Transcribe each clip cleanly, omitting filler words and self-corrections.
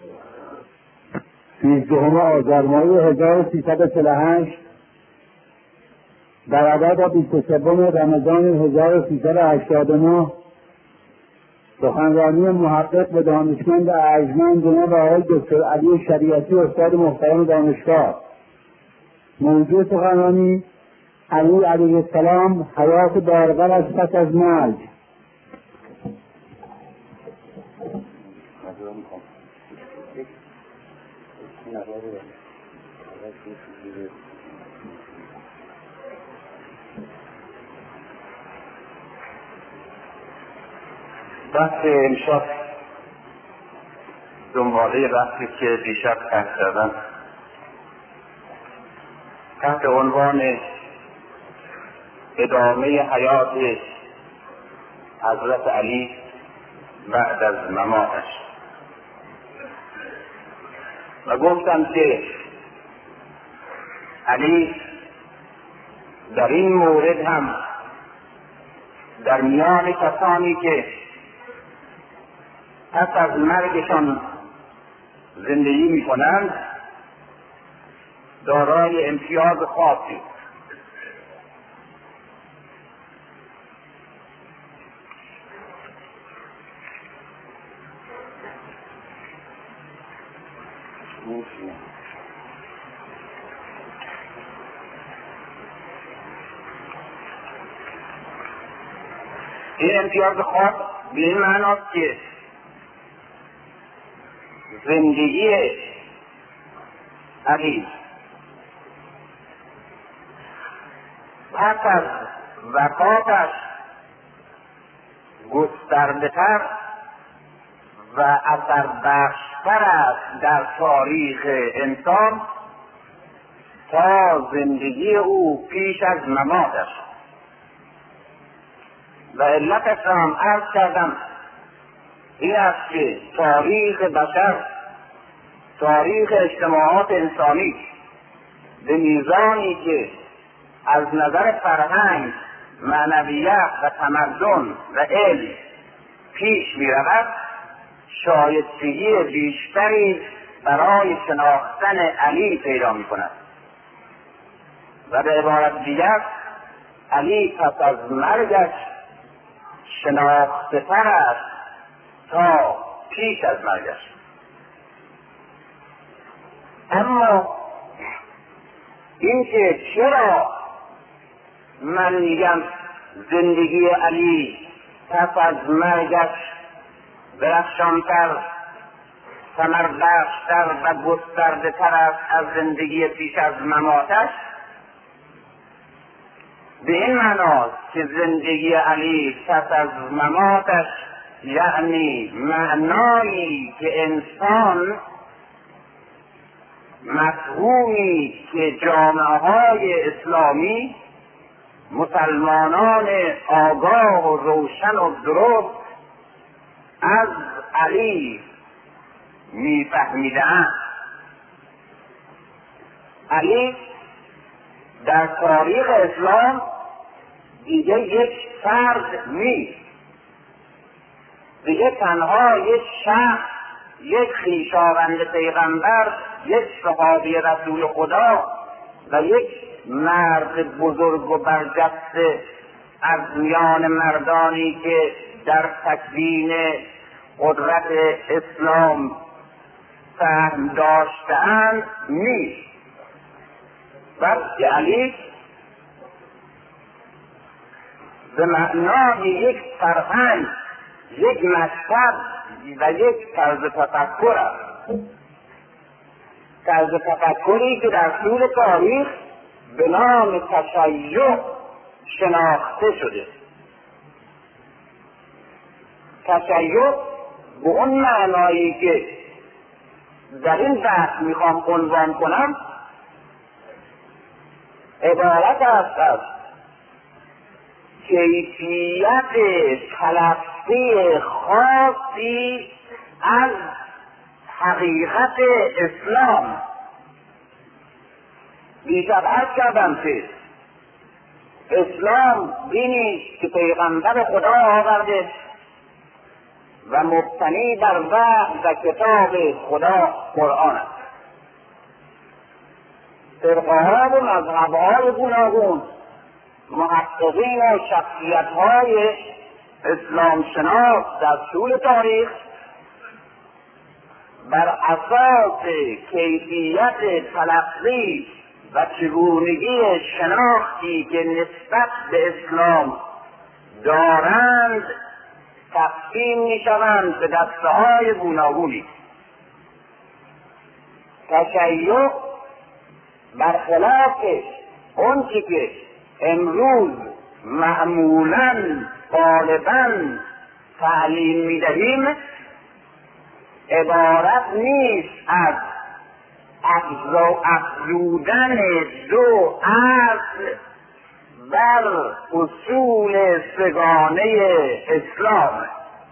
13 آذر ماه 1348 برابر با 23 رمضان 1389 سخنرانی محقق به دانشمند ارجمند جناب آقای دکتر علی شریعتی استاد محترم دانشگاه. موضوع سخنرانی علی علیه السلام حیات بارقل از پس از مرگ. بحث امشب دنباله بحثی که دیشب تحت کردم تحت عنوان ادامه حیات حضرت علی بعد از مماتش و گفتم که علی در این مورد هم در میان کسانی که پس از مرگشان زندگی می کنند دارای امتیاز خاصی. این امتیاز خاص به این معناست که زندگی علی پس از وفاتش گسترده‌تر و اثربخش‌تر است در تاریخ انسان تا زندگی او پیش از مماتش. و علتش را هم عرض کردم این است که تاریخ بشر، تاریخ اجتماعات انسانی به میزانی که از نظر فرهنگ، معنویت و تمدن و علم پیش می رود شایستگی بیشتری برای شناختن علی پیدا می کند و به عبارت دیگر علی پس از مرگش شناخته تر است تا پیش از مرگش. اما اینکه چرا من میگم زندگی علی پس از مرگش درخشانتر، ثمربخشتر و گسترده تر است از زندگی پیش از مماتش، به این معناست که زندگی علی پس از مماتش یعنی معنایی که انسان مفهومی که جامعه های اسلامی مسلمانان آگاه و روشن و درست از علی میفهمیدند. علی در تاریخ اسلام دیگه یک فرد نیست، دیگه تنها یک شخص، یک خویشاوند پیغمبر، یک صحابی رسول خدا و یک مرد بزرگ و برجسته از میان مردانی که در تکوین قدرت اسلام سهم داشته‌اند نیست، بلکه علی به معنای یک فرهنگ، یک مذهب و یک طرز تفکر است، طرز تفکری که در طول تاریخ به نام تشیع شناخته شده. تشیع به اون معنایی که در این بحث میخوام عنوان کنم عبارت است از کیفیت تلقی خاصی از حقیقت اسلام. دیشب عرض کردم که اسلام دینی که پیغمبر خدا آورده و مبتنی بر وحی و کتاب خدا قرآن است. فرقه‌ها و مذهب‌های گوناگون، محققین و شخصیت‌های اسلام شناس در طول تاریخ بر اساس کیفیت تلقی و چگونگی شناختی که نسبت به اسلام دارند تقسیم می‌شوند به دسته‌های گوناگونی. تشیع برخلاف آنچه که امروز معمولاً غالباً تعلیم می‌دهیم عبارت نیست از افزودن دو اصل بر اصول سگانه اسلام.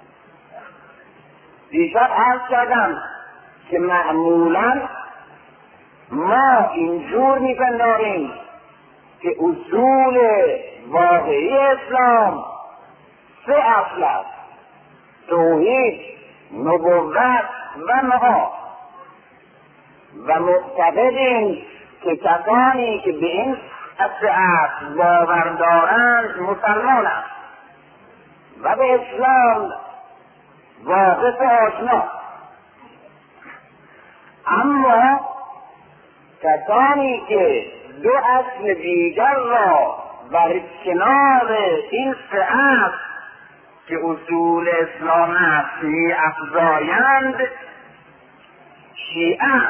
دیشب عرض کردم که معمولاً ما اینجور می‌پنداریم که اصول واقعی اسلام سه اصل است: توحید، نبوت و معاد، و معتقدیم که کسانی که به این سه اصل باور دارند مسلمانند و به اسلام واقف آشنا. اما کسانی که دو اصل دیگر را بر کنار این سه اصل که اصول اسلام است می افزایند شیعه.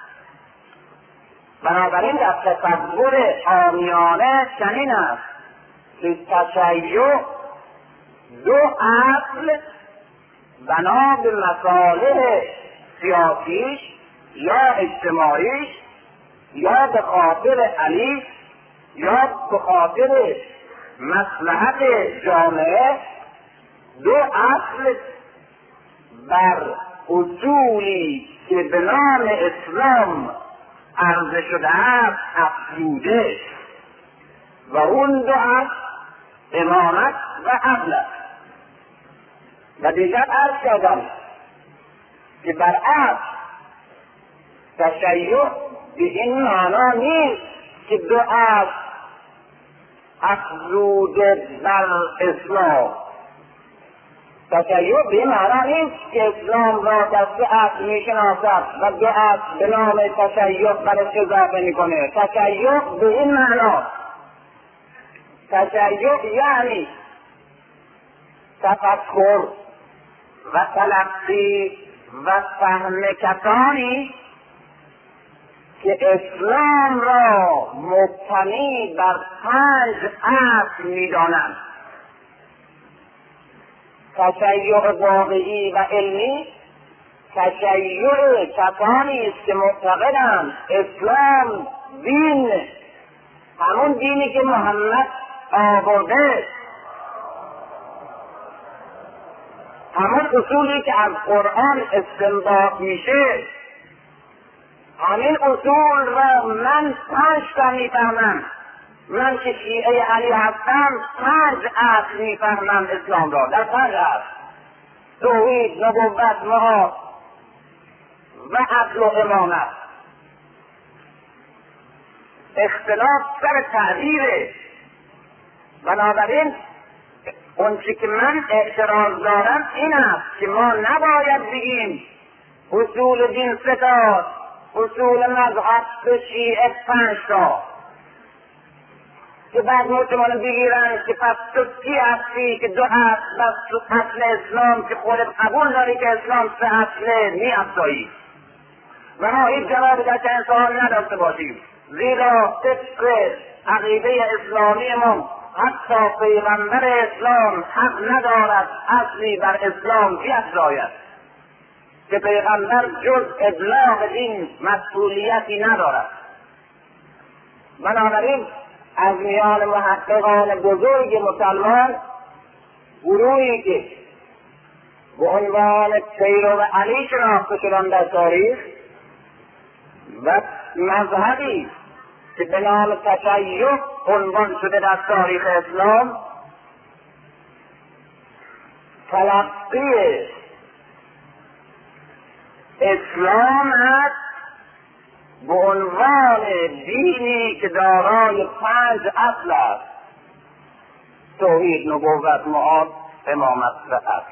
بنابراین در تصور عامیانه چنین است که تشیع دو اصل بنا به مصالح سیاسیش یا اجتماعیش یا به خاطر علی یا به خاطر مصلحت جامعه دو اصل بر اصولی که به نام اسلام عرضه شده است افزوده و اون دو اصل امامت و عدل است. و دیگر عرض کردم که برعکس تشیع به این معنا نیست که دو اصل افزوده بر اسلام. تشیع به این معنا نیست که اسلام را در سه اصل میشناسد و دو اصل به نام تشیع برش اضافه میکنه. تشیع به این معنا، تشیع یعنی تفکر و تلقی و فهم کسانی که اسلام را مبتنی بر 5 اصل می‌دانند. تشیع واقعی و علمی تشیع کسانی است که معتقدند اسلام دین، همون دینی که محمد آورده، همون اصولی که از قرآن استنباط میشه، همین اصول را من 5 تا میفهمم. من که شیعه علی هستم 5 اصل میفهمم اسلام را، در 5 اصل: توحید، نبوت، معاد و عدل و امامت. اختلاف سر تعبیره. بنابراین اونچه که من اعتراض دارم این است که ما نباید بگیم اصول دین 3 تا، اصول مذهب به شیعه 5 تا، که بعد مطمئن بگیرن که پس تو کی هستی که دو اصل اسلام که خودت قبول داری که اسلام 3 اصله می افزایی. و ما هیچ جواب در چنین سوال نداشته باشیم، زیرا طبق عقیده اسلامی ما حتی پیغمبر اسلام حق ندارد اصلی بر اسلام بیفزاید، که پیغمبر جز ابلاغ دین مسئولیتی ندارد. بنابراین از میان محققان بزرگ مسلمان گروهی که به عنوان پیرو علی شناخته شدند در تاریخ و مذهبی که به نام تشیع عنوان شده در تاریخ اسلام، تلقی اسلام هست به عنوان دینی که دارای 5 اصل است: توحید، نبوت، معاد، امامت و عدل.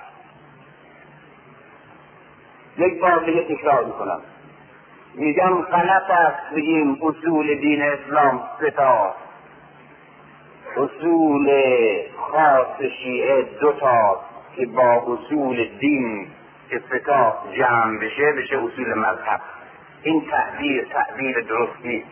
یک بار دیگه تکرار میکنم، میگم غلط است بگیم اصول دین اسلام 3 تا، اصول خاص شیعه 2 تا که با اصول دین که 3 تا جمع بشه اصول مذهب. این تعبیر درست نیست.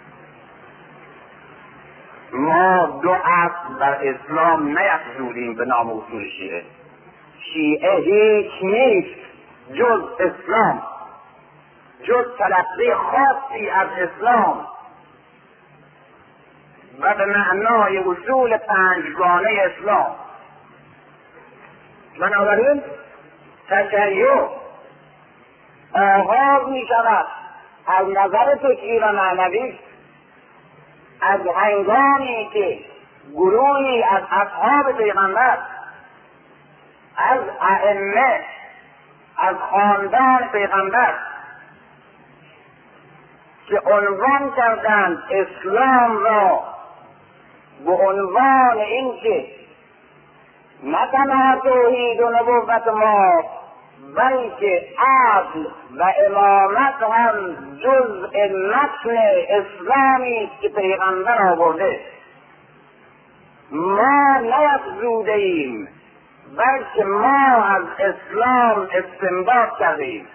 ما 2 اصل در اسلام نیفزودیم به نام اصول شیعه. شیعه هیچ نیست جز اسلام، جز تلقی خاصی از اسلام و به معنای اصول 5گانه اسلام. بنابراین تشیع آغاز می شود از نظر فکری و معنوی از هنگامی که گروهی از اصحاب پیغمبر، از ائمه، از خاندان پیغمبر که عنوان کردند اسلام را به عنوان اینکه نه تنها توحید و نبوت ما بلکه عدل و امامت هم جزء متن اسلامی که پیغمبر آورده، ما نیفزوده ایم بلکه ما از اسلام استنباط کردیم.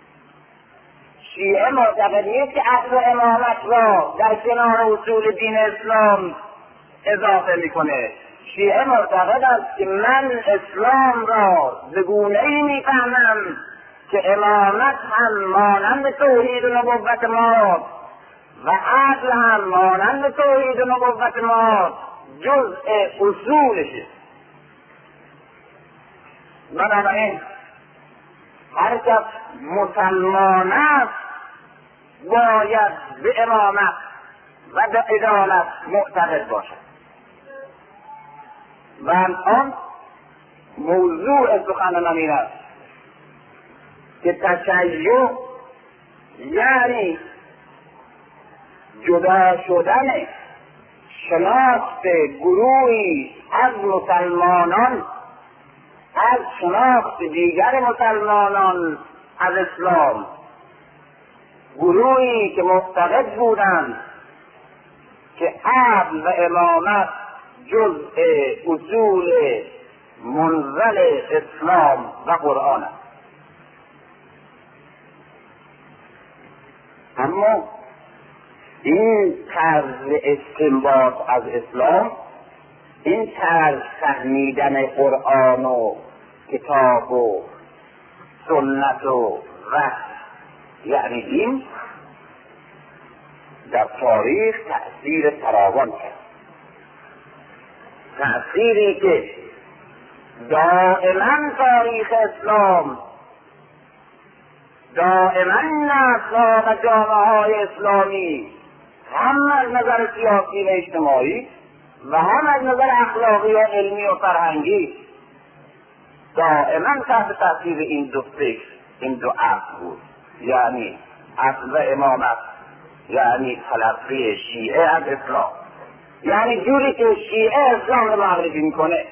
شیعه معتقد نیست که عدل و امامت را در کنار اصول دین اسلام اضافه میکنه. شیعه معتقد است که من اسلام را به گونه‌ای میفهمم که امامت هم مانند توحید و نبوت ما و عدل هم مانند توحید و نبوت ما جزء اصولشه. بنابراین هر کس مسلمان است باید به امامت و به عدالت معتقد باشد. و الان موضوع سخن من این است که تشیع یعنی جدا شدن شناخت گروهی از مسلمانان از شناخت دیگر مسلمانان از اسلام، گروهی که معتقد بودند که عدل و امامت جزء اصول منزل اسلام و قرآن است. اما این طرز استنباط از اسلام، این طرز فهمیدن قرآن و کتاب و سنت و وحی یعنی دین، در تاریخ تأثیر فراوان کرد. تأثیری که دائما تاریخ اسلام، دائما نسل‌ها و جامعه‌های اسلامی هم از نظر سیاسی و اجتماعی و هم از نظر اخلاقی و علمی و فرهنگی دائما تحت تأثیر این 2 فکر، این 2 اصل بود، یعنی اصل و امامت، یعنی تلقی شیعه از اسلام، یعنی جوری که شیعه اسلام رو معرفی میکنه.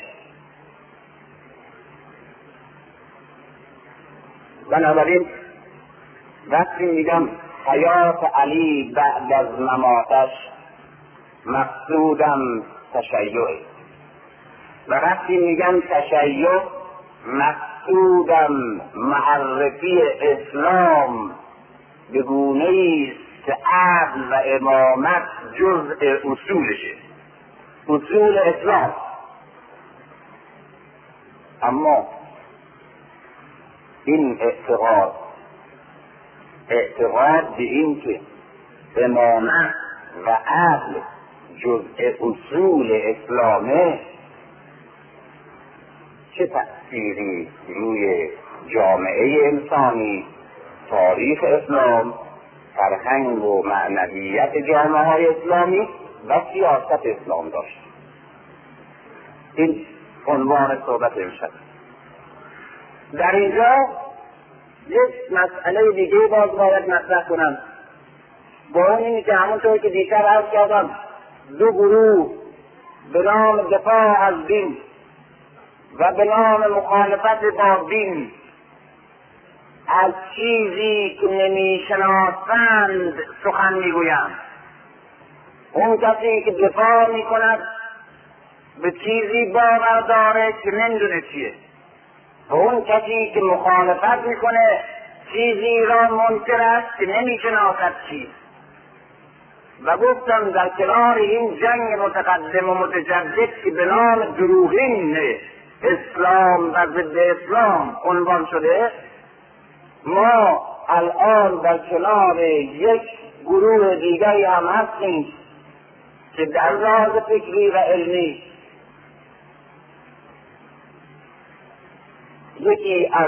بنابراین وقتی میگم حیات علی بعد از مماتش مقصودم تشیعه و وقتی میگم تشیع مقصودم معرفی اسلام به گونه‌ای است که عدل و امامت جزء اصولشه، اصول اسلام. اما این اعتقاد به این که امامت و عدل جزء اصول اسلامه چه تأثیری روی جامعه انسانی، تاریخ اسلام، فرهنگ و معنویت جامعه های اسلامی و سیاست اسلام داشت؟ این عنوان صحبت امشب. در اینجا یک مسئله دیگه باز باید مطرح کنم، با اون اینی که همونطور که دیشب عرض کردم دو گروه به نام دفاع از دین و به نام مخالفت با دین از چیزی که نمیشناسند سخن میگویند. اون کسی که دفاع میکند به چیزی باور داره که نمیدونه چیه، و اون کسی که مخالفت میکنه چیزی را منکر است که نمیشناسد چیست. و گفتم در کنار این جنگ متقدم و متجدد که به نام دروغین اسلام و ضد اسلام عنوان شده، ما الان در کنار یک گروه دیگری هم هستیم که در لحاظ فکری و علمی یکی از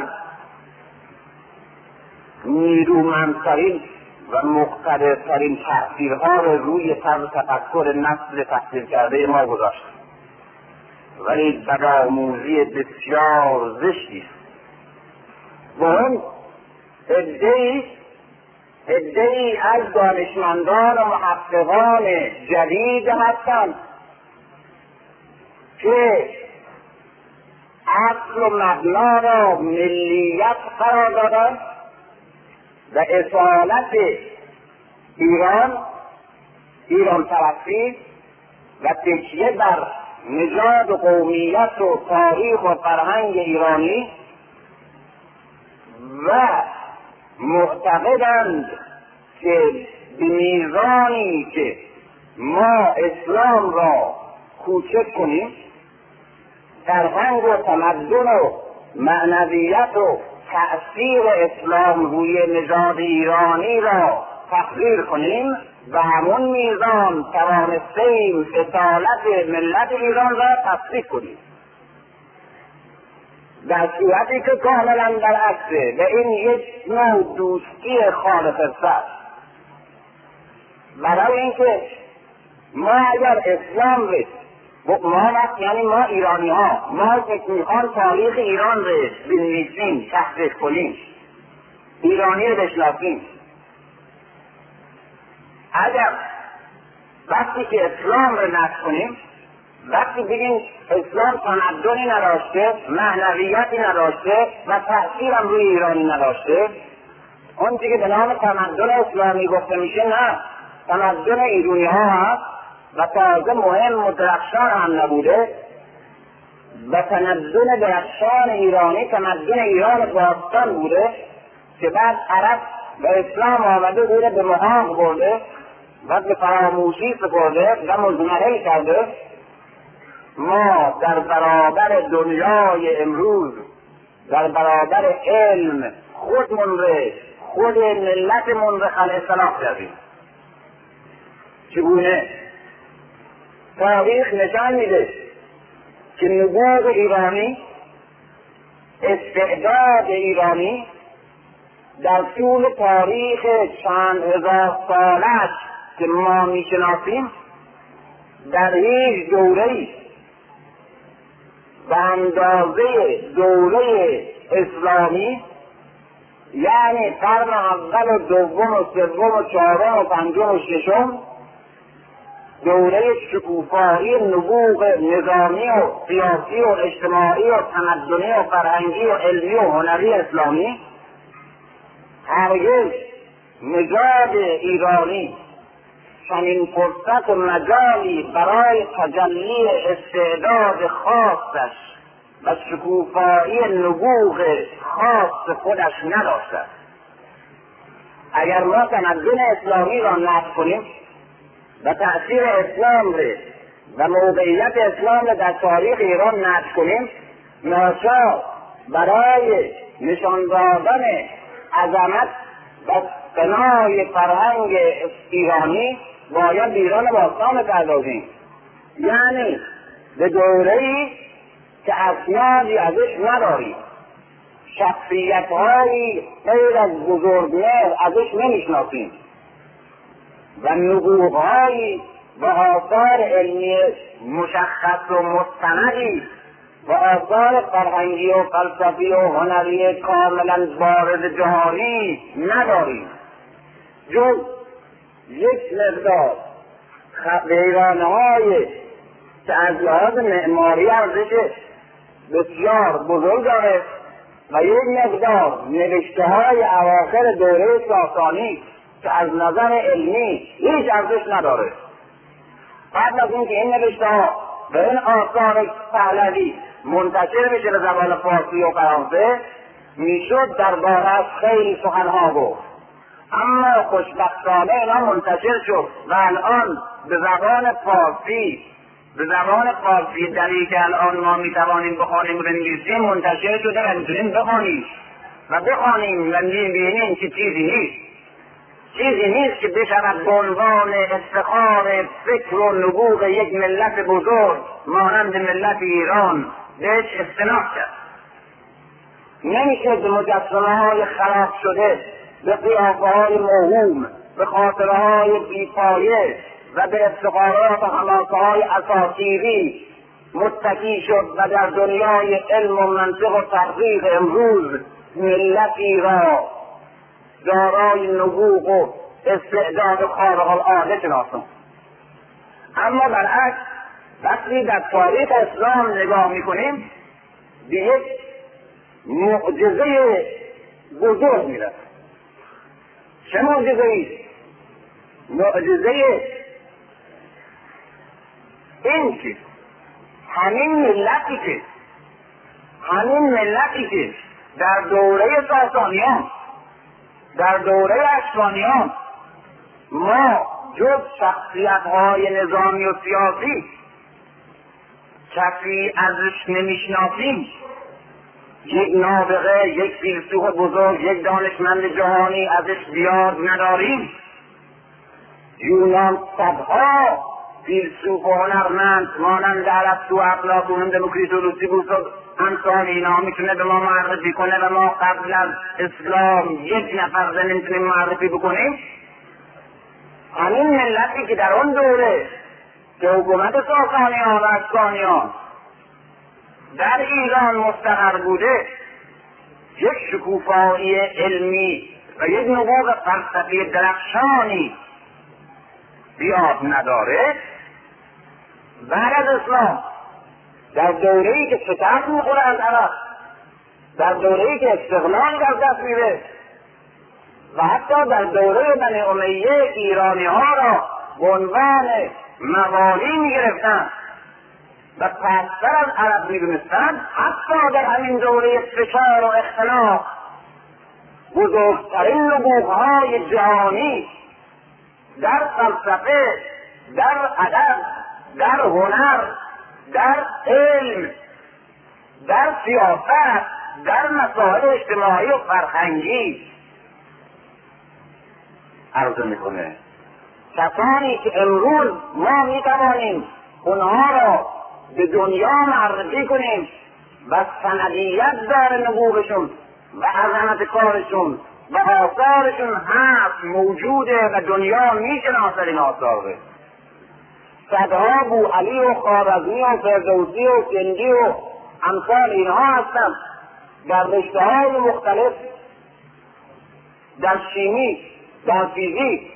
نیرومندترین و مقتدرترین تأثیرها را روی طرز تفکر نسل تحصیل کرده ما گذاشت، ولی بدآموزی بسیار زشتی است. و اون عده‌ای از دانشمندان و محققان جدید هستند که اصل و مبنا را ملیت قرار دادند و اصالت ایران پرستی و تکیه بر نژاد و قومیت و تاریخ و فرهنگ ایرانی و معتقدند که به میزانی که ما اسلام را کوچک کنیم، فرهنگ و تمدن و معنویت و تأثیر اسلام روی نژاد ایرانی را تقدیر کنیم، و همون میزان توانستیم اصالت ملت ایران را تصدیق کنیم. در صورتی که کاملا برعکسه و این یک نوع دوستی خالص است. برای اینکه ما اگر اسلام ما یعنی ما ایرانی ها ما که میخوان تاریخ ایران رو بنویسیم، تحقیق کنیم، ایرانی رو بشناسیم، اگر وقتی که اسلام رو نقد کنیم، وقتی بگیم اسلام تمدنی نداشته، معنویتی نداشته و تأثیرم روی ایرانی نداشته، اون که به نام تمدن اسلامی گفته میشه، نه، تمدن ایرانی ها هست و تازه مهم و درخشان هم نبوده. و تمدن درخشان ایرانی تمدن ایران باستان بوده که بعد عرب و اسلام آمده بوده به محاق برده و به فراموشی سپرده و مزمره کرده. ما در برابر دنیای امروز، در برابر علم خود ملتمون رو خلع اصلاح کردیم. چگونه؟ تاریخ نشان میده که نبوغ ایرانی، استعداد ایرانی در طول تاریخ چند هزار سالش که ما میشناسیم در هیچ دوره‌ای به اندازه دوره اسلامی، یعنی قرن اول و دوم و سوم و چهارم و پنجم و ششم، دوره شکوفایی نبوغ نظامی و سیاسی و اجتماعی و تمدنی و فرهنگی و علمی و هنری اسلامی، هرگز نژاد ایرانی چنین فرصت و مجالی برای تجلی استعداد خاصش و شکوفایی نبوغ خاص خودش نداشته. اگر ما تمدن اسلامی را نقد کنیم و تأثیر اسلام و موقعیت اسلام در تاریخ ایران نقد کنیم، ناچار برای نشان دادن عظمت و بنای فرهنگ ایرانی باید ایران باستان بپردازیم، یعنی به دوره‌ای که اسنادی ازش نداریم، شخصیت‌هایی غیر از بزرگمهر ازش نمیشناسیم و نبوغ‌هایی و آثار علمی مشخص و مستندی و آثار فرهنگی و فلسفی و هنری کاملا بارز جهانی نداریم جز یک مقدار ویرانه‌های که از لحاظ معماری ارزش بسیار بزرگ داره و یک مقدار نوشته‌های اواخر دوره ساسانی که از نظر علمی هیچ ارزش نداره. بعد از اینکه این نوشته‌ها و این آثار پهلوی منتشر بشه به زبان فارسی و فرانسه میشد درباره‌اش خیلی سخنها گفت، اما خوشبختانه اینا منتشر شد و الان به زبان فارسی دلیل که الان ما میتوانیم بخوانیم و بنویسیم منتشر شده و میتونیم بخوانیم و بخوانیم و میبینیم که چیزی نیست که بشود به عنوان افتخار فکر و نبوغ یک ملت بزرگ مانند ملت ایران بهش استناد کرد. نمیشه به مجسمه‌های خراب شده، به قیافه‌های موهوم، به خاطره‌های بی‌پایه و به افتخارات و حماسه‌های اساطیری متکی شد و در دنیای علم و منطق و تحقیق امروز ملتی را دارای نبوغ و استعداد خارق العاده شناسان. اما برعکس وقتی در تاریخ اسلام نگاه میکنیم به یک معجزه بزرگ میرسیم. چه معجزه‌ای؟ معجزه این که همین ملتی که در دوره ساسانیان، در دوره اشکانیان ما جز شخصیت‌های نظامی و سیاسی کسی ازش نمیشناسیم، یک نابغه، یک فیلسوف بزرگ، یک دانشمند جهانی ازش بیاد نداریم. یونان صدها فیلسوف و هنرمند مانند ارسطو، افلاطون، دموکریتوس، روسیبوس و امثال اینا میتونه به ما معرفی کنه و ما قبل از اسلام یک نفر نمیتونیم معرفی بکنیم. همین ملتی که در اون دوره که حکومت ساسانیان و اشکانیان در ایران مستقر بوده یک شکوفایی علمی و یک نبوغ فلسفی درخشانی بیاد نداره، بعد از اسلام در دوره‌ای که شکست میخوره از عرب، در دوره‌ای که استقلال در دست میره و حتی در دوره بنی امیه ایرانی ها را به عنوان موالی میگرفتن و پستر از عرب میدونستن، حتی در همین دوره فشار و اختلاف بزرگترین نبوغ‌های جهانی در فلسفه، در ادب، در هنر، در علم، در سیاست، در مسائل اجتماعی و فرهنگی عرضه میکنه. کسانی که امروز ما میتوانیم اونها را به دنیا معرفی کنیم و سندیت دار نبوغشون و عظمت کارشون و آثارشون هست، موجوده و دنیا میشناسد این آثاره. صدها بوعلی و خوارزمی و فردوسی و سندی و امثال اینها هستند در رشته‌های مختلف، در شیمی، در فیزیک.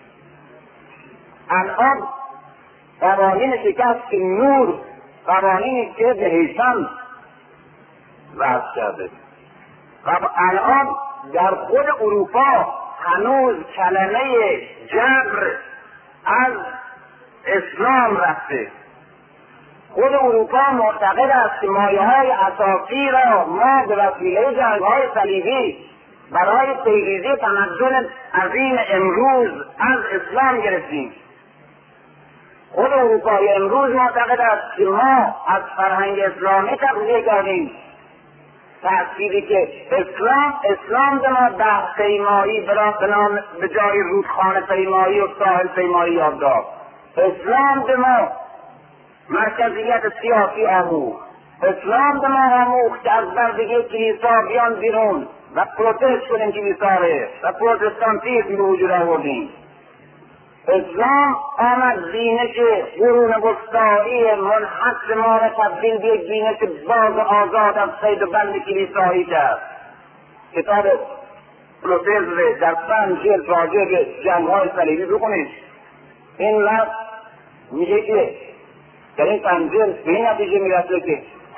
الان قوانین شکست نور قوانینی که به هیثم وضع کرده و الان در خود اروپا هنوز کلمه جبر از اسلام رفته. خود اروپا معتقد است که مایه‌های اساسی را ما به وسیله جنگ‌های صلیبی برای تحریزی تمدن عظیم امروز از اسلام گرفتیم. خود اروپای امروز معتقد است که ما از فرهنگ اسلامی تغذیه کردیم. تأثیری که اسلام به ما بحر پیمایی به جای رودخانه پیمایی و ساحل پیمایی یاد داد. اسلام به ما مرکزیت سیاسی آموخت. اسلام به ما آموخت که از بردگی کلیسا بیان بیرون و پروتست کنیم کلیسا و پروتستانتیسم به وجود آوردیم. اسلام آمد بینش قرون وسطایی منحصر ما را تبدیل به یک بینش باز آزاد از قید و بند کلیسایی کرد. کتاب پروتز در 5 جلد راجع به جنگ‌های صلیبی بخونید. این وقت میگه که در این 5 جلد به این نتیجه میرسه که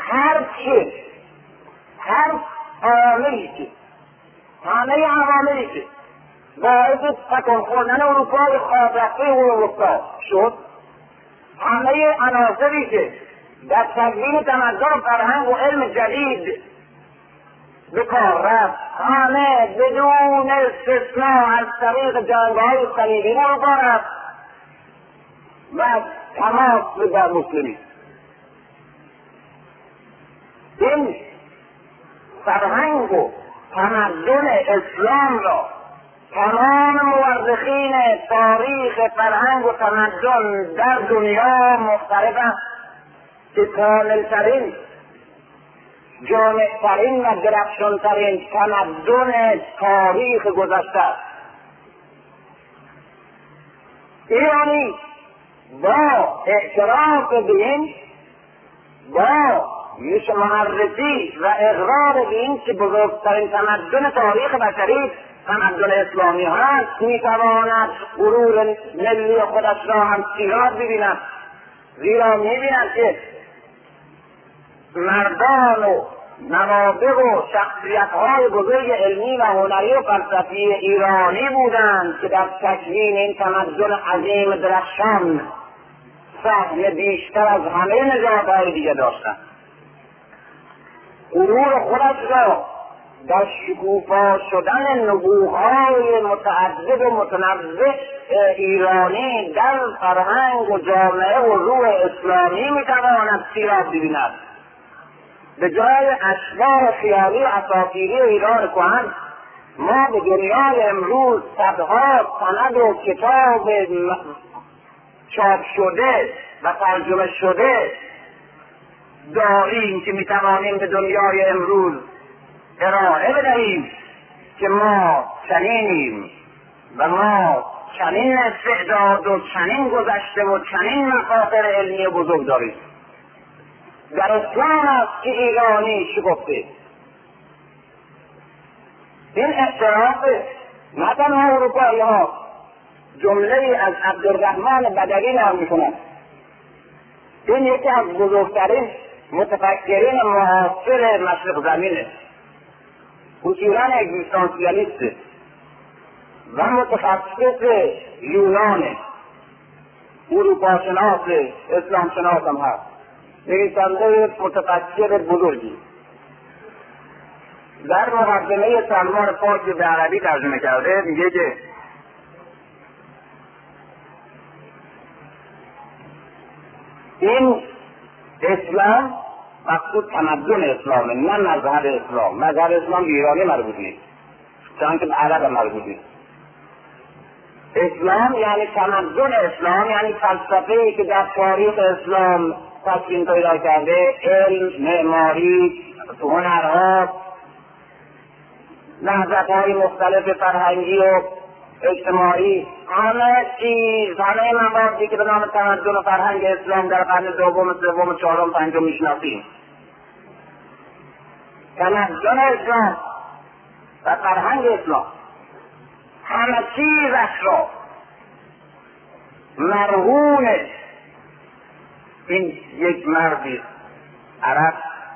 هر عاملی که همه عواملی که باعث تکان خوردن اروپای خواهرفته قرون وسطی شد، همه عناصری که در تکوین تمدن و فرهنگ و علم جدید به کار رفت، همه بدون استثنا از طریق جنگ‌های صلیبی اروپا رفت و تماس در مسلمین. این فرهنگ و تمدن اسلام را تمام مورخین تاریخ فرهنگ و تمدن در دنیا مختلف است که کاملترین، جامعترین و درخشانترین تمدن تاریخ گذشته است. ایرانی با اعتراف به این، با معرفی و اقرار به این که بزرگترین تمدن تاریخ بشری تمدن اسلامی هست، میتواند غرور ملی خودش را هم سیراب ببیند، زیرا میبیند که مردان و نوابغ و شخصیت‌های بزرگ علمی و هنری و فلسفی ایرانی بودند که در تکوین این تمدن عظیم درخشان سهم بیشتر از همه نژادهای دیگه داشتند. غرور خودش را در شکوفا شدن نبوغ‌های متعدد و متنوع ایرانی در فرهنگ و جامعه و روح اسلامی میتواند سیراب ببیند. به جای اشباح خیالی و اساطیری ایران کهن، ما به دنیای امروز صدها سند و کتاب چاپ شده و ترجمه شده داریم که میتوانیم به دنیای امروز ارائه بدهیم که ما چنینیم و ما چنین استعداد و چنین گذشته و چنین مفاخر علمی بزرگ داریم. در اسلام است که ایرانی شکفته. این اعتراف نه تنها اروپایی ها، جمله از عبدالرحمن بدوی نام میکنند. این یکی از بزرگترین متفکرین معاصر مشرق زمینه، اصولاً اگزیستانسیالیسته و متخصص یونانه، اروپا شناس، اسلام شناس هم هست، نویسنده متفکر بزرگی. در مقدمه سلمان فارسی به عربی ترجمه کرده، میگه که این اسلام مقصود تمدن اسلامه، نه مذهب اسلام. مذهب اسلام به ایرانی مربوط نیست، چون که به عرب مربوط نیست. اسلام یعنی تمدن اسلام، یعنی فلسفه‌ای که در تاریخ اسلام تکوین پیدا کرده، علم، معماری، هنرها، نهضت‌های مختلف فرهنگی و اجتماعی، همه چیز، همه مواردی که به نام تمدن و فرهنگ اسلام در قرن دوم، سوم، چهارم، پنجم میشناسیم. تمدن اسلام و فرهنگ اسلام همه چیزش را مرهون این یک مردی عرب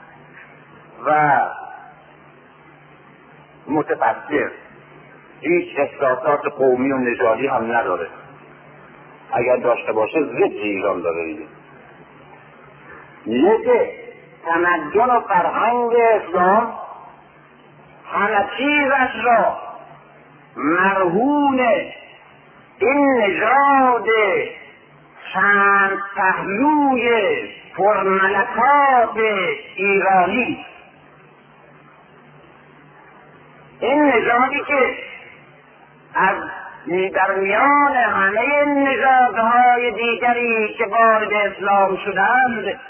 و متفکر، هیچ احساسات قومی و نژادی هم نداره، اگر داشته باشه ضد ایران داره. میگه که تمدن و فرهنگ اسلام همه چیزش را مرهون این نژاد چند پهلوی پرملکات ایرانی، این نژادی که از در میان همه نژادهای دیگری که وارد اسلام شدند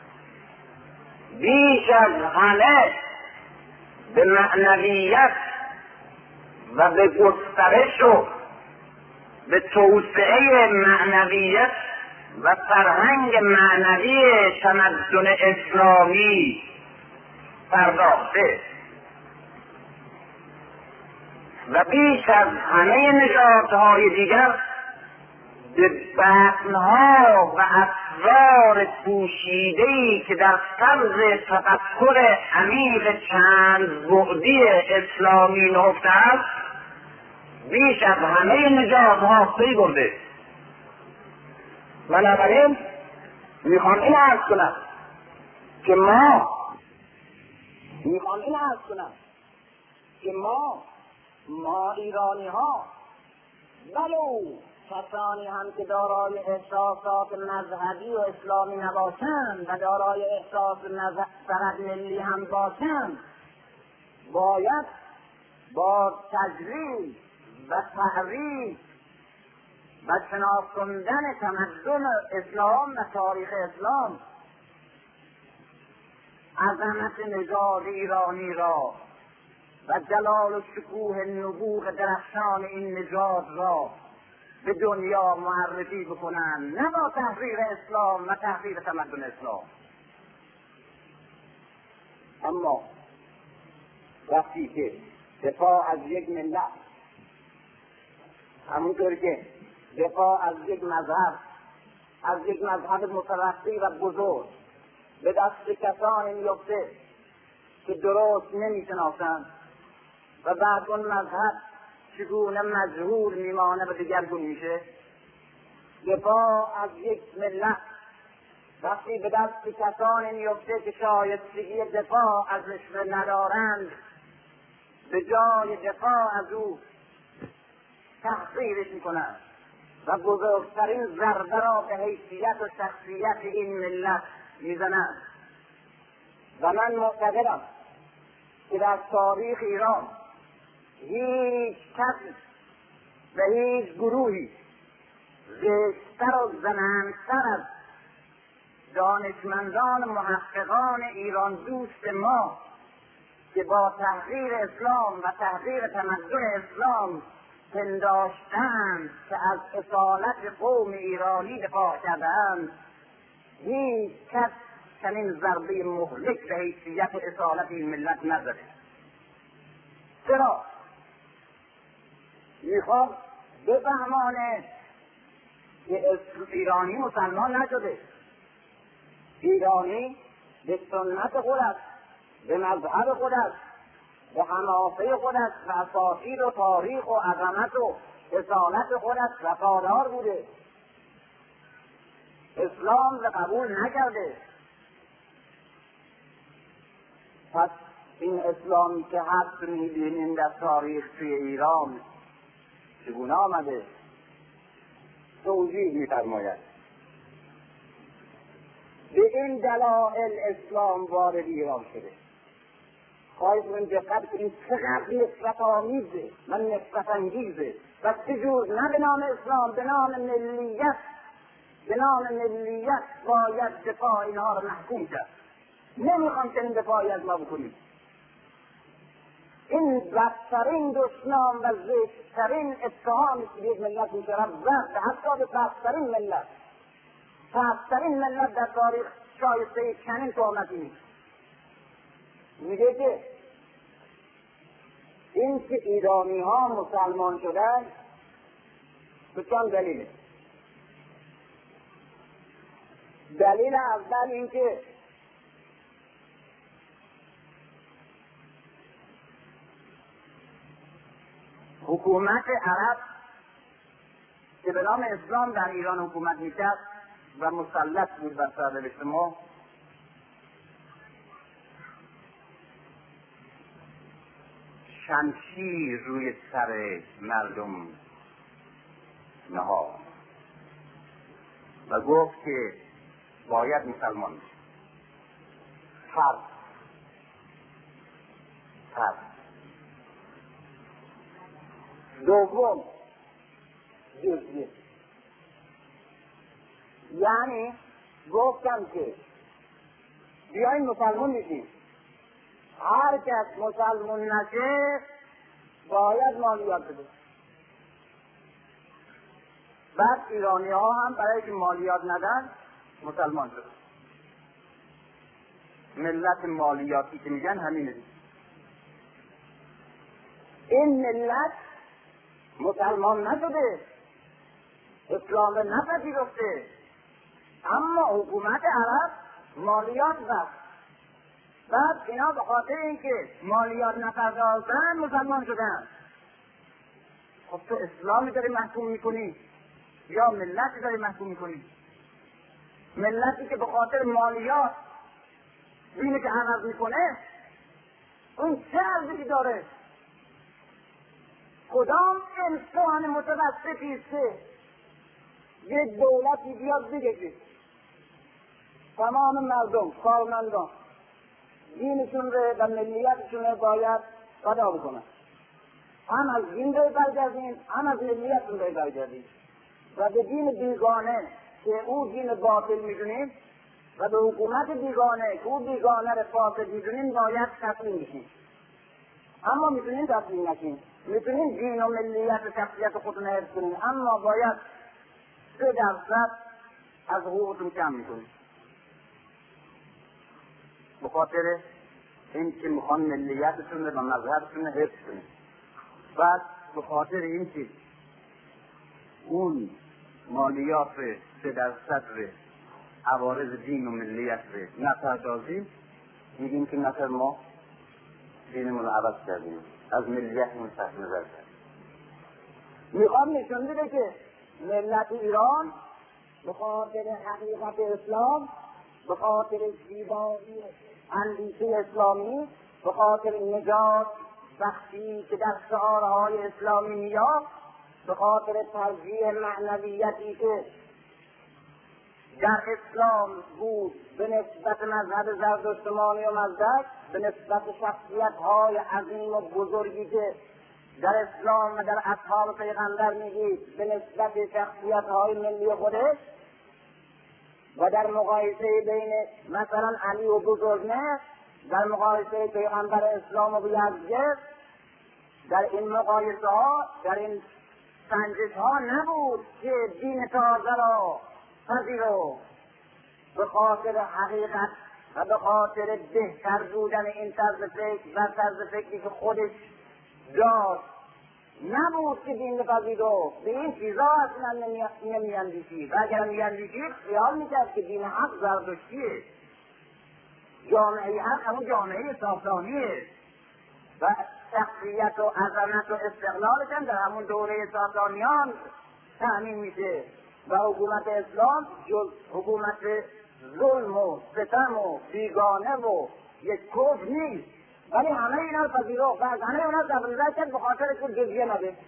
بیش از همه به معنویت و به گسترش و به توسعه معنویت و فرهنگ معنوی تمدن اسلامی پرداخته و بیش از همه نژادهای دیگر به بطنها و اسرار پوشیده‌ای که در طرز تفکر عمیق چند بعدی اسلامی نهفته است بیش از همه نژادها پی برده. بنابراین میخوام این عرض کنم که ما ایرانی ها ولو کسانی هم که دارای احساسات مذهبی و اسلامی نباشند و دارای احساس فقط ملی هم باشند باید با تجریب و تحریف و شناساندن تمدن اسلام و تاریخ اسلام عظمت نژاد ایرانی را و جلال و شکوه نبوغ درخشان این نژاد را به دنیا معرفی بکنند، نه با تحریر اسلام و تحریر تمدن اسلام. اما وقتی که دفاع از یک ملت، همونطور که دفاع از یک مذهب مترقی و بزرگ به دست کسانی میفته که درست نمیشناسند و بعد اون مذهب چگونه مجهول میمانه و دگرگون میشه، دفاع از یک ملت وقتی به دست کسانی میفته که شایستگی دفاع ازش ندارند، به جای دفاع از او تحقیرش میکنند و بزرگترین ضربه را به حیثیت و شخصیت این ملت میزنند. و من معتقدم که در تاریخ ایران هیچ کسی و هیچ گروهی زشتر و زنندتر از دانشمندان محققان ایران دوست ما که با تحریر اسلام و تحریر تمدن اسلام پنداشتند که از اصالت قوم ایرانی دفاع کردند، هیچ کس چنین ضربه مهلک به حیثیت اصالت این ملت نداره. چرا؟ میخوام بفهمانه که ایرانی مسلمان نشده، ایرانی به سنت خود است، به مذهب خود است، به حماسه خود است و اساطیر و تاریخ و عظمت و اصالت خود است وفادار بوده، اسلام را قبول نکرده. پس این اسلامی که هست میبینیم در تاریخ توی ایران چگونه آمده؟ توضیح میفرماید. به این دلایل اسلام وارد ایران شده. خواهید من دقت کنید چقدر نفرت آمیزه و نفرت انگیزه و چجور نه به نام اسلام، به نام ملیت باید دفاع اینها را محکوم کرد. نمیخوام که این دفاعی از ما بکنید. این بدترین دشنام و زشتترین اتهامی که یک ملت میشود زد حتی به پسترین ملت در تاریخ شایسته چنین تهمتی نیست. میگه که این که ایرانی ها مسلمان شدن به چند دلیله. دلیل اول این که حکومت عرب که به نام اسلام در ایران حکومت میکرد و مسلط بود بر سرنوشت ما، شمشیر روی سر مردم نهاد و گفت که باید مسلمان بشید. فرض دوم جزیه، یعنی گفتم که بیاین مسلمان بشید، هر کس مسلمان نشه باید مالیات بده. بعد ایرانی ها هم برای که مالیات ندن مسلمان شد. ملت مالیاتی که میگن همینه. این ملت مسلمان نشده، اسلام نپذیرفته، اما حکومت عرب مالیات بست. بعد اینا به خاطر اینکه مالیات نپرداختن مسلمان شدن. خب تو اسلامی داری محکوم میکنی یا ملتی داری محکوم میکنی؟ ملتی که به خاطر مالیات دینی که عوض میکنه اون چه ارزشی داره؟ کدام انسان متوسطی است که یک دولتی بیاد بگه که تمام مردم کارمندان دینشون رو و ملیتشون رو باید فدا بکنن، هم از دین رو برگردین هم از ملیتشون رو برگردین و به دین بیگانه که او دین باطل میدونیم و به حکومت بیگانه که او بیگانه رو فاسد میدونیم باید تسلیم بشیم. اما میتونیم تسلیم نشیم، میتونیم دین و ملیت و شخصیت خودتون حفظ کنیم، اما باید 3% از حقوقتون کم میکنیم به خاطر این که میخوان ملیتشون و مذهبشون حفظ کنیم. بعد به خاطر این که اون مالیات 3% عوارض دین و ملیت نپردازیم میگیم که نفر ما دینمون رو عوض کردیم، از ملیتمون صرف نظر کردیم. میخوام نشون بده که ملت ایران به خاطر حقیقت اسلام، به خاطر زیبایی اندیشه اسلامی، به خاطر نجات بخشی که در شعارهای اسلامی میاد، به خاطر ترجیح معنویتی که در اسلام بود به نسبت مذهب زردشتمانی و مزدک، به نسبت شخصیت‌های عظیم و بزرگی که در اسلام و در اصحاب پیغمبر میگید، به نسبت شخصیت‌های ملی خودش و در مقایسه بین مثلا علی و بزرگنه، در مقایسه پیغمبر اسلام و یزدگرد، در این مقایسه ها، در این سنجش ها نبود که دین تازه را پذیرو. به خاطر حقیقت و به خاطر بهتر بودن این طرز فکر و طرز فکری که خودش داشت نبود که دین پذیرو. به این چیزا اصلا نمیاندیشید و اگر میاندیشید خیال میکرد که دین حق زردشتیه، جامعه حق همون جامعه ساسانیه و شخصیت و عظمت و استقلالش هم در همون دوره ساسانیان تأمین میشه و حکومت اسلام جز حکومت ظلم و ستم و بیگانه و یک کفر نیست، ولی همه اینا رو پذیرفت و از همه اونا تبرئه کرد به خاطر که جزیه نده.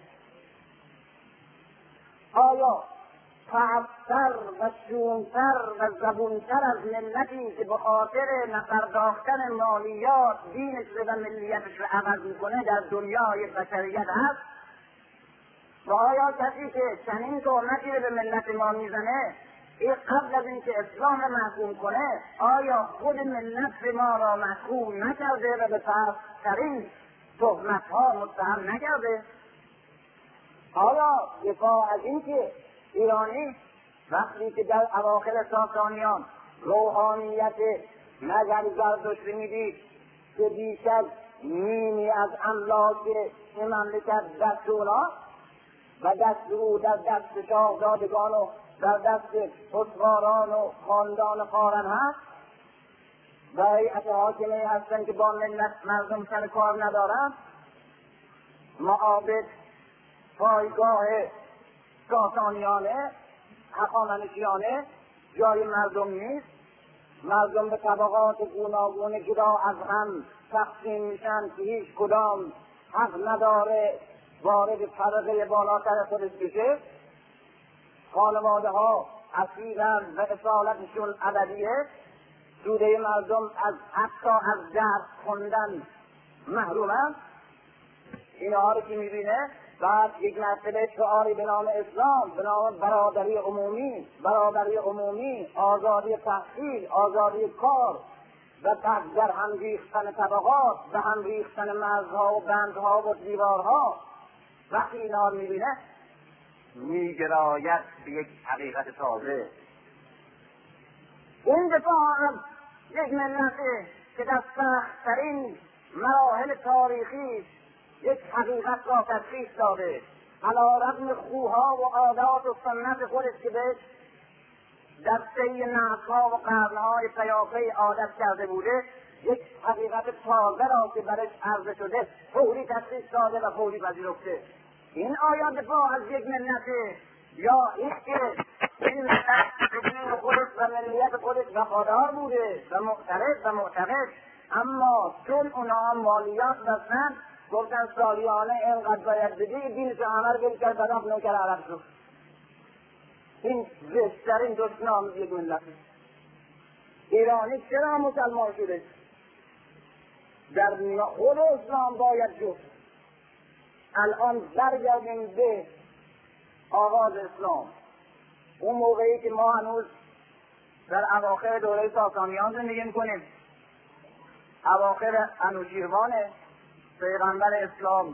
آیا تعبتر و شومتر و زبونتر از ملتی که به خاطر نپرداختن مالیات دینش و ملیتش رو عوض میکنه در دنیای بشریت هست؟ و آیا کسی که چنین تهمتی رو به ملت ما میزنه این قبل از اینکه اسلام رو محکوم کنه آیا خود ملت ما را محکوم نکرده و به پست‌ترین تهمت‌ها متهم نکرده؟ حالا دفاع از این که ایرانی وقتی که در اواخر ساسانیان روحانیت نظر زردشتی میدید که بیش از نیمی از املاک این مملکت دست اونا و دست او در دست شاهزادگان و در دست حکمران و خاندان قارن هست و هیئت حاکمه هستن که با ملت مردم سر کار ندارن، معابد پایگاه ساسانیانه هخامنشیانه جای مردم نیست، مردم به طبقات گوناگون جدا از هم تقسیم میشن که هیچ کدام حق نداره وارد طبقه بالاتر خودش بشه، خانواده ها اسیرن و اصالتشون ابدیه، توده مردم از حتی از درس خوندن محرومن. اینها رو که میبینه بعد یک مرتبه شعاری به نام اسلام، به نام برادری عمومی، آزادی تحصیل، آزادی کار و بعد در هم ریختن طبقات و هم ریختن مرزها و بندها و دیوارها، وقتی اینها رو میبینه میگراید به یک حقیقت تازه. این دفاع از یک ملت که در سخت‌ترین مراحل تاریخی یک حقیقت را تشخیص داده، علیرغم خوها و عادات و سنت خودش که بهش در طی نسل‌ها و قرن‌های پیاپی عادت کرده بوده، یک حقیقت تازه را که برش عرضه شده فوری تشخیص داده و فوری پذیرفته. این آیا دفاع از یک ملت یا این که این ملت به دین خودش و ملیت خودش وفادار بوده و معتقد، اما چون اونها مالیات بستن گفتن سالیانه اینقدر باید بدی، دینش عمل بل کرد بداخت نوکر عرب شد. این زشترین دشنام یک ملت. ایرانی چرا مسلمان شده؟ در خود اسلام باید شد. الان برگردیم به آغاز اسلام، اون موقعی که ما هنوز در اواخر دوره ساسانیان زندگی میکنیم، اواخر انوشیروان پیغمبر اسلام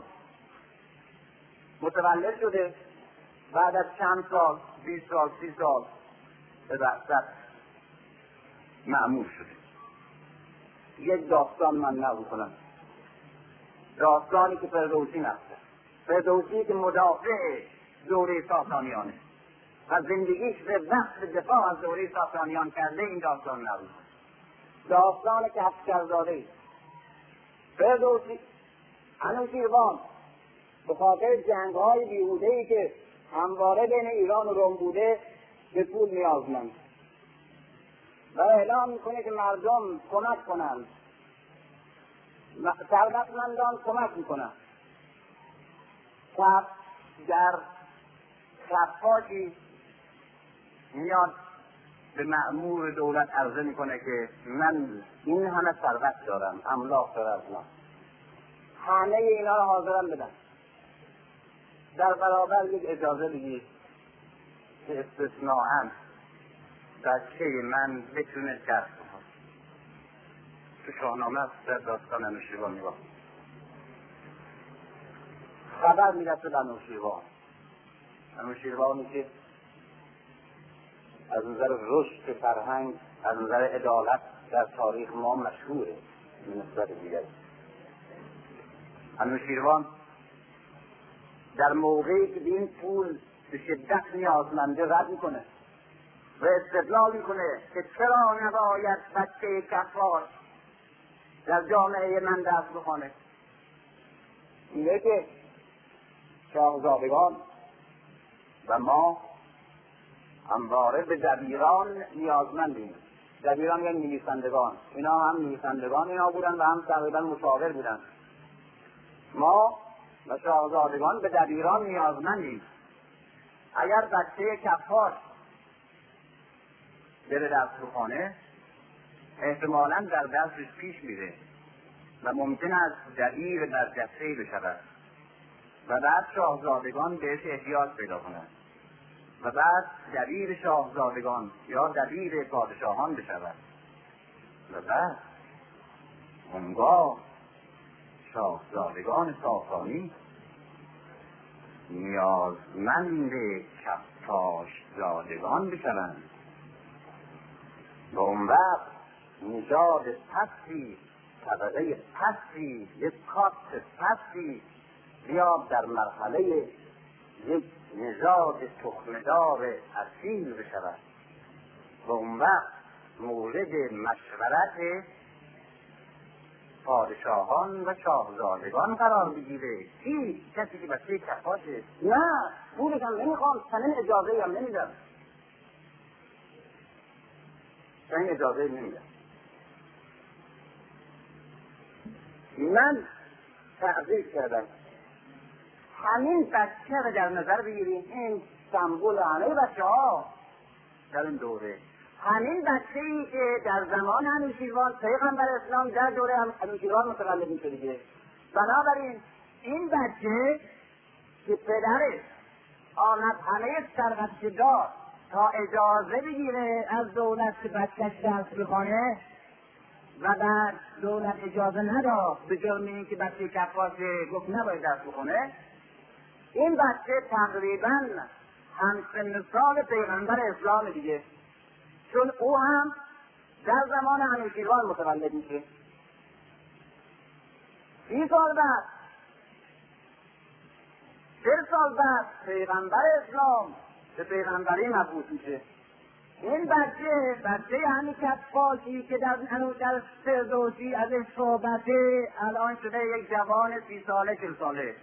متولد شده، بعد از چند سال 20 سال 30 سال به بعد معمول شده. یک داستان من نقل کنم، داستانی که فردوسی نقشه، فردوسی که مدافع دوره ساسانیانه و زندگیش به وقت دفاع از دوره ساسانیان کرده، این داستان نقل. داستان که افسرزاده فردوسی انوشیروان به خاطر جنگ‌های بیهوده‌ای که همواره بین ایران و روم بوده به پول نیازمند و اعلام میکنه که مردم کمک کنند، ثروتمندان کمک میکنند. در خفاشی میاد به مأمور دولت عرضه میکنه که من این همه ثروت دارم، املاک دارم، همه اینا رو حاضرم بدم، در برابر یک اجازه بگیر که استثناءً بچه من بتونه کسب کنه. تو شاهنامه است، در داستان انوشیروان نگاه خبر میرسه به انوشیروانی که از نظر رشد فرهنگ، از نظر عدالت در تاریخ ما مشهوره به نسبت دیگری. انوشیروان در موقعی که این پول به شدت نیازمنده رد میکنه و استدلال میکنه که چرا نباید بچه کفاش در جامعه من دست بخونه. اینه که شاهزادگان و ما همواره به دبیران نیازمندیم. دبیران یعنی نویسندگان، اینا هم نویسندگان اینا بودن و هم تقریبا مشاور بودن. ما و شاهزادگان به دبیران نیازمندیم. اگر بچه کفاش بره درس بخونه احتمالاً در درسش پیش میره و ممکن است دبیر برجسته‌ای بشود و بعد شاهزادگان بهش احتیاج پیدا کنند و بعد دبیر شاهزادگان یا دبیر پادشاهان بشود و بعد اونگاه شاهزادگان ساسانی نیازمند کفاش زادگان بشوند و اون وقت نژاد پستی، طبقه پستی، یک کاست پستی بیاد در مرحله یک نژاد تخمدار اصیل بشود و اون وقت مورد مشورت پادشاهان و شاهزادگان قرار بگیره. کسی که بچه کفاشه نه پولش هم نمیخوام، چنین اجازه هم نمیدم، چنین اجازه نمیدم. من تعریف کردم همین بچه رو در نظر بگیریم، این سمبول همه بچه ها در این دوره، همین بچه‌ای که در زمان انوشیروان پیغمبر اسلام در دوره انوشیروان متولد میشه دیگه. بنابراین این بچه که پدرش آمد همه ثروتش داد تا اجازه بگیره از دولت که بچه‌ش درس بخونه و بعد دولت اجازه نداد به جرم این که بچه کفاش گفت نباید درس بخونه، این بچه تقریباً همسن سال پیغمبر اسلام دیگه، چون او هم در زمان انوشیروان متولد میشه. 30 سال بعد 40 سال بعد پیغمبر اسلام به پیغمبری مبعوث میشه. این بچه همین کفاشی که در فردوسی ازش صحبته الان شده یک جوان 30 ساله 40 ساله.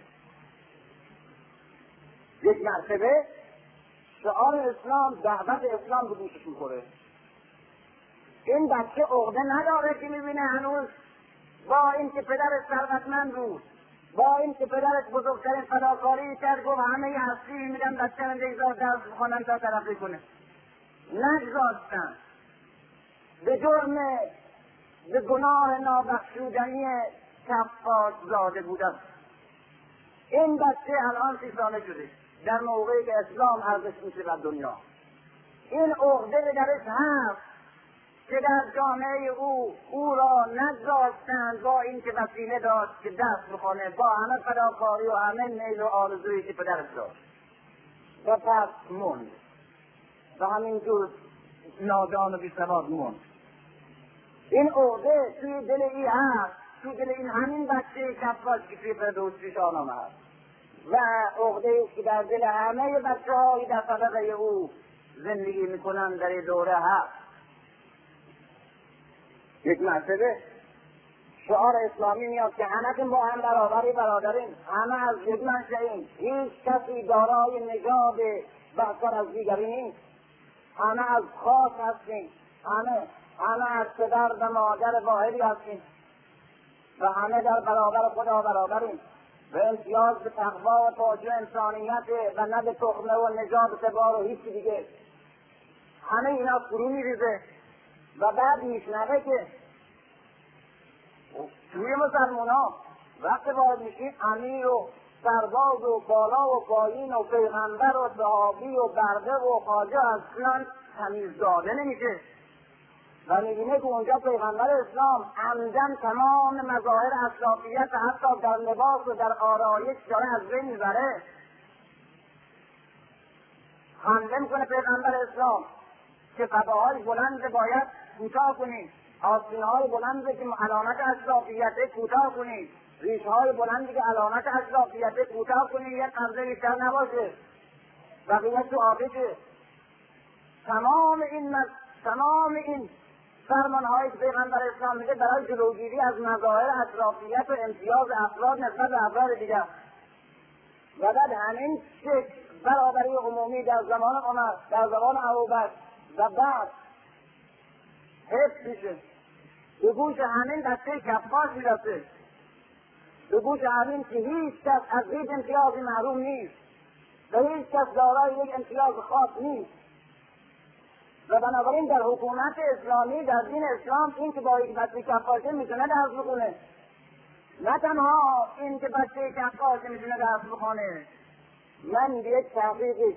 یک مرتبه شعار اسلام، دعوت اسلام به گوشش میخوره. این بچه عقده نداره که میبینه هنوز با این که پدرش ثروتمند بود، با این که پدرش بزرگترین فداکاری کرد و همه هستی میدن بچه رو بگذار درس بخونن تا ترقی کنه. نگذاشتن. به جرم به گناه نابخشودنی کفاش زاده بودن. این بچه الان 30 ساله شده در موقعی که اسلام ارزش میشه در دنیا. این عقده به درش هست که در جامعه او را نگذاشتند، با این که وسیله داشت که دست بخونه، با همه فداکاری و همه میل و آرزویی که پدرش داشت و پس موند و همینجور نادان و بی‌سواد موند. این عقده توی دل ای هست، توی دل این همین بچه کفاش که توی فردوسی شاهنامه هست و عقده ایست که در دل همه بچه هایی در طبقه او زندگی میکنن در این دوره هست. یک مرتبه شعار اسلامی میاد که همه با هم برادرین، همه از یک منشأیم، هیچ کسی دارای نژاد برتر از دیگری نیست، همه از خاک هستیم، همه از پدر و مادر واحدی هستیم و همه در برابر خدا برابریم و امتیاز به تقوا و توجه انسانیت و نه به تخمه و نژاد تبار و هیچ دیگه. همه اینا فرو میریزه و بعد میشنوه که توی مسلمان ها وقت وارد میشید امیر و سرباز و بالا و پایین و پیغمبر و صحابی و برده و خواجه اصلا تمیز داده نمیشه و میبینه که اونجا پیغمبر اسلام عمدن تمام مظاهر اشرافیت حتی در لباس و در آرایش داره از بین میبره. حمله میکنه پیغمبر اسلام که قباهای بلند باید کوتاه کنید، آستینهای بلند که علامت اشرافیت کوتاه کنید، ریشهای بلندی که علامت اشرافیت کوتاه کنید، یک قبضه بیشتر نباشه، بقیه تو آبشه. تمام این فرمانهای که پیغمبر اسلام میگه برای جلوگیری از مظاهر اشرافیت و امتیاز افراد نسبت به افراد دیگر و بعد همین شکل برابری عمومی در زمان عمر، در زمان ابوبکر و بعد حفظ میشه، به گوش همین دسته کفاش میرسه، به گوش همین که هیچ کس از هیچ امتیازی محروم نیست و هیچ کس دارای یک امتیاز خاص نیست و بنابراین در حکومت اسلامی، در دین اسلام، این که با یک بچه کفاشه میتونه درس بخونه. نه تنها این که بچه کفاشه میتونه درس بخونه، من یک تحقیقی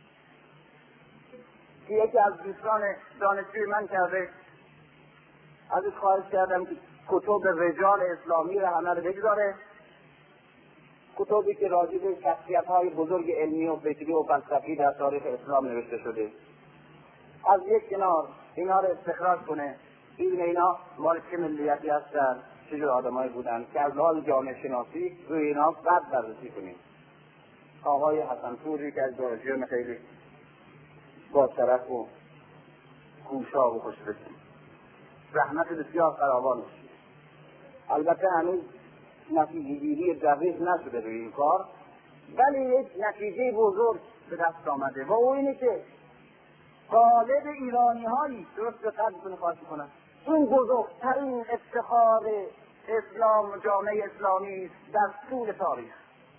که یکی از دوستان دانشجوی من کرده، ازش خواهش کردم که کتب رجال اسلامی را همه رو بگذاره، کتبی که راجع به شخصیت‌های بزرگ علمی و فکری و فلسفی در تاریخ اسلام نوشته شده، از یک کنار اینا رو استخراج کنه، اینا مال چه ملیتی هستن، چه جور آدمایی بودن که از لحاظ جامعه شناسی روی اینا بعد بررسی کنیم. آقای حسن پوری که از دانشجویان خیلی با شرف و کوشا و خوشبختی، زحمت بسیار فراوان است. البته هنوز نتیجه گیری دقیق نشده روی این کار، ولی یک نتیجه بزرگ به دست آمده و او اینه که غالب ایرانی هایی درست به قدرتون خواهش کنن این بزرگترین افتخار اسلام و جامعه اسلامی است در طول تاریخ.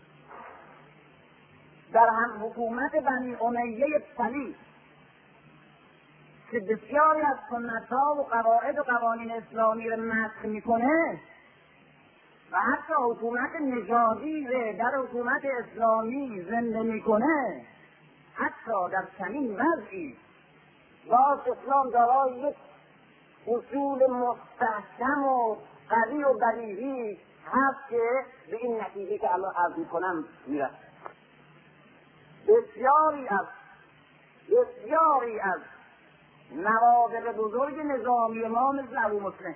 در هم حکومت بنی امیه پلی که بسیاری از سنت‌ها و قواعد و قوانین اسلامی را مسخ میکنه و حتی حکومت نژادی در حکومت اسلامی زنده میکنه، حتی در چنین وضعی باز اسلام دارای یک اصول مستحکم و قوی و بدیهی هست که به این نتیجه که الان عرض میکنم میرسه. بسیاری از بسیاری از نوابغ بزرگ نظامی ما مثل ابو مسلم،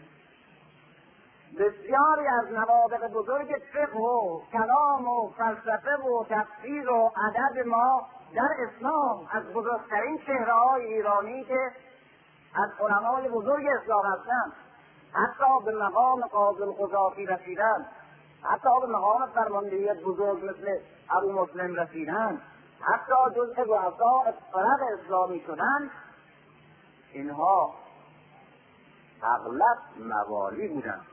بسیاری از نوابغ بزرگ فقه و کلام و فلسفه و تفسیر و ادب ما در اسلام، از بزرگترین چهره‌های ایرانی که از علمای بزرگ اسلام هستند، حتی به مقام قاضی القضاتی رسیدند، حتی به مقام فرماندهی بزرگ مثل ابو مسلم رسیدند، حتی جزء رؤساء فرق اسلامی شدند. اینها اغلب موالی بودند،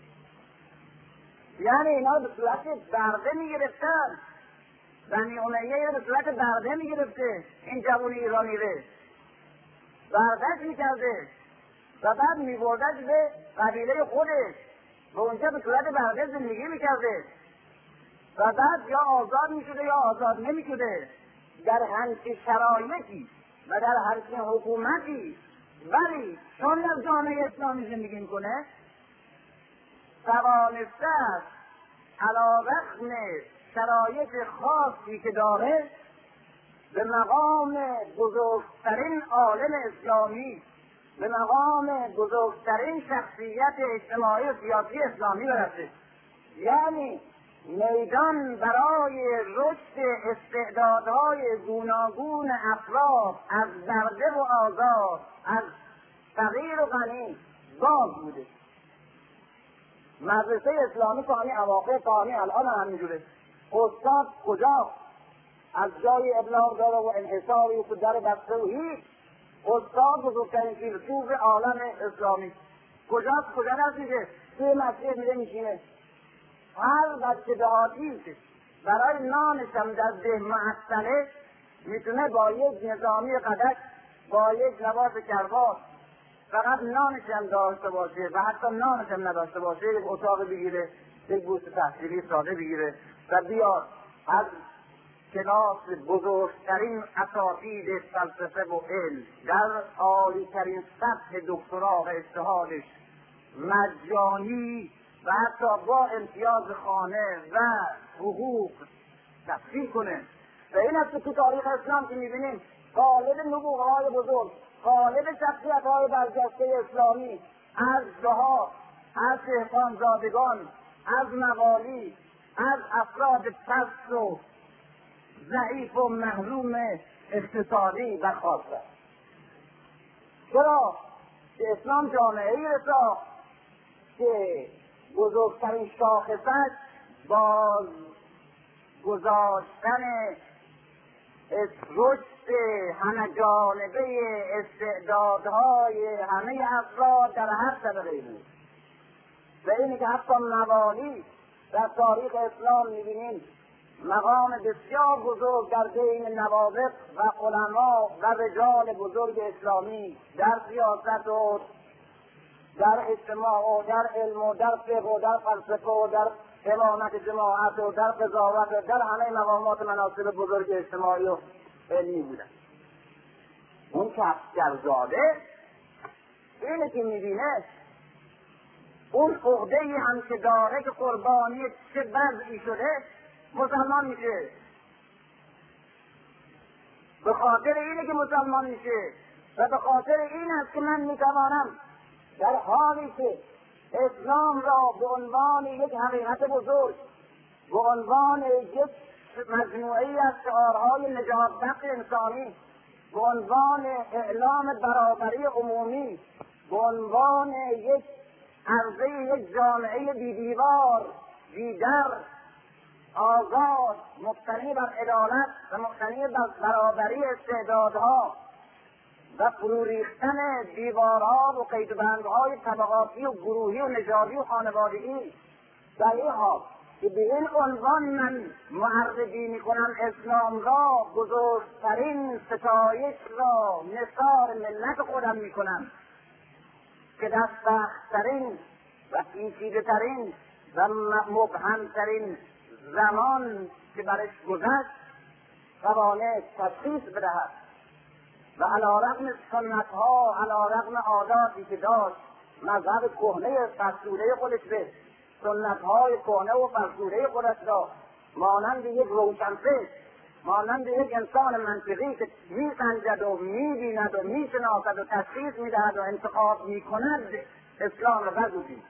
یعنی اینا به صورت برده میگرفتن. بنی امیه به صورت برده میگرفته این جوان ایرانی ره، بردش میکرده و بعد میبردش به قبیله خودش و اونجا به صورت برده زندگی میکرده و بعد یا آزاد میشده یا آزاد نمیشده. در همچین شرایطی و در همچین حکومتی، ولی چون در جامعه اسلامی زندگی میکنه، توانسته است علیرغم شرایط خاصی که داره به مقام بزرگترین عالم اسلامی، به مقام بزرگترین شخصیت اجتماعی و سیاسی اسلامی برسه. یعنی میدان برای رشد استعدادهای گوناگون افراد از برده و آزاد، از فقیر و غنی باز بوده. مدرسه اسلامی کانی اواخر کانی الان همینجوره. استاد کجا از جای ابلاغ داره و انحصاری و در بسته و هیچ. استاد بزرگترین فیلسوف عالم اسلامی کجاست؟ کجا رسیده؟ توی مسجد میره میشینه. هر بچه دهاتی که برای نانش هم در ده معطله میتونه با یک نظامی قدک، با یک لباس کرباس فقط نانش هم داشته باشه و حتی نانش هم نداشته باشه، یک اتاق بگیره، یک بورس تحصیلی ساده بگیره و بیاد از کلاس بزرگترین اساتید فلسفه و علم در عالی‌ترین سطح دکترا و اجتهادش مجانی و حتی با امتیاز خانه و حقوق تفسیر کنه. و این است که تو تاریخ اسلام که میبینیم غالب نبوغه‌های بزرگ، غالب شخصیت‌های برجسته اسلامی از دهات، از دهقانزادگان، از موالی، از افراد پست و ضعیف و محروم اقتصادی برخاسته. چرا؟ که اسلام جامعه‌ای رسا که بزرگترین شاخصش باز گذاشتن رشد همه جانبه استعدادهای همه افراد در هر طبقه بود. و اینی که حتی موالی در تاریخ اسلام می‌بینیم مقام بسیار بزرگ در بین نوابغ و علما و رجال بزرگ اسلامی در سیاست و در اجتماع و در علم و در فقه و در فلسفه و در امامت جماعت و در قضاوت و در همه مقامات مناصب بزرگ اجتماعی و علمی بودن. اون کفگرزاده اینه که میبینه اون عقده‌ای هم که داره که قربانی چه وضعی شده مسلمان میشه. به خاطر اینه که مسلمان میشه و به خاطر این است که من میتوانم در حالی که اسلام را به عنوان یک حقیقت بزرگ، به عنوان یک مجموعه‌ای از شعارهای نجات بخش انسانی، به عنوان اعلام برابری عمومی، به عنوان یک عرضه یک جامعه بی دیوار، بی در، آزاد، مبتنی بر عدالت و مبتنی بر برابری استعدادها و فرو ریختن دیوارها و قیدبندهای طبقاتی و گروهی و نژادی و خانوادگی، در این حال که به این عنوان من معرفی میکنم اسلام را، بزرگترین ستایش را نثار ملت خودم میکنم که در سخت‌ترین و پیچیده‌ترین و مبهم‌ترین زمان که برش گذشت توانست تشخیص بدهد و علیرغم سنت‌ها، علیرغم عاداتی که داشت، مذهب کهنه فرسوده خودش به سنت‌های کهنه و فرسوده خودش را مانند یک روشنفکر مانند یک انسان منطقی که میسنجد و میبیند و میشناسد و تشخیص میدهد و انتخاب میکند اسلام را بگویید.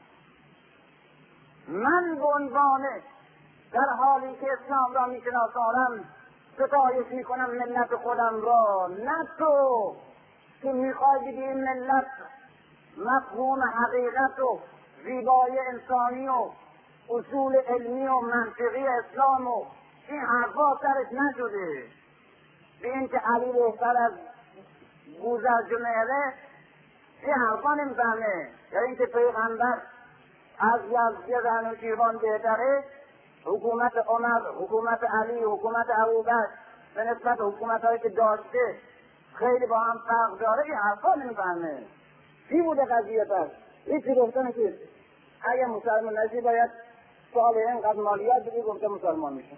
من به عنوان در حالی که اسلام را میشناسانم ستایش میکنم ملت خودم را، نه تو که میخوای بگی این ملت مفهوم حقیقت و زیبایی انسانی و اصول علمی و منطقی اسلام و این حرفا سرش نشده. به این که علی بهتر از گوزرج و مهره این حرفا نمیفهمه، یا این که پیغمبر از یزدی زنوشیروان بهتره، حکومت عمر، حکومت علی، حکومت ابوبکر به نسبت حکومت هایی که داشته خیلی با هم فرق داره، این حرفا نمیفهمه. چی بوده قضیه پس؟ هیچی گفتن که اگه مسلمان نشی باید سال اینقدر مالیات بدی، گفته مسلمان میشه.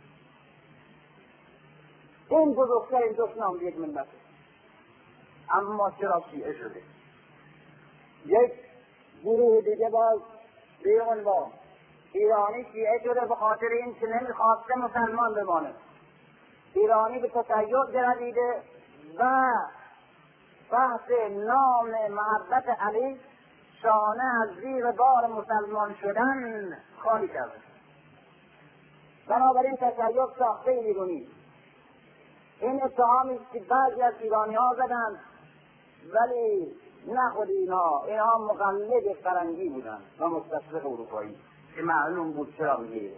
این بزرگترین دشمن یک ملت. اما چرا شیعه شده؟ یک گروه دیگه باز به عنوان ایرانی شیعه شده به خاطر این که نمیخواسته مسلمان بمانه. ایرانی به تشیع گردیده و بحث نام محبت علی شانه از زیر بار مسلمان شدن خالی کرده. بنابراین تشیع ساخته بیرونی. این اتهامی که بعضی از ایرانی ها زدند، ولی نه خود اینها مقلد فرنگی بودند و مستشرق اروپایی که معلوم بود چرا میگه.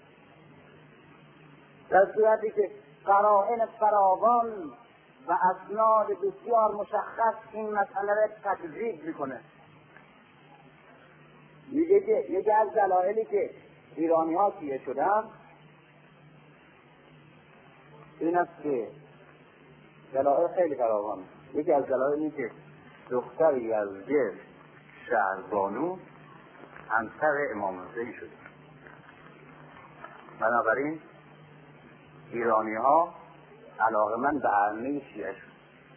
در صورتی که قرائن فراوان و اسناد بسیار مشخص این مسئله را تکذیب میکنه. میگه که یکی از دلایلی که ایرانی ها شیعه شدن این است که دلایل خیلی فراوان. یکی از دلایل این که دختر یزدی شهربانو همسر امام حسین شده. بنابراین ایرانی ها علاقمند به ارمه شیعه شد.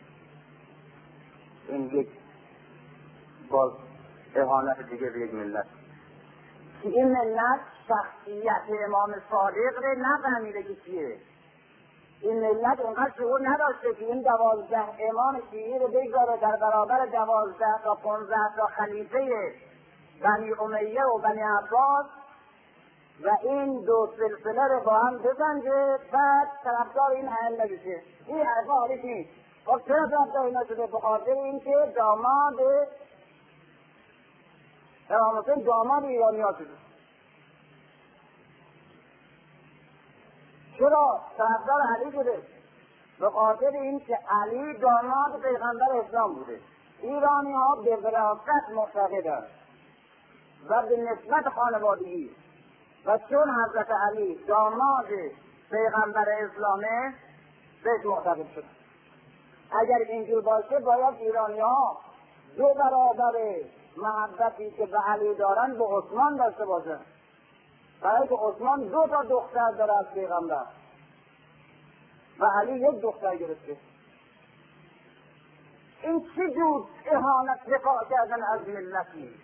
این یک باز اهانت دیگه به یک ملت. این ملت شخصیت امام صادق رو نفهمیده که چیه. این ملت اونقدر شعور نداشته که این 12 امام شیعی رو بگذاره در برابر 12 تا 15 تا خلیفه بنی امیه و بنی عباس و این دو سلسله رو با هم بسنجه، بعد طرفدار این ائمه بشه. این حرفا حالیش نیست. خب چرا طرفدار اینا شده؟ به خاطر اینکه داماد امام حسین داماد ایرانی ها شده. چرا طرفدار علی شده؟ به خاطر اینکه علی داماد پیغمبر اسلام بوده. ایرانی ها به وراثت معتقدند و به نسبت خانوادگی، و چون حضرت علی داماد پیغمبر اسلامه بهش معتقد شد. اگر اینجور باشه باید ایرانی ها 2 برابر محبتی که به علی دارن به عثمان داشته باشن، برای که عثمان 2 تا دختر داره از پیغمبر و علی 1 دختر گرفته. این چی جور اهانت دفاع کردن از ملتی؟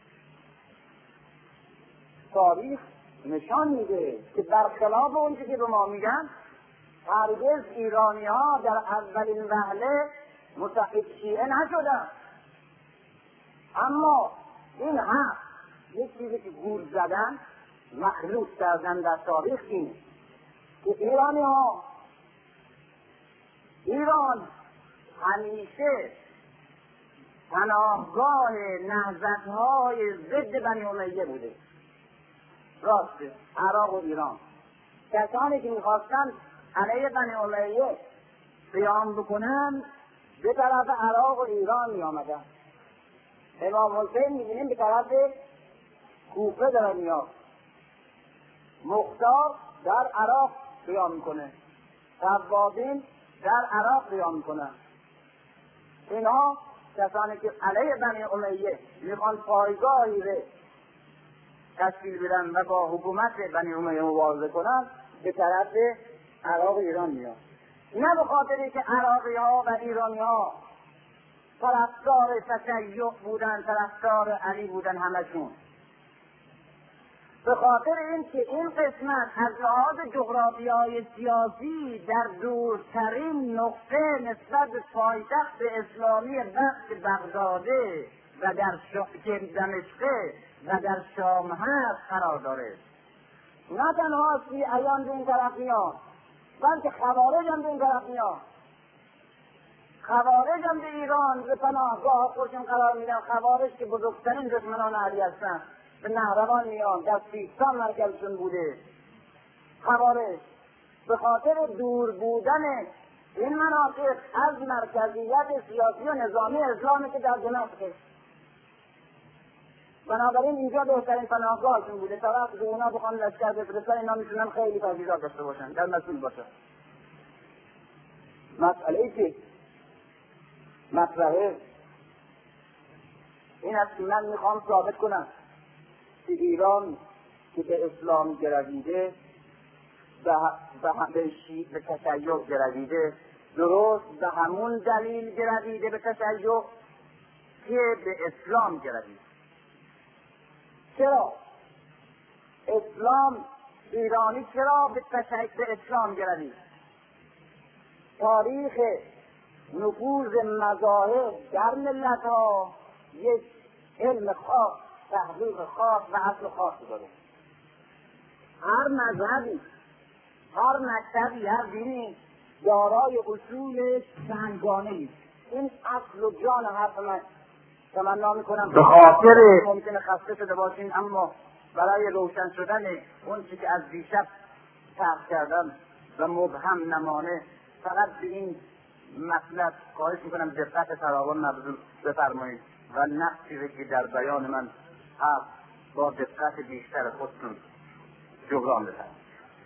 تاریخ نشان میده که برخلاف اون که به ما میگن هرگز ایرانی ها در اولین وهله متحد شیعه نشدن. اما این حق یک چیزی که گول زدن مخلوط کردن در تاریخ اینه که ایران همیشه پناهگاه نهضت‌های ضد بنی امیه بوده. راسته عراق و ایران کسانی که میخواستن علیه بنی امیه قیام بکنن به طرف عراق و ایران میآمدن. امام حسین میبینیم به طرف کوفه داره میاد، مختار در عراق قیام میکنه، قوادین در عراق قیام میکنن. اینها کسانی که علیه بنی امیه میخوان پایگاهی رو تشکیل بدن و با حکومت بنی امیه مبارزه کنن به طرف عراق و ایران میاد. نه به خاطری که عراقی ها و ایرانی ها طرفدار تشیع بودن، طرفدار علی بودن همشون، به خاطر اینکه این قسمت از لحاظ جغرافیای سیاسی در دورترین نقطه نسبت به پایتخت اسلامی وقت بغداده و در دمشقه و در شام هست قرار داره. نه تنها شیعیان به این طرف میان، بلکه خوارج هم به این طرف میان. خوارج هم به ایران به پناهگاه خودشون قرار میدن. خوارج که بزرگترین دشمنان علی هستن به نهروان میان، در سیستان مرکزشون بوده. خوارج به خاطر دور بودن این مناطق از مرکزیت سیاسی و نظامی اسلامی که در دمشق، بنابراین اینجا بهترین پناهگاهشون بوده تا وقتی که اونا بخوان لشکر بفرستن اینا میتونن خیلی تجهیزات داشته باشن، در مسئول باشن. مسئله که مطرحه این است که من میخوام ثابت کنم که ایران که به اسلام گرویده، به تشیع گرویده، درست به همون دلیل گرویده به تشیع که به اسلام گرویده. چرا؟ اسلام ایرانی چرا به اسلام گروید؟ تاریخ نفوذ مذاهب در ملت ها یک علم خاص، تحقیق خاص و اصل خاصی داره. هر مذهبی، هر مکتبی، هر دینی دارای اصول چندگانه‌ای. این اصل و جان حرف من تمنا میکنم به خاطر ممکنه خسته شده باشین، اما برای روشن شدن اون چیزی که از دیشب تحقیق کردم و مبهم نمانه، فقط به این مطلب خواهش میکنم دقت فراوان مبذول بفرمایید و نقشی که در بیان من هست با دقت بیشتر خودتون جبران بفرمایید.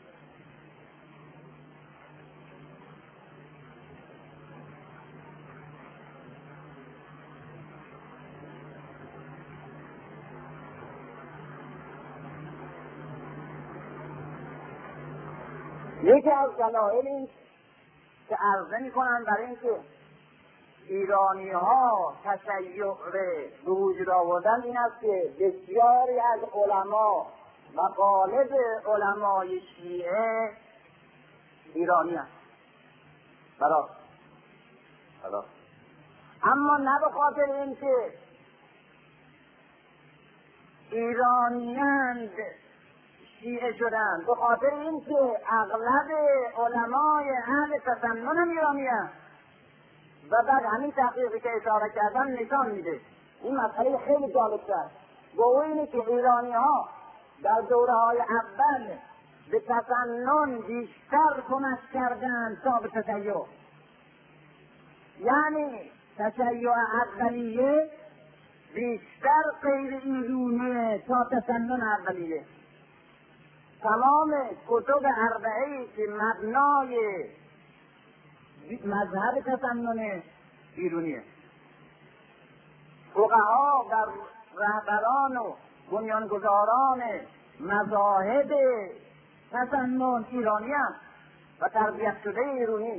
یکی از دلایل این که عرضه میکنم برای اینکه ایرانی ها تشیع به وجود آوردن این است که بسیاری از علما و غالب علمای شیعه ایرانی هست. برای اما نه به خاطر اینکه ایرانیند شیعه شدن، به خاطر اینکه اغلب علمای اهل تسنن هم ایرانی هست. و بعد همین تحقیقی که اشاره کردن نشان میده این مسئله خیلی جالب‌تر. با اینه که ایرانی ها در دوره های اول به تسنن بیشتر کمک کردن تا به تشیع. یعنی تشیع اولیه بیشتر غیر ایرانیه تا تسنن اولیه. تمام کتب اربعه‌ای که مبنای مذهب تسنن ایرانیه، فقها و رهبران و بنیانگذاران مذاهب تسنن ایرانی هست و تربیت شده ایرانی.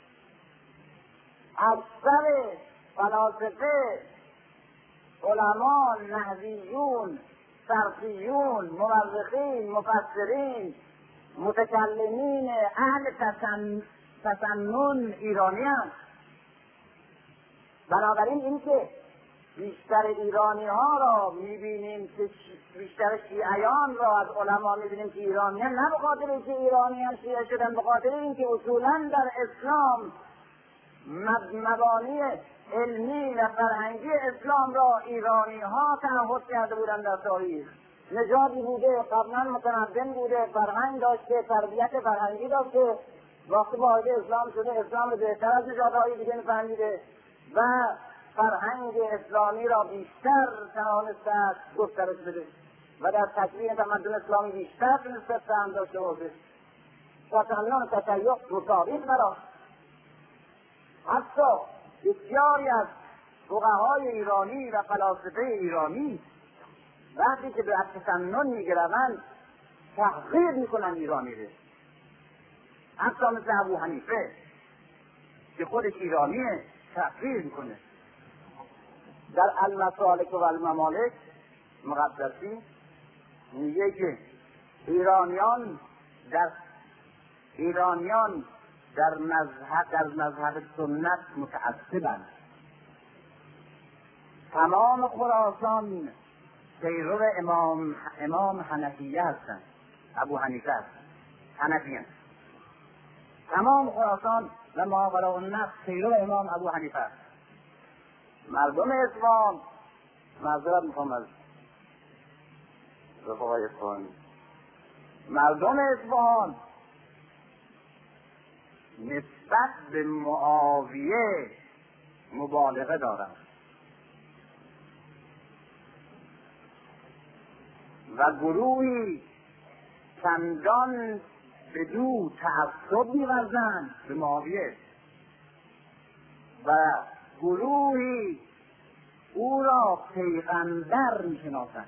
اکثر فلاسفه، علما، نحویون، صرفیون، مورخین، مفسرین، متکلمین اهل تسنن ایرانی هست. بنابراین این که بیشتر ایرانی ها را میبینیم که بیشتر شیعیان را از علما میبینیم که ایرانی هست، نه به خاطر اینکه ایرانیان شیعه شدن، به خاطر اینکه اصولا در اسلام مبانی علمی و فرهنگی اسلام را ایرانی ها تعهد کرده بودند. در تاریخ نژادی بوده، قبلا متمدن بوده، فرهنگ داشته، تربیت فرهنگی داشته. وقتی وارد اسلام شده اسلام بهتر از نژادهای دیگه می‌فهمیده و فرهنگ اسلامی را بیشتر توانسته گسترش بده و در تشریح تمدن اسلامی بیشتر تونسته سهم داشته باشه. تسنن تشیع رو تاریخ براش. حتی بسیاری از فقهای ایرانی و فلاسفه ایرانی وقتی که به تسنن میگروند تحقیر میکنن ایرانی رو. حتی مثل ابو حنیفه که خودش ایرانیه تحقیر میکنه. در المسالک و الممالک مقدسی میگه که ایرانیان در مذهب سنت متعصبند. تمام خراسان پیرو امام حنفیه هستند، ابو حنیفه هستند، حنفیان. تمام خراسان و ماوراء النهر پیرو امام ابو حنیفه هست. مردم اصفهان، معذرت میخوام از رفقای اصفهانی، مردم اصفهان نسبت به معاویه مبالغه دارند و گروهی چندان بدو تعصب می‌ورزند به معاویه و گروهی او را پیغمبر می‌شناسند.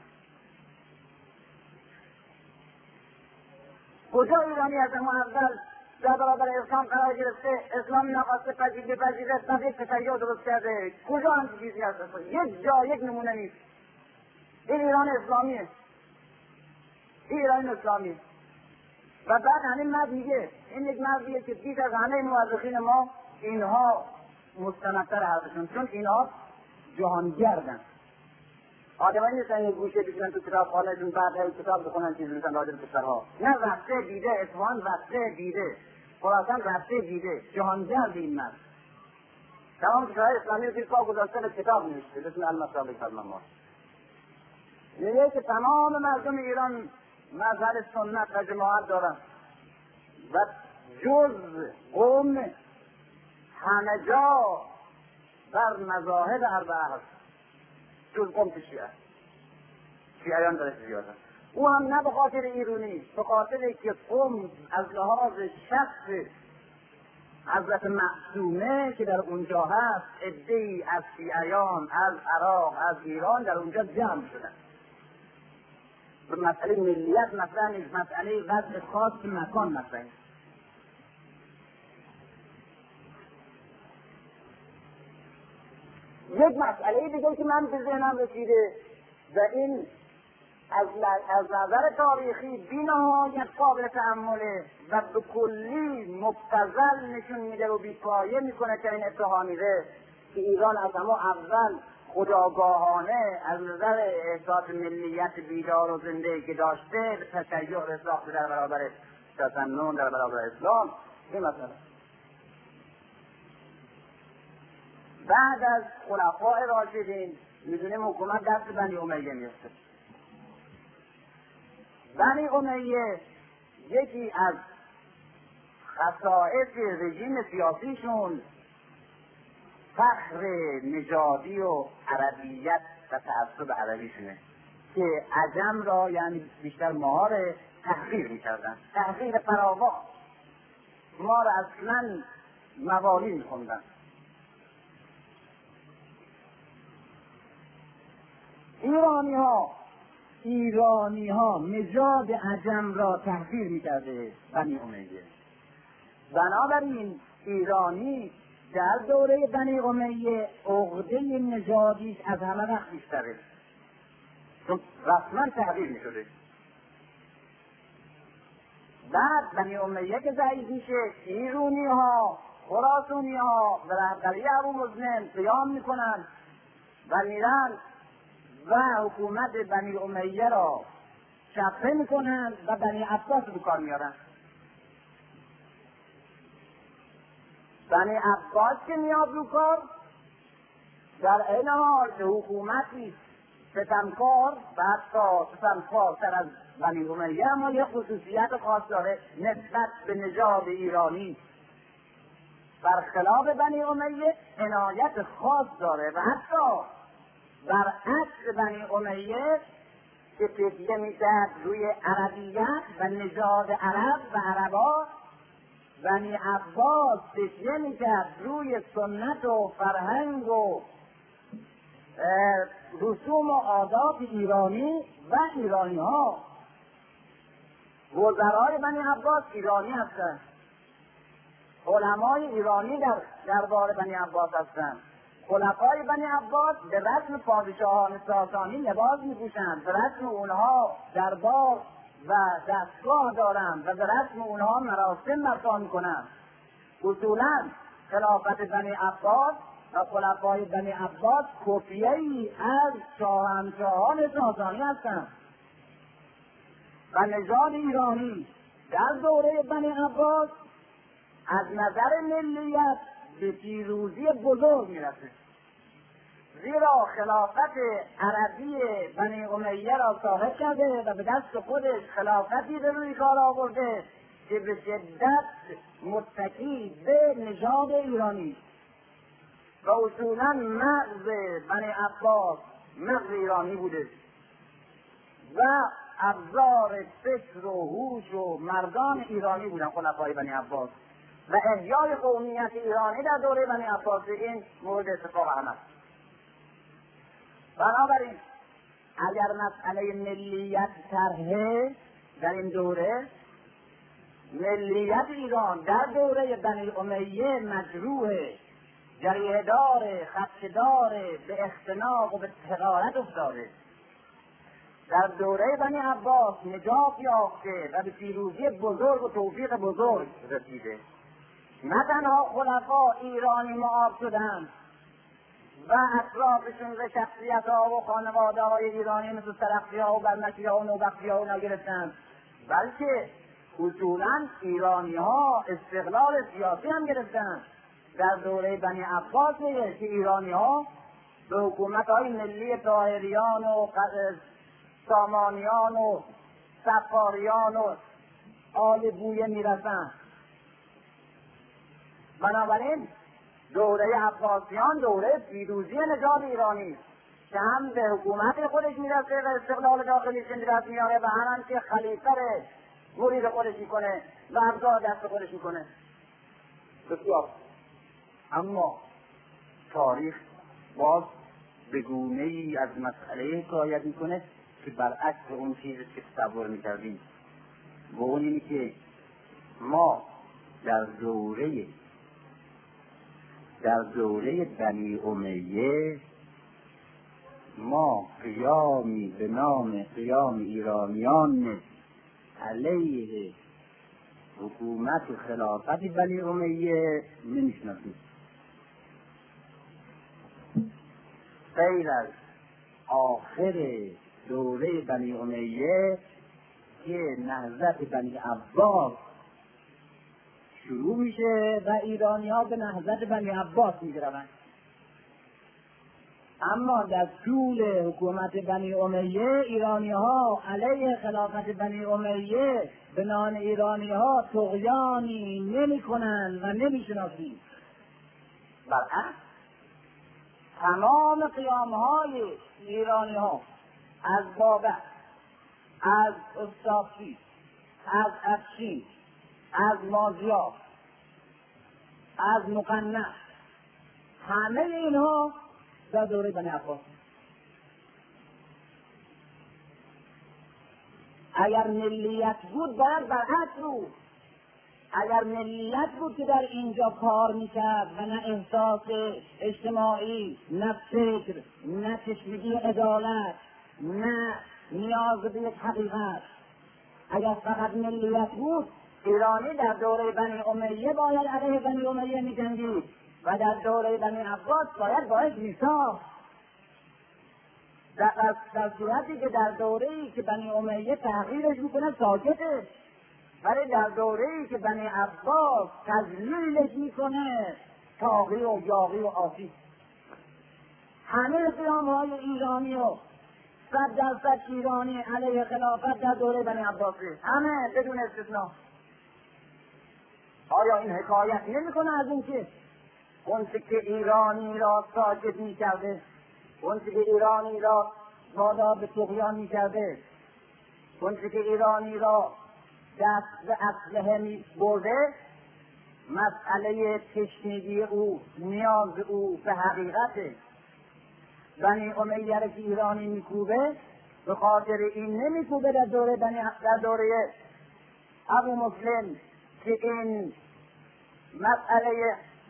کجا ایرانی از ما اول در برابر اسلام قرار گرفته، اسلام ناخواسته بپذیره، بعد یک تشیع درست کرده؟ کجا هم چیزی هست؟ یک جا یک نمونه نیست. این ایران اسلامیه، این ایران اسلامیه. و بعد همین مرد میگه، این یک مردیه که بیش از همه مورخین ما اینها مستندتر حرفشون، چون اینها جهانگردن. آدمایی نیستن یک گوشه بشینن تو کتابخانه‌شون بعد کتاب بخونن چیزی میشن راجع به کشورها. نه، رفته دیده، اصفهان رفته دیده، خراسان رفته دیده، جهانگرد این مرد. تمام کشورهای اسلامی رو زیر پا گذاشته به کتاب نوشته، بسم المصابیح ما. میگه که تمام مردم ایران مذهب سنت و جماعت دارن و جز قوم همه جا بر مذاهب اربعه هست، جز قوم شیعیان درش زیاده. او هم نه به خاطر ایرونی، به خاطر که قوم از لحاظ شخص حضرت معصومه که در اونجا هست، عده‌ای از شیعیان از عراق از ایران در اونجا جمع شدن. به مسئله ملیت مثلا نیست، مسئله وضع خاص مکان مثلا. یک مسئله دیگه که من به ذهنم رسیده و این از نظر تاریخی بی‌نهایت قابل تأمله و به کلی مبتذل نشون میده و بی‌پایه میکنه که این اتهام میده که ایران از همه اول خودآگاهانه از نظر احساس ملیت بیدار و زنده که داشته تشیع رساخت در برابر تسنن، در برابر اسلام. این مسئله بعد از خلفای راشدین میدونیم حکومت دست بنی امیه میفته. بنی امیه یکی از خصائص رژیم سیاسیشون فخر نژادی و عربیت و تعصب عربیشونه که عجم را، یعنی بیشتر ماها را تحقیر میکردن، تحقیر فراوان. ما را اصلا موالی میخوندن. ایرانی ها نژاد عجم را تحقیر میکرده بنی امیه. بنابراین ایرانی در دوره بنی امیه عقده نژادیش از همه وقت بیشتره، چون رسما تحقیر میشده. بعد بنی امیه که ضعیف میشه، ایرانی ها، خراسانی ها و رهبری ابو مسلم قیام میکنن و میرن و حکومت بنی امیه را شفه میکنن و بنی عباس رو کار میارن. بنی عباس که میاد رو کار، در این حال که حکومتی ستمکار و حتی ستمکارتر از بنی امیه، اما یه خصوصیت خاص داره نسبت به نژاد ایرانی. برخلاف بنی امیه عنایت خاص داره و حتی برعکس بنی امیه که تکیه میکرد روی عربیت و نژاد عرب و عربا، بنی عباس تکیه میکرد روی سنت و فرهنگ و رسوم و عادات ایرانی و ایرانی ها. وزرای بنی عباس ایرانی هستند، علمای ایرانی در دربار بنی عباس هستند، خلفای بنی عباس به رسم پادشاهان ساسانی لباس میپوشند، به رسم اونها دربار و دستگاه دارند و به رسم اونها مراسم برپا میکنند. اصولا خلافت بنی عباس و خلفای بنی عباس کپیه‌ای از شاهنشاهان ساسانی هستند و نژاد ایرانی در دوره بنی عباس از نظر ملیت به پیروزی بزرگ میرسه، زیرا خلافت عربی بنی امیه را صاحب کرده و به دست خودش خلافتی به روی کار آورده که به شدت متکی به نژاد ایرانی و اصولا مغز بنی عباس مغز ایرانی بوده و ابزار فکر و هوش و مردان ایرانی بودن خلفای بنی عباس و احیای قومیت ایرانی در دوره بنی عباس این مورد اتفاق احمد. بنابراین اگر مسئله ملیت طرحه در این دوره، ملیت ایران در دوره بنی امیه مجروحه، جریه‌دار، خدشه‌دار، به اختناق و به حقارت افتاده. در دوره بنی عباس نجات یافته و به پیروزی بزرگ و توفیق بزرگ رسیده. نه تنها خلفا ایرانی معاب شدند و اطرافشون به شخصیت‌ها و خانواده‌های ایرانی مثل سرخسی‌ها و برمکی‌ها و نوبختی‌ها و نگرفتند، بلکه اصولاً ایرانی‌ها استقلال سیاسی هم گرفتند. در دوره بنی عباس میگه که ایرانی‌ها به حکومت‌های ملی طاهریان و سامانیان و صفاریان و آل بویه میرسند. بنابراین دوره عباسیان دوره پیروزی نژاد ایرانی که هم به حکومت خودش میرسه و استقلال داخلیش دست میاره و هم که خلیفه مرید خودش میکنه و ابزار دست خودش میکنه. بسیار. اما تاریخ باز به گونه ای از مسئله حکایت میکنه که برعکس اون چیزی که تصور میکردیم و اون اینه که ما در دوره بنی امیه ما قیامی به نام قیام ایرانیان علیه حکومت و خلافت بنی امیه نمیشناسیم. غیر از آخر دوره بنی امیه که نهضت بنی عباس شروع میشه و ایرانی ها به نهضت بنی عباس میگروند. اما در طول حکومت بنی امیه ایرانی ها علیه خلافت بنی امیه به نام ایرانی ها طغیانی نمی کنند و نمی شناسید. برعکس تمام قیام های ایرانی ها از بابک، از استافی، از افشین، از مازیار، از مقنع، همه اینها در دوره بنی عباس. اگر ملیت بود باید برعکس بود. اگر ملیت بود که در اینجا کار میکرد و نه احساس اجتماعی، نه فکر، نه تشویقی عدالت، نه نیاز به یک حقیقت، اگر فقط ملیت بود ایرانی در دوره بنی امیه باید علیه بنی امیه می‌جنگید و در دوره بنی عباس باید باید میساخت. در صورتی که در دوره‌ای که بنی امیه تحقیرش میکنه ساکته، ولی در دوره‌ای که بنی عباس تذلیلش میکنه طاغی و یاغی و عاصی. همه قیام‌های ایرانی و 100% ایرانی علیه خلافت در دوره بنی عباسه، همه بدون استثناء. آیا این حکایت نمی‌کنه از این که اون که ایرانی را ساکت می‌کرده، اون که ایرانی را وادار به طغیان می‌کرده، اون که ایرانی را دست به اسلحه می‌برده، مسئله تشنگی او، نیاز او به حقیقته. بنی امیه را که ایرانی می‌کوبه به خاطر این نمی‌کوبه در دوره ابو مسلم که این مسئله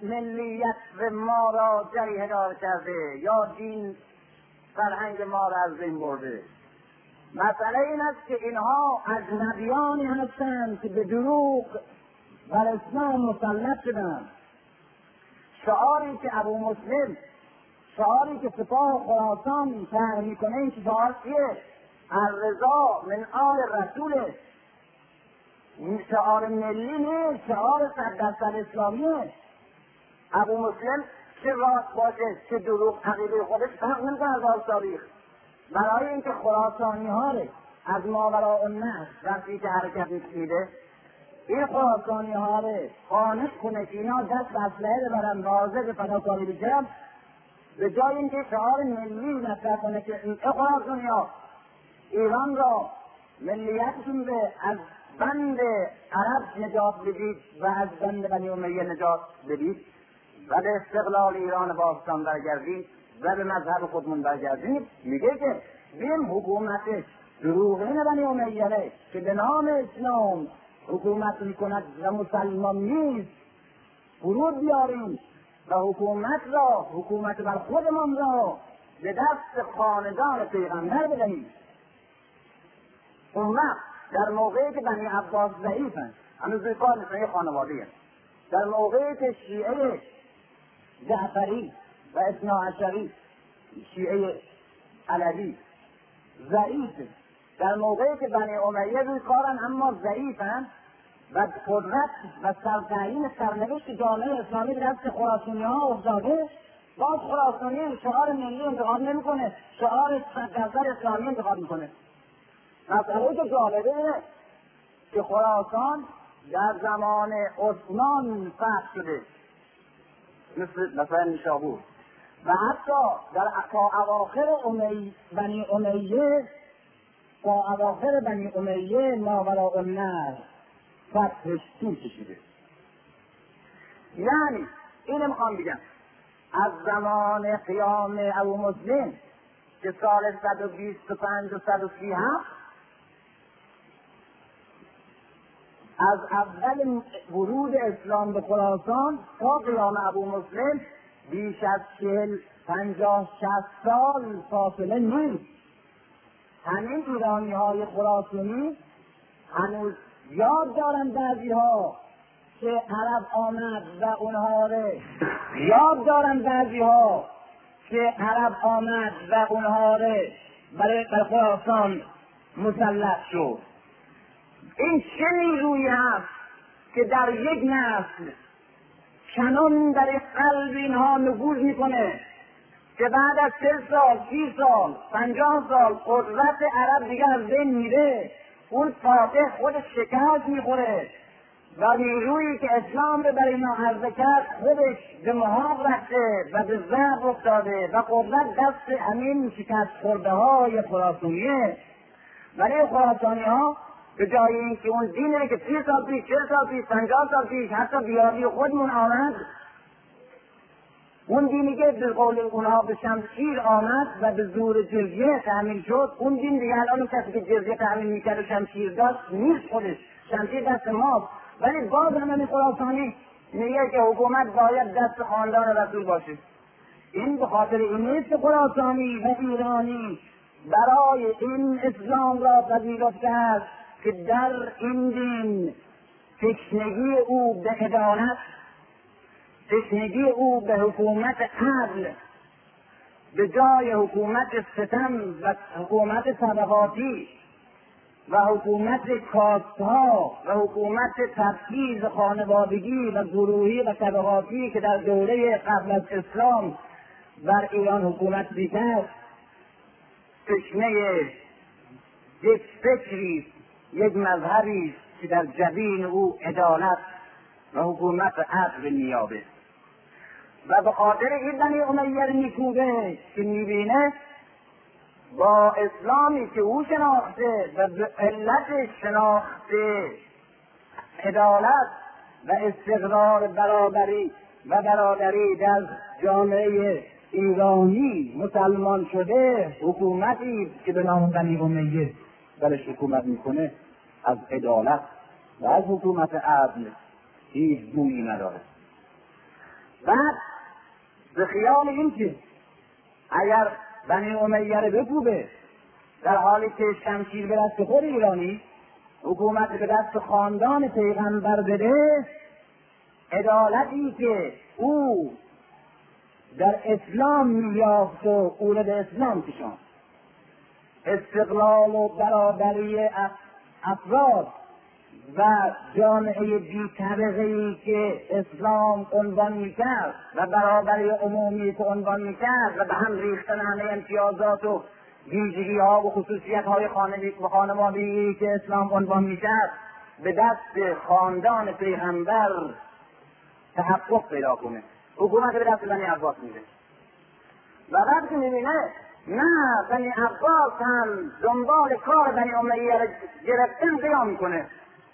ملیت ما را جریحه دار کرده یا دین فرهنگ ما را از بین برده. مسئله این است که اینها اجنبیانی هستند که به دروغ بر اسلام مسلط شدند. شعاری که ابو مسلم، شعاری که سپاه خراسان طرح میکنه، این شعار چیه؟ الرضا من آل رسوله. این شعار ملی نیست، شعار 100% اسلامیه. ابو مسلم چه راست باشه چه دروغ عقیده خودش فرق نمیکنه از تاریخ. برای اینکه خراسانی ها از ماوراءالنهر وقتی که حرکت میده، این خراسانی ها خانش کنه که اینا دست به اسلحه ببرن واضح به فداکاری بجن، به جای اینکه شعار ملی مطرح کنه که این خراسانی ها ایران را ملیتشون به از بند عرب نجات بدید و از بند بنی امیه نجات بدید و به استقلال ایران باستان برگردید و به مذهب خودمون برگردید، میگه که بیم حکومت دروغین بنی امیه که به نام اسلام حکومت میکند و مسلمان نیست فرود بیاریم و حکومت بر خودمان را به دست خاندان پیغمبر بدهیم. اون وقت در موقعی که بنی عباس ضعیفن، هنوز کار مثل خانواده هست، در موقعی که شیعه جعفری و اثناعشری، شیعه علوی ضعیفه، در موقعی که بنی امیه روی کارن اما ضعیفن و قدرت و سرتعیین سرنوشت جامعه اسلامی به دست خراسانی ها افتاده، باز خراسانی شعار ملی انتخاب نمیکنه، شعار 100% اسلامی انتخاب میکنه. مسئله که جالبه اینه که خراسان در زمان عثمان فتح شده، مثلا نیشابور، و حتی در اواخر بنی امیه ماوراءالنهر فتحش طول کشیده. یعنی اینو میخوام بگم از زمان قیام ابو مسلم که سال 125 و 137 از اول ورود اسلام به خراسان تا قیام ابو مسلم بیش از 50-60 سال فاصله نیست. همین ایرانی های خراسانی هنوز یاد دارن بعضی ها که عرب آمد و اونها برای خراسان مسلط شد. این چه نیرویی هست که در یک نسل چنان در قلب اینها نفوذ میکنه که بعد از 30 سال، 30 سال، 50 سال قدرت عرب دیگه از بین میره، اون فاتح خودش شکست میخوره و نیرویی که اسلام رو برای اینا عرضه کرد خودش به محاق رفته و به ضعف افتاده و قدرت دست همین شکست خورده های خراسانیه. ولی خراسانی ها به جای اینکه اون دینه که 30 سال پیش، 40 سال پیش، 50 سال پیش حتی بیادی خودمون آمد، اون دینی که به قول اونها به شمشیر آمد و به زور جزیه تحمیل شد، اون دین دیگه الان کسی که جزیه تحمیل میکرد و شمشیر داشت نیست، خودش شمشیر دست ماست. ولی باز همین خراسانی میگه که حکومت باید دست خاندان رسول باشه. این به خاطر این نیست که خراسانی و ایرانی برای این اسلام را پذیرفته است که در این دین تشنگی او به عدالت، تشنگی او به حکومت عدل به جای حکومت ستم و حکومت طبقاتی و حکومت کاستها و حکومت تبعیض خانوادگی و گروهی و طبقاتی که در دوره قبل از اسلام بر ایران حکومت میکرد، تشنه یک فکری، یک مذهبی که در جبین او عدالت و حکومت عدل نیابه. و به خاطر این بنی امیه نیکوده که میبینه با اسلامی که او شناخته و به علت شناخته عدالت و استقرار برادری در جامعه ایرانی مسلمان شده، حکومتی که به نام بنی امیه درش حکومت میکنه از عدالت و از حکومت عدل هیچ بویی نداره. بعد به خیال این که اگر بنی امیه رو بکوبه در حالی که شمشیر به دست خود ایرانی، حکومت به دست خاندان پیغمبر بده، عدالتی که او در اسلام می‌یافت و او را به اسلام کشاند، استقلال و برابری افراد و جامعه بی طبقه‌ای که اسلام عنوان می‌کرد و برابری عمومی که عنوان می‌کرد و به هم ریختن همه امتیازات و ویژگی‌ها و خصوصیت‌های خانوادگی که اسلام عنوان می‌کرد به دست خاندان پیغمبر تحقق پیدا کنه. حکومت به دست بنی عباس میده و بعد که میبینه نه بنی عباس هم دنبال کار بنی امیه را گرفتن قیام میکنه.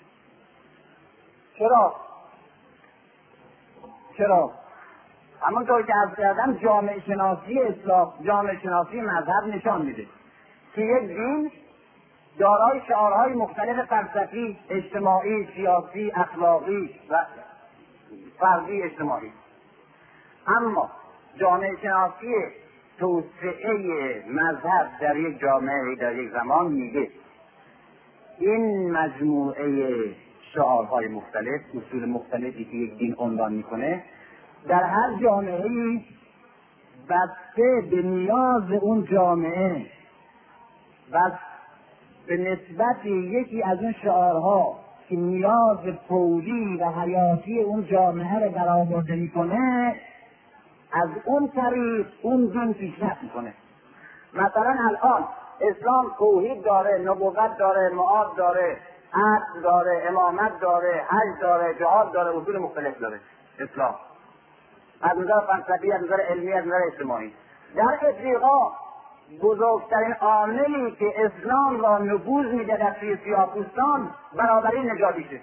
چرا؟ همونطور که عرض کردم جامعه شناسی اسلام، جامعه شناسی مذهب نشان میده که یک دین دارای شعارهای مختلف فلسفی، اجتماعی، سیاسی، اخلاقی و فردی اجتماعی، اما جامعه شناسی توسعه مذهب در یک جامعه در یک زمان میگه این مجموعه شعارهای مختلف، اصول مختلفی که یک دین عنوان میکنه در هر جامعه‌ای بسته به نیاز اون جامعه و به نسبت یکی از اون شعارها که نیاز فوری و حیاتی اون جامعه رو برآورده میکنه، از اون طریق اون دین پیشرفت میکنه. مثلا الان اسلام توحید داره، نبوت داره، معاد داره، عدل داره، امامت داره، حج داره، جهاد داره، اصول مختلف داره. اسلام از نظر فلسفی، از نظر علمی، از نظر اجتماعی. در افریقا بزرگترین عاملی که اسلام را نفوذ میده در سیاه‌پوستان برابری نژادیشه.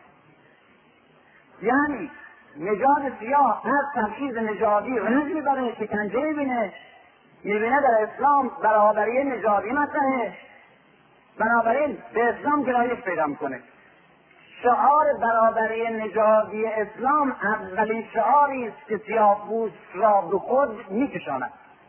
یعنی نژاد سیاه از تبعیض نژادی رنج میبره، شکنجه میبینه در اسلام برابری نژادی مطرحه، بنابراین به اسلام گرایش پیدا میکنه. شعار برابری نژادی اسلام اولین شعاری است که سیاه‌پوست را به خود میکشاند.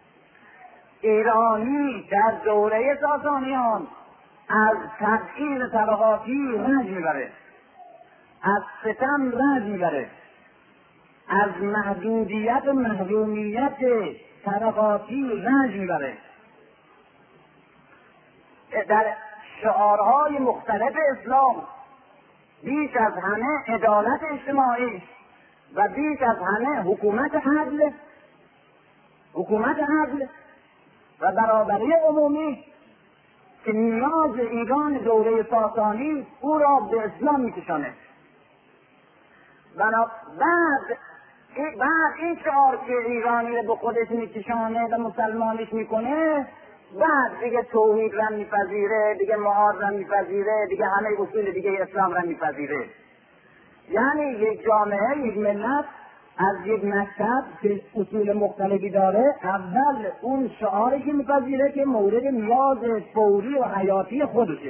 ایرانی در دوره ساسانیان از تبعیض طبقاتی رنج میبره، از ستم رنج میبره، از محدودیت و محرومیت طبقاتی رنج میبره. در شعارهای مختلف اسلام بیش از همه عدالت اجتماعی و بیش از همه حکومت عدل و برابری عمومی که نیاز ایران دوره ساسانی او را به اسلام میکشانه. بعد این شعار که ایرانی رو به خودش میکشانه و مسلمانش میکنه، بعد دیگه توحید را میپذیره، دیگه معاد را میپذیره، دیگه همه اصول دیگه اسلام را میپذیره. یعنی یک جامعه، یک ملت از یک مکتب که اصول مختلفی داره، اول اون شعاری که میپذیره که مورد نیاز فوری و حیاتی خودشه.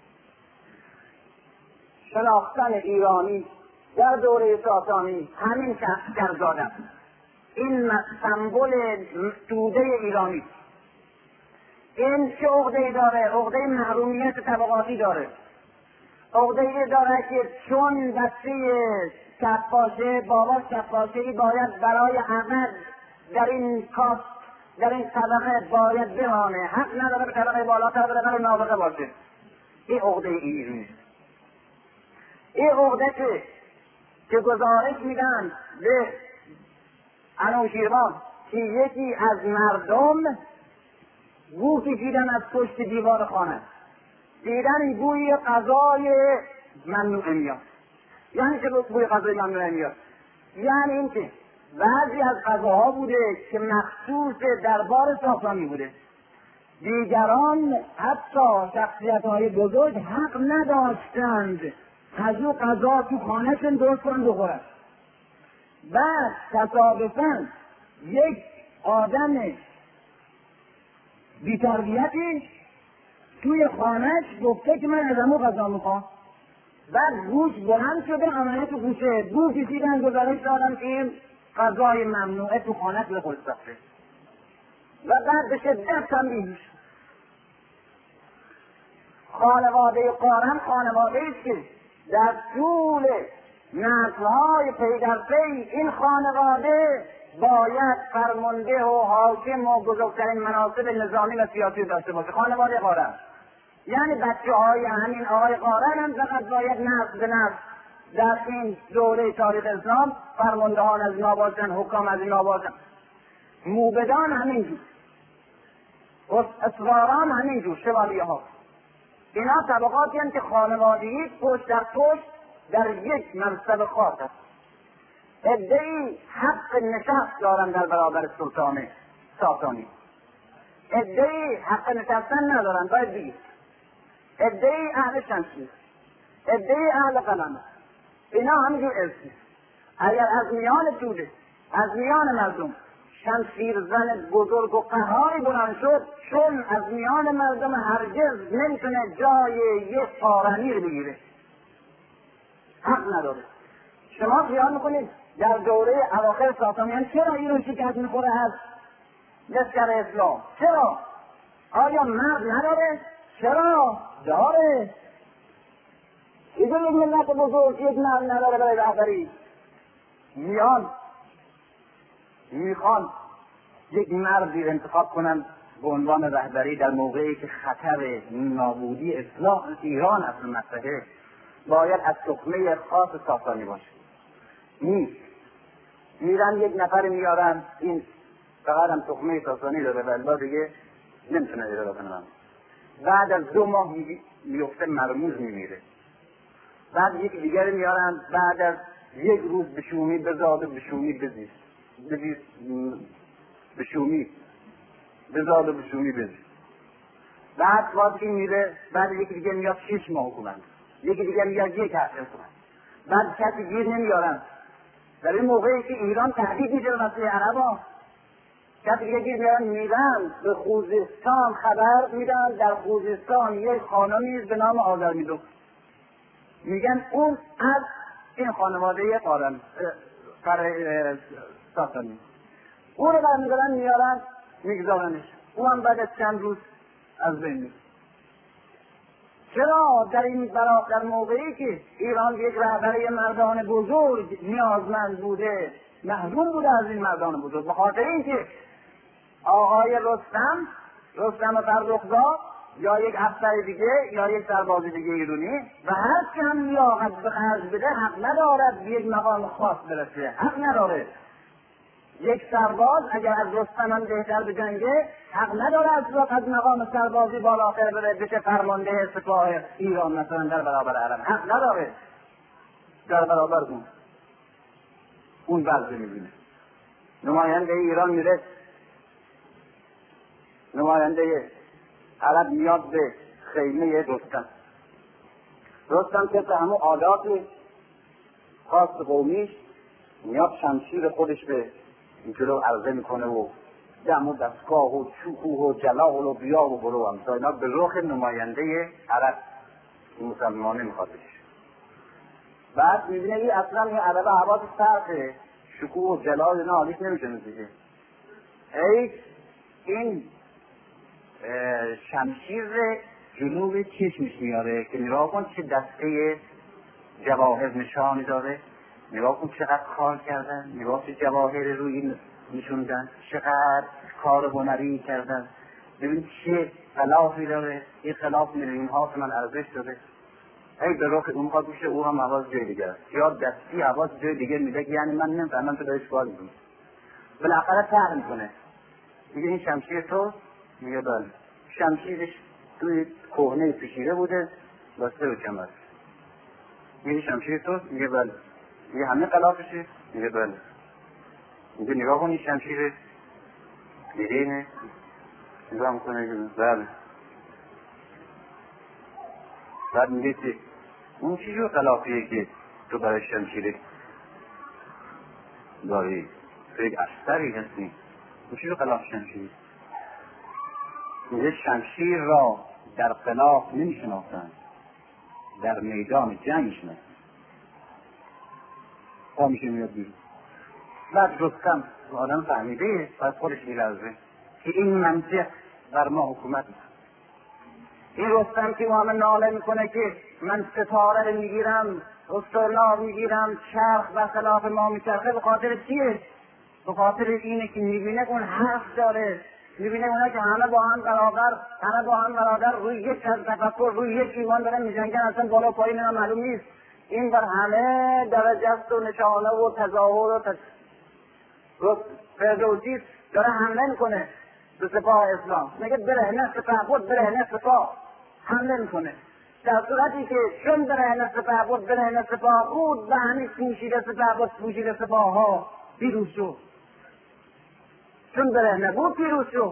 شناختن ایرانی در دوره ساسانی همین شخص گرداده، این سمبل توده ایرانی. این چه عقده‌ای داره؟ عقده محرومیت طبقاتی داره. عقده‌ای داره که چون بچه کفاشه، بابا کفاشه‌ای باید برای عقد در این کاست، در این طبقه باید بمانه، حق نداره به طبقه بالاتر بره، نابغه باشه. این عقده ایرانی. این عقده که گزارش میدن به انوشیروان که یکی از مردم بو کشیدن از پشت دیوار خانه، دیدن بوی غذای ممنوعه میاد. یعنی چه بوی غذای ممنوعه میاد؟ یعنی این که بعضی از غذاها بوده که مخصوص دربار ساسانی بوده، دیگران حتی شخصیت‌های بزرگ حق نداشتند از او غذا تو خانه‌شون درست کنن بخورن. بعد تصادفاً یک آدم بی‌تربیتی توی خانه‌اش گفته که من از امو غذا میخوام. بعد گوش بلند شده، عملیات گوشه بو کشیدن، گزارش دادن که این غذای ممنوعه تو خانه به خلصفه و بعد به شدت تنبیه میشه. خانواده قارن خانواده است که در طول نسل‌های پی در پی این خانواده باید فرمانده و حاکم و بزرگترین مناصب نظامی و سیاسی داشته باشه. خانواده قارن یعنی بچه‌های همین آقای قارن هم فقط باید نسل به نسل در این دوره تاریخ اسلام فرماندهان از اینا باشن، حکام از اینا باشن، موبدان همینجور، اسواران همینجور، شوالیه ها. اینا طبقاتی هم که خانوادگی پشت در پشت در یک منصب خاص است. عده‌ای حق نشست دارن در برابر سلطان ساسانی، عده‌ای حق نشستن ندارن، باید بگید. عده‌ای اهل شمشیر، عده‌ای اهل قلم. اینا همینجور ارثی. اگر از میان توده، از میان مردم شمشیر زن بزرگ و قهاری بلند شد، چون از میان مردم هرگز نمیتونه جای یک قارنی رو بگیره، حق نداره. شما خیال میکنید در دوره اواخر ساسانیان چرا ایران شکست میخوره از لشکر اسلام؟ چرا؟ آیا مرد نداره؟ چرا؟ داره. ایده یک ملت بزرگ یک مرد نداره برای رهبری. میخوان یک مردی انتخاب کنن به عنوان رهبری در موقعی که خطر نابودی اصلاح ایران اصل مسئله باید از تخمه خاص ساسانی باشه. نیست. میرن یک نفر میارن، این فقط هم تخمه ساسانی داره و دیگه نمیتونه اداره کنه. بعد از 2 ماه میفته مرموز میمیره. بعد یک دیگر میارن، بعد از 1 روز بشومی بزاد و بشومی بزیست، بشومی بزاد و بشومی بزیست. بعد وقتی میره، بعد یکی دیگه میاد 6 ماه حکومت، یکی دیگه میاد 1 هفته حکومت. بعد کسی گیر نمیارن. در این موقعی که ایران تهدید میشه به مسئله عربا، کسی دیگه گیر میارن، میرن به خوزستان خبر میدن در خوزستان یک خانمی به نام آذرمیدون، میگن اون از این خانواده قارن ساسانی. اون رو برمیدارن میارن میگذارنش، اون هم بعد از چند روز از بین میره. چرا در این در موقعی که ایران یک رهبری مردان بزرگ نیازمند بوده، محروم بوده از این مردان بزرگ؟ به خاطر اینکه آقای رستم فرخزاد یا یک افسر دیگه یا یک سرباز دیگه ایرانی و هر که هم لیاقت به خرج بده حق ندارد به یک مقام خاص برسه، حق نداره. یک سرباز اگر از رستم هم بهتر بجنگه حق نداره از مقام سربازی بالاتر بره بشه فرمانده سپاه ایران مثلا در برابر عرب، حق نداره در برابر اون وضع میبینه. نماینده ایران میره، نماینده عرب میاد به خیمه رستم که همون عادات خاص قومیش میاد شمشیر خودش به جلو عرضه میکنه و دم و دستگاه و چوکوه و جلال و بیا و برو همسا اینا به رخ نماینده عرب مسلمانه میخواد بشه. بعد میبینه این اصلا این عرب حواس فرقه، شکوه و جلال اینا حالیش نمیشه دیگه. این شمشیر جنوب چشمش میاره که نگاه کن چه دسته جواهر نشانی داره، نگاه کن چقدر کار کردن، نگاه چه جواهر روی نشوندن، چقدر کار هنری کردن، ببین چه خلافی داره. این خلاف میلیون ها من ارزش داره. به رخ اون خواهد میشه او هم عوض جای دیگر یا دستی عوض جای دیگر میده که یعنی من نمیفهمم تو دارش کار میکنی. بالاخره تحر میکنه میگه این شمشیر تو؟ میگه بله. شمشیرش توی کهنه پشیره بوده بسته به کمر. میگه شمشیر تو؟ میگه بله. میگه همه خلافشه؟ میگه بله. میگه نگاه کنی شمشیر دیرینه؟ نگاه میکنه بله. بعد میگه که اون چی جو خلافیه که تو برای شمشیر داری؟ تو یک استری هستی، اون چی جو خلاف شمشیر؟ میگه شمشیر را در خلاف نمیشناسند، در میدان جنگ میشناسند. پا میشه میاد بیرون. بعد رستم آدم فهمیده باید خودش میلرزه که این منطق بر ما حکومت میکنه. این رستم که همه ناله میکنه که من ستاره رو میگیرم، استرنا میگیرم، چرخ برخلاف ما میچرخه، به خاطر چیه؟ به خاطر اینه که میبینه اون حرف داره، میبینه اونا که همه با هم برادر روی یک تفکر، روی یک ایمان دارن میجنگن، اصلا بالا پایین هم معلوم نیست. این بر همه درجه است و نشانه و تظاهر و فردوسی داره حمله میکنه به سپاه اسلام، میگه برهنه سپاه حمله میکنه، در صورتی که چون برهنه سپاه بود به همین پوشیده سپاه ها پیروز شد. چون برهنه بود پیروز شد.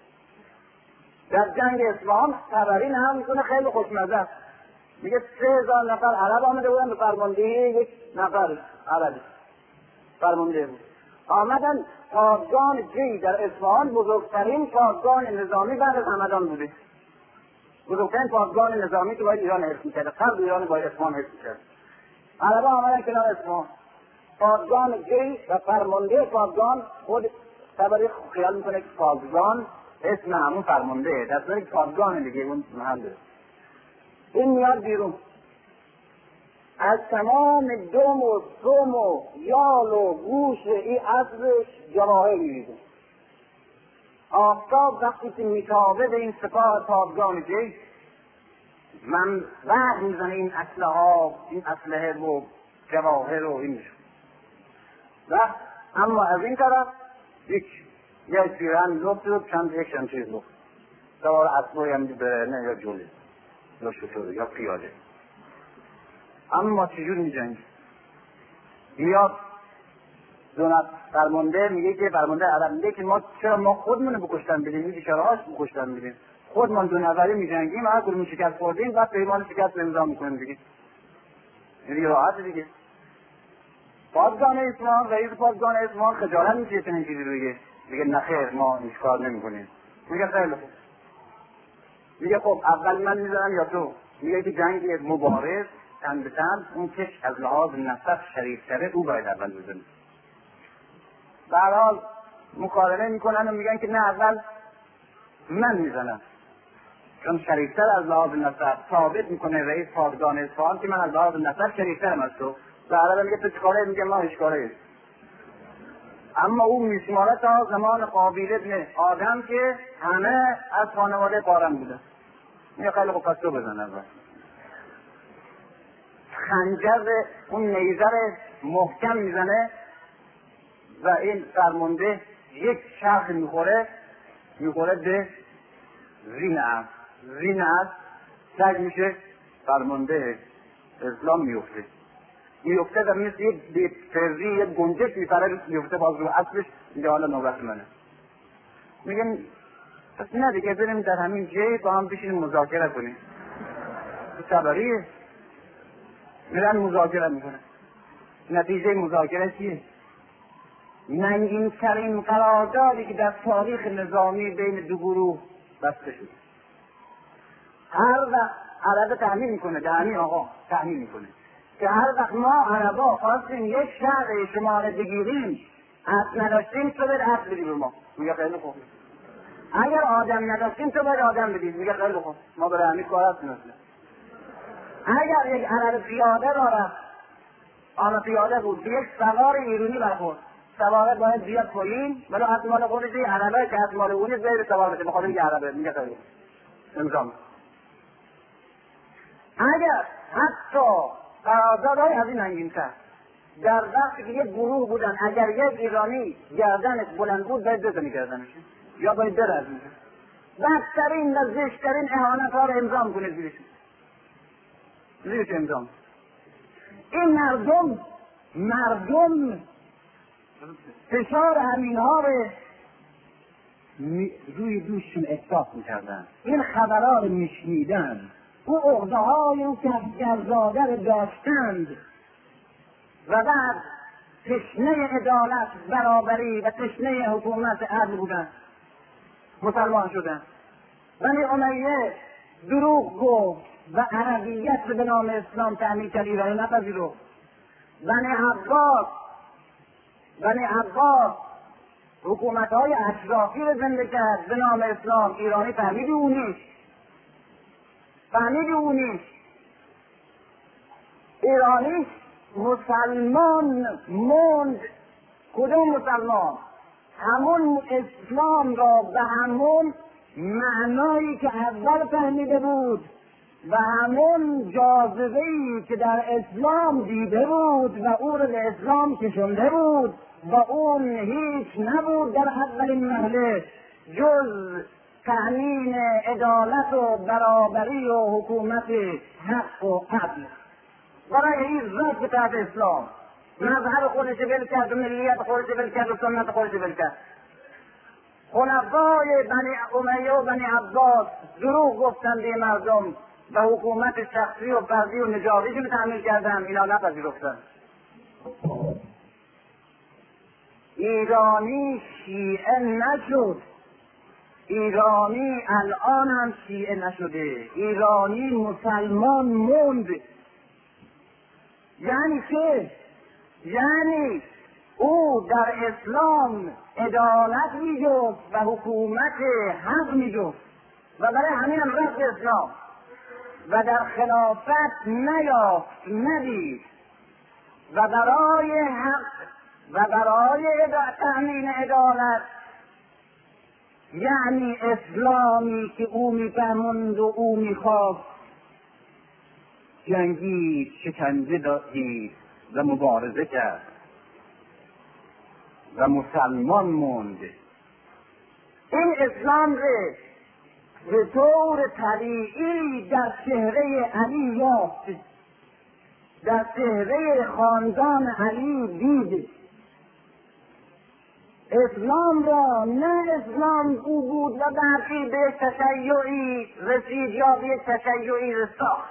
در جنگ اسلام تبری هم میکنه، خیلی خوشمزه، میگه 3000 نفر عرب آمده بودن به فرماندهی یک نفر عربی فرمانده بود، آمدن پادگان جی در اصفهان، بزرگترین پادگان نظامی بعد از همدان بوده، بزرگترین پادگان نظامی که باید ایران حفظ میکرده، قبل ایران باید اصفهان حفظ میکرده. عربا آمدن کنار اصفهان، پادگان جی و فرمانده پادگان، خود تبری خیال میکنه که پادگان اسم همون فرمانده، در صورتی که پادگان دیگه اون محل داره. این میاد بیرون، از تمام دم و سم و یال و گوش این اصلش جواهر میریزه. آفتاب وقتی که میتابه به این سپاه پادگان جیش، من بعد میزنه این اسلحه و جواهر و این میشه. و اما از این طرف یک پیرهن لفت و یک شمشیر لفت، سوار اسبایی هم برهنه یا جولی یا شطوره یا پیاده. اما چجور میجنگی؟ بیاد دونت فرمانده میگه که فرمانده عرب میگه که چرا ما خودمونو بکشتن بدیم، این بیچاره‌هاش بکشتن بدیم، خودمان دو نفری میجنگیم، هر کدوم شکست خوردیم بعد پیمان شکست امضا میکنیم دیگه. این راحت دیگه. پادگان اصفهان، رئیس پادگان اصفهان خجالت میکشه چنین چیزی بگه، میگه نخیر ما این کار نمیکنیم. میگه خیلی خوب. میگه خب اول من میذارم یا تو؟ میگه که جنگ مبارز تن به تن، اون کش از لحاظ نسب شریفتره، او باید اول بزنه. به هر حال مقارنه میکنن و میگن که نه اول من میزنم، چون شریفتر از لحاظ نسب ثابت میکنه رئیس پادگان اصفهان که من از لحاظ نسب شریفترم از تو. به عربه میگه تو چیکاره؟ میگه ما هیچکاره. اما او میشماره تا زمان قابیل ابن آدم که همه از خانواده قارن بوده. میگه خیلی خوب پس تو بزن اول. خنجر اون نیزر محکم میزنه و این فرمانده یک شخص میخوره به زین اسب سگ میشه، فرمانده اسلام میفته و مثل یک فرزی یک گنجش میفته باز رو اسبش. میگه حالا نوبت منه. میگن پس نه دیگه بریم در همین جای با هم بشینیم مذاکره کنیم. خبریه میرن مذاکره میکنه. نتیجه مذاکره چیه؟ ننگین‌ترین قراردادی که در تاریخ نظامی بین دو گروه بسته شد. هر وقت عربه تحمیل میکنه که هر وقت ما عربا خواستیم یک شهر شمال بگیریم، اصل نداشتیم تو باید اصل بدی به ما. میگه خیلی خوب. اگر آدم نداشتیم تو باید آدم بدید. میگه خیلی خوب. ما برای همین کار هست نسله. اگر یک عرب پیاده دارد، آن پیاده بود، یک سوار ایرانی برخورد، سواره باید بیاد پایین، ولی اصمال خودش یه عربه که اصمال اونی زیر سوار بشه، بخاطر اینکه عربه. میگه خیلی خوب. امضا. اگر حتی قراردادهای از این انگین‌تر در وقتی که یک گروه بودن، اگر یک ایرانی گردنش بلند بود باید بزنی گردنش یا باید برزنی، بدترین و زشترین اهانت‌ها رو امضا می‌کنه زیرش امضا. این مردم فشار همین‌ها رو روی دوششون احساس می‌کردن، این خبرها رو میشنیدن، او عقده‌های او که افگرزاده رو داشتند و بعد تشنه عدالت، برابری و تشنه حکومت عدل بودند، مسلمان شدند. بنی امیه دروغ گفت و عربیت به نام اسلام تعمیل کرد، ایرانی نپذیرفت. بنی عباس بنی عباس حکومت‌های اشرافی رو زنده کرد به نام اسلام. ایرانی فهمیدی او نیست، فهمیدی او نیست. ایرانی مسلمان موند. کدوم مسلمان؟ همون اسلام را به همون معنایی که اول فهمیده بود و همون جاذبه‌ای که در اسلام دیده بود و او را به اسلام کشنده بود و اون هیچ نبود در اولین مرحله جز تأمین عدالت و برابری و حکومت حق و عدل. برای این رفت به طرف اسلام مذهب خودش ول کرد و ملیت خودش ول کرد و سنت خودش ول کرد. خلفای بنی امیه و بنی عباس دروغ گفتند به مردم و حکومت شخصی و فردی و نژادیشون تعمیل کردن، اینا نپذیرفتند. ایرانی شیعه نشد، ایرانی الان هم شیعه نشده، ایرانی مسلمان موند. یعنی چه؟ یعنی او در اسلام عدالت می‌جست و حکومت حق می‌جست و برای همین هم رفت اسلام و در خلافت نیافت، ندید و برای حق و برای تأمین عدالت، یعنی اسلامی که او می‌فهموند و او می‌خواست، جنگید، شکنجه دید و مبارزه کرد و مسلمان موند. این اسلام به طور طبیعی در چهره علی یافت، در چهره خاندان علی دید. اسلام را نه اسلام او بود و برخی به تشیعی رسید یا به تشیعی رساخت.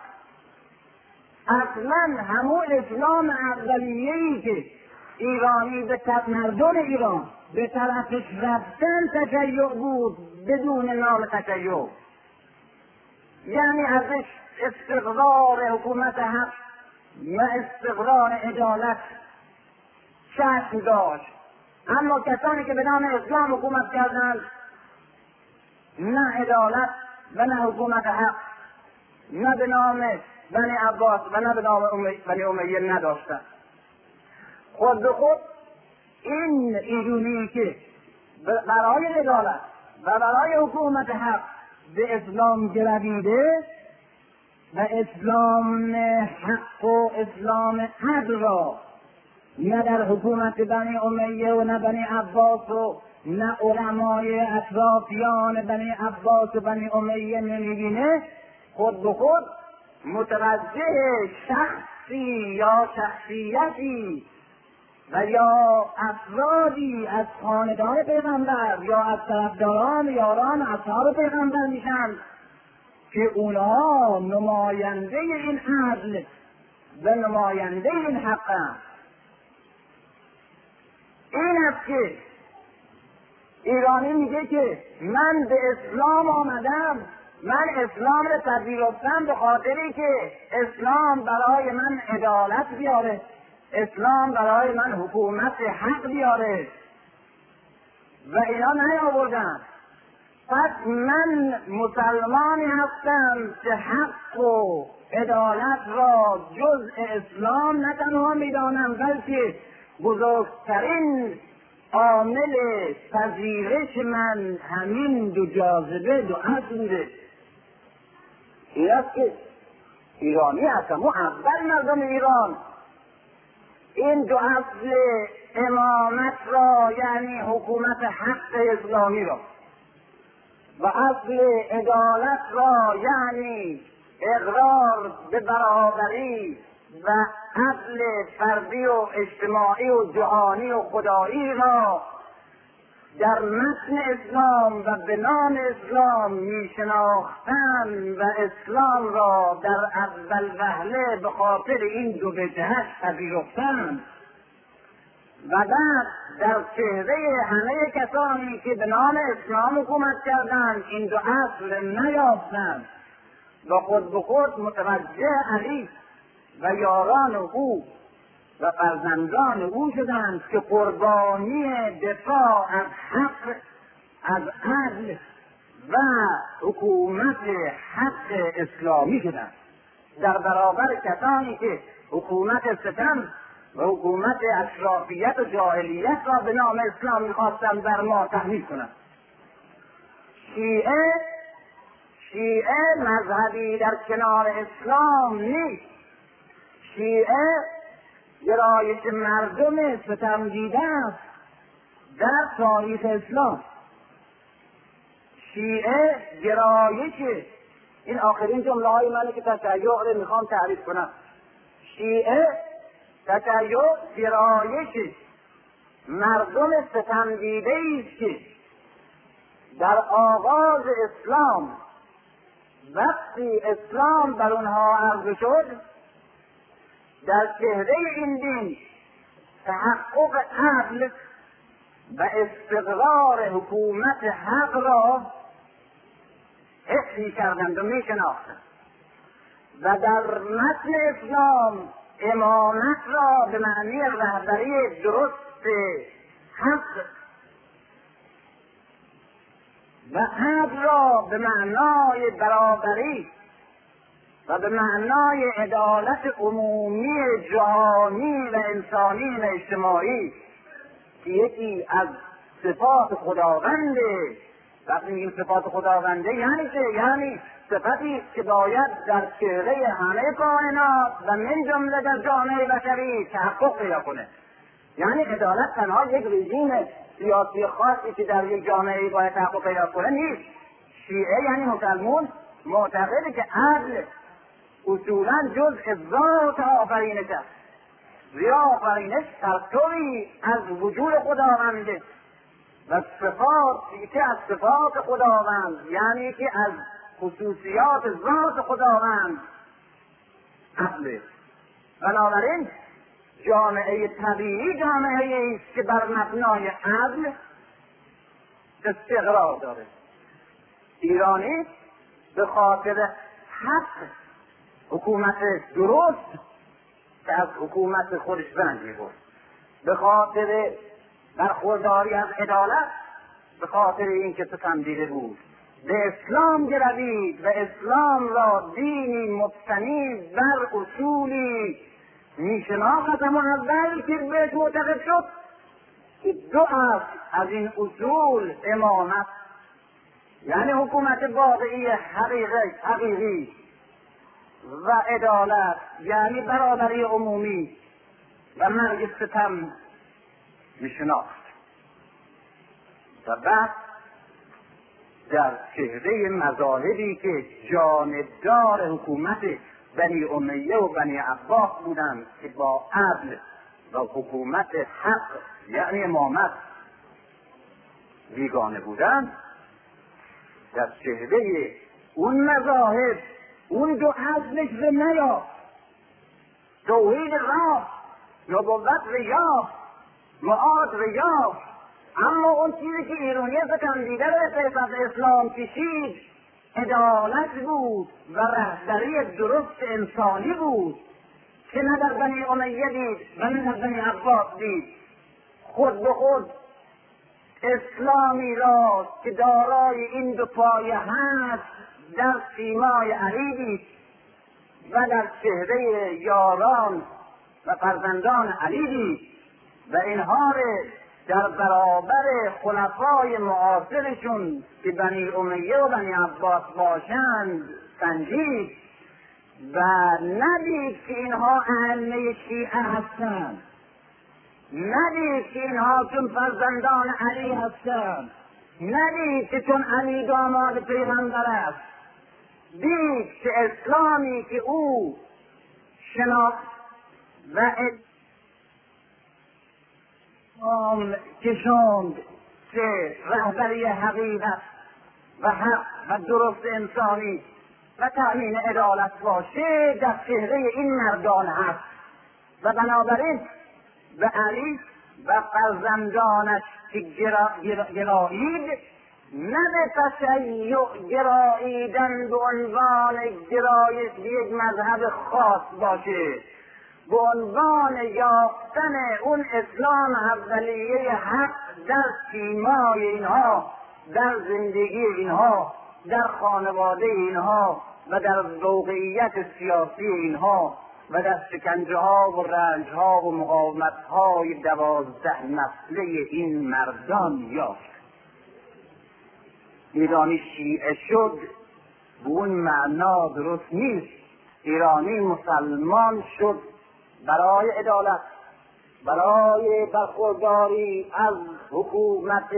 اصلا همون اسلام اولیه‌ای که ایرانی به مردم ایران به طرفش رفتن تشیع بود بدون نام تشیع، یعنی ازش استقرار حکومت حق و استقرار عدالت چشم داشت. اما کسانی که به نام اسلام حکومت کردند نه عدالت و نه حکومت حق، نه به نام بنی عباس و نه به نام بنی امیه نداشتند. خود به خود این ایرانی که برای عدالت و برای حکومت حق به اسلام گرویده و اسلام حق و اسلام عدل را نه در حکومت بنی امیه و نه بنی عباس و نه علمای اطرافیان بنی عباس و بنی امیه نمیبینه، خود به خود متوجه شخصی یا شخصیتی و یا افرادی از خاندان پیغمبر یا از طرفداران یاران اصحاب پیغمبر میشن که اونها نماینده این عدل و نماینده این حق هست. این است که ایرانی میگه که من به اسلام آمدم، من اسلام رو پذیرفتم به خاطری که اسلام برای من عدالت بیاره، اسلام برای من حکومت حق بیاره و اینا نیاوردن. پس من مسلمانی هستم که حق و عدالت را جز اسلام نه تنها میدانم بلکه بزرگترین عامل پذیرش من همین دو جاذبه دو اصله. این است که ایرانی هستم و اول مردم ایران این دو اصل امامت را یعنی حکومت حق اسلامی را و اصل عدالت را یعنی اقرار به برابری و عدل فردی و اجتماعی و جهانی و خدایی را در متن اسلام و به نام اسلام می شناختن و اسلام را در اول وهله به خاطر این دو وجهش پذیرفتن و بعد در چهره همه کسانی که به نام اسلام حکومت کردند این دو اصل نیافتند و خود به خود متوجه علی و یاران او و فرزندان او شدند که قربانی دفاع از حق، از عدل و حکومت حق اسلامی شدند، در برابر کسانی که حکومت ستم و حکومت اشرافیت و جاهلیت را به نام اسلام می‌خواستند بر ما تحمیل کنند. شیعه مذهبی در کنار اسلام نیست. شیعه گرایش مردم ستم دیده است در تاریخ اسلام. شیعه گرایش، این آخرین جمله های منه که تشیع رو میخوام تعریف کنم. شیعه تشیع گرایش مردم ستم دیده است که در آغاز اسلام وقتی اسلام بر اونها عرضه شد، در چهره این دین تحقق عدل و استقرار حکومت حق را حس می‌کردند و می‌شناختند و در متن اسلام امامت را به معنی رهبری درست حق و عدل را به معنای برابری و به معنای عدالت عمومی جهانی و انسانی و اجتماعی که یکی از صفات خداونده. وقتی میگیم صفات خداونده یعنی چه؟ یعنی صفتی که باید در چهره همه کائنات و من جمله در جامعه بشری تحقق پیدا کنه. یعنی عدالت تنها یک رژیم سیاسی خاصی که در یک جامعه باید تحقق پیدا کنه نیست. شیعه یعنی مسلمون معتقده که عدل اصولا جزء ذات آفرینش است. زیرا آفرینش پرتوی از وجود خداونده و صفات که از صفات خداوند، یعنی که از خصوصیات ذات خداوند عدل. بنابراین جامعه طبیعی جامعه است که بر مبنای عدل استقرار داره. ایرانی به خاطر حق حکومت درست که از حکومت خودش بندی بود، به خاطر برخورداری از عدالت، به خاطر اینکه ستم دیده بود، به اسلام گروید و اسلام را دینی مبتنی بر اصولی میشناخت و اول که بهش معتقد شد که دو است از این اصول امامت، یعنی حکومت واقعی حقیقی و عدالت، یعنی برابری عمومی و مرگ ستم میشناخت. و بعد در چهره مذاهبی که جانبدار حکومت بنی امیه و بنی عباس بودند که با عدل و حکومت حق یعنی امامت بیگانه بودند، در چهره اون مذاهب اون دو اصلش رو نیافت. توحید راه، نبوت رو یافت، معاد رو یافت، اما اون چیزی که ایرانی ستم دیده رو به اسلام کشید عدالت بود و رهبری درست انسانی بود که نه در بنی امیه دید و نه در بنی عباس دید. خود به خود اسلامی را که دارای این دو پایه هست در سیمای علی دید و در چهره یاران و فرزندان علی دید و اینها در برابر خلفای معاصرشون که بنی امیه و بنی عباس باشند سنجید و ندید که اینها ائمه شیعه هستند، ندید که اینها چون فرزندان علی هستند، ندید که چون علی داماد پیغمبر است، دید که اسلامی که او شناخت و کشاند که رهبری حقیقت و حق و درست انسانی و تأمین عدالت باشه در چهره این مردان هست و بنابراین به علی و فرزندانش که گرایید نه به تشیع گراییدن به عنوان گرایش به یک مذهب خاص باشه، به عنوان یافتن اون اسلام اولیه حق در سیمای اینها، در زندگی اینها، در خانواده اینها و در موقعیت سیاسی اینها و در شکنجه ها و رنج ها و مقاومت های 12 نسله این مردان یافت. ایرانی شیعه شد به اون معنا درست نیست. ایرانی مسلمان شد برای عدالت، برای برخورداری از حکومت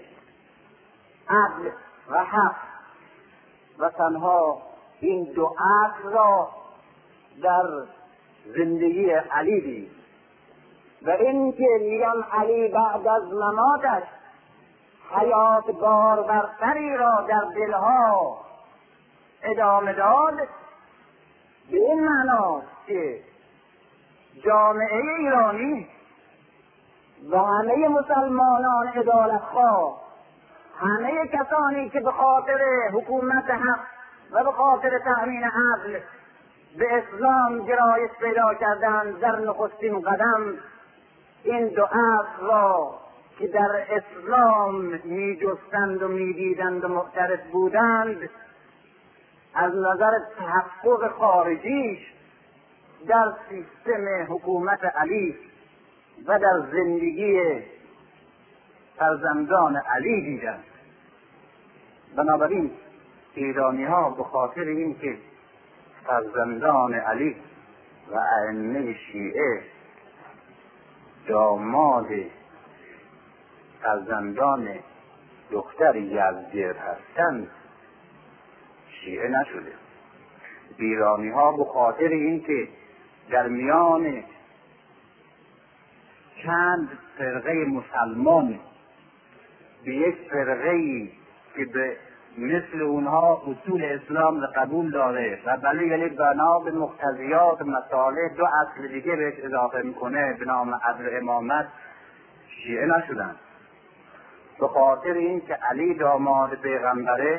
عدل و حق و تنها این دو اصل را در زندگی علی دید. و این که میگم علی بعد از مماتش حیات بارورتری را در دلها ادامه داد، به این معناست که جامعه ایرانی و همه مسلمانان عدالتخواه، همه کسانی که به خاطر حکومت حق و به خاطر تأمین عدل به اسلام گرایش پیدا کردند، در نخستین قدم این دو اصل را که در اسلام می جستند و می دیدند و معترف بودند از نظر تحقق خارجیش در سیستم حکومت علی و در زندگی فرزندان علی دیدند. بنابراین ایرانی ها به خاطر اینکه فرزندان علی و ائمه شیعه داماد فرزندان دختر یزدگرد هستند شیعه نشده. ایرانی ها به خاطر اینکه در میان چند فرقه مسلمان به یک فرقه‌ای که به مثل اونها اصول اسلام را قبول داره و ولی بنا به مقتضیات مصالح دو اصل دیگه بهش اضافه میکنه به نام عدل و امامت، شیعه نشدن. به خاطر این که علی داماد پیغمبره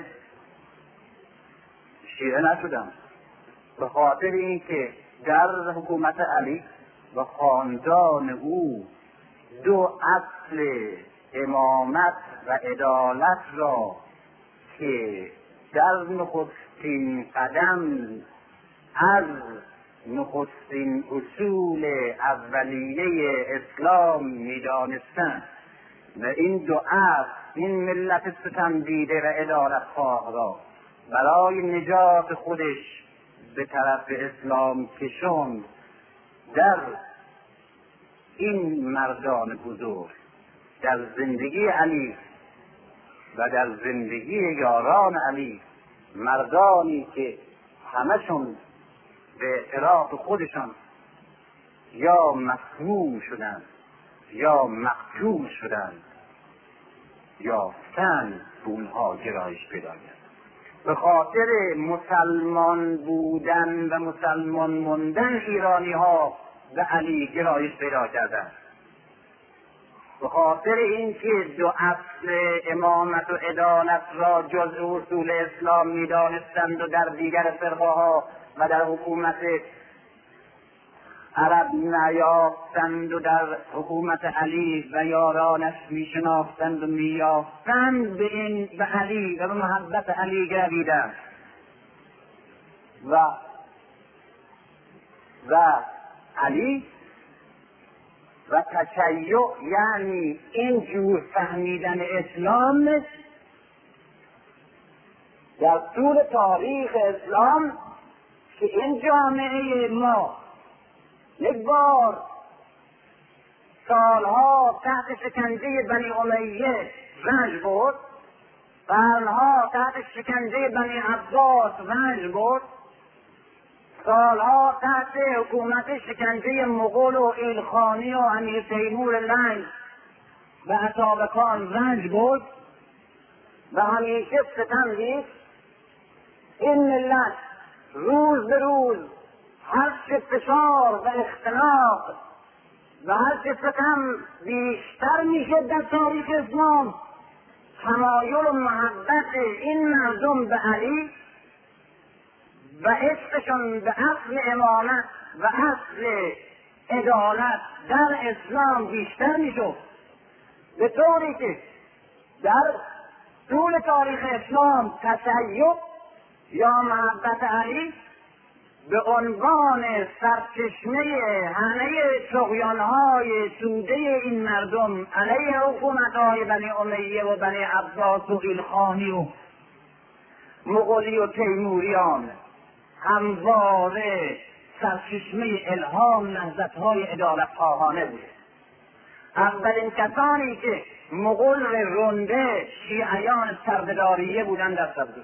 شیعه نشدن. به خاطر این که در حکومت علی و خاندان او دو اصل امامت و عدالت را که در نخستین قدم از نخستین اصول اولیه اسلام می‌دانستند و این دو اصل، این ملت ستمدیده و عدالتخواه را برای نجات خودش به طرف اسلام کشوند، در این مردان بزرگ در زندگی علی و در زندگی یاران علی، مردانی که همشون به اعتراف خودشان یا مسموم شدند یا مقتول شدند یا فتن به اونها گرایش پیدا کرد. به خاطر مسلمان بودن و مسلمان موندن ایرانی ها به علی گرایش پیدا کردند. به خاطر اینکه دو اصل امامت و عدالت را جزء اصول اسلام می‌دانستند و در دیگر فرقه‌ها و در حکومت عرب نیافتند و در حکومت علی و یارانش میشناختند و میافتند، به علی و به محبت علی گرویدند و علی و تشیع، یعنی این جور فهمیدن اسلام در طول تاریخ اسلام که این جامعه ما یک بار سالها تحت شکنجه بنی امیه رنج برد، قرنها تحت شکنجه بنی عباس رنج برد، سالها تحت حکومت شکنجه مغول و ایلخانی و امیر تیمور لنگ و اتابکان رنج برد و همیشه ستم دید. این ملت روز به روز هر چه فشار و اختلاف و هر چه ستم بیشتر میشد در تاریخ اسلام، تمایل و محبت این مردم به علی و عشقشان به اصل امامت و اصل عدالت در اسلام بیشتر میشد، به طوری که در طول تاریخ اسلام تشیع یا محبت علی به عنوان سرچشمه همه طغیان‌های توده این مردم علیه حکومت‌های بنی امیه و بنی عباس و ایلخانی و مغولی و تیموریان همواره سرچشمه الهام نهضت‌های عدالت‌خواهانه بود. اولین کسانی که مغول رنده شیعیان سرداریه بودند در سبزی.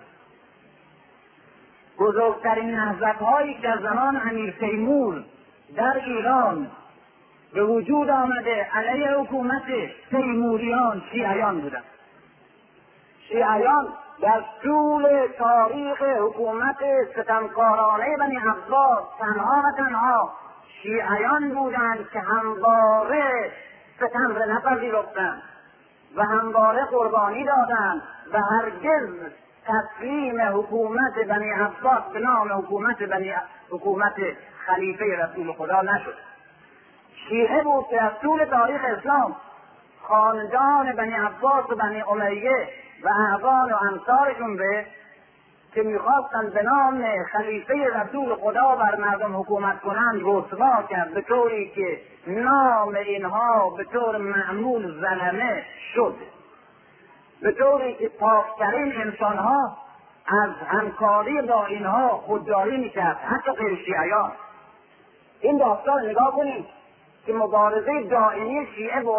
بزرگترین نهضت‌هایی که در زمان امیر تیمور در ایران به وجود آمده علیه حکومت تیموریان شیعیان بودند. شیعیان در طول تاریخ حکومت ستمکارانه بنی عباس تنها و تنها شیعیان بودند که همواره ستم را نپذیرفتند و همواره قربانی دادند و هرگز تسلیم حکومت بنی عباس به نام حکومت خلیفه رسول خدا نشد. شیعه بود که از طول تاریخ اسلام خاندان بنی عباس و بنی امیه و اعوان و امثالشون به که میخواستند به نام خلیفه رسول خدا بر مردم حکومت کنند رسوا کرد، به طوری که نام اینها به طور معمول زلمه شد، به طوری که پاکترین انسانها از همکاری با اینها خودداری میکرد، حتی غیر شیعیان. این داستان نگاه کنید که مبارزه دائمی شیعه به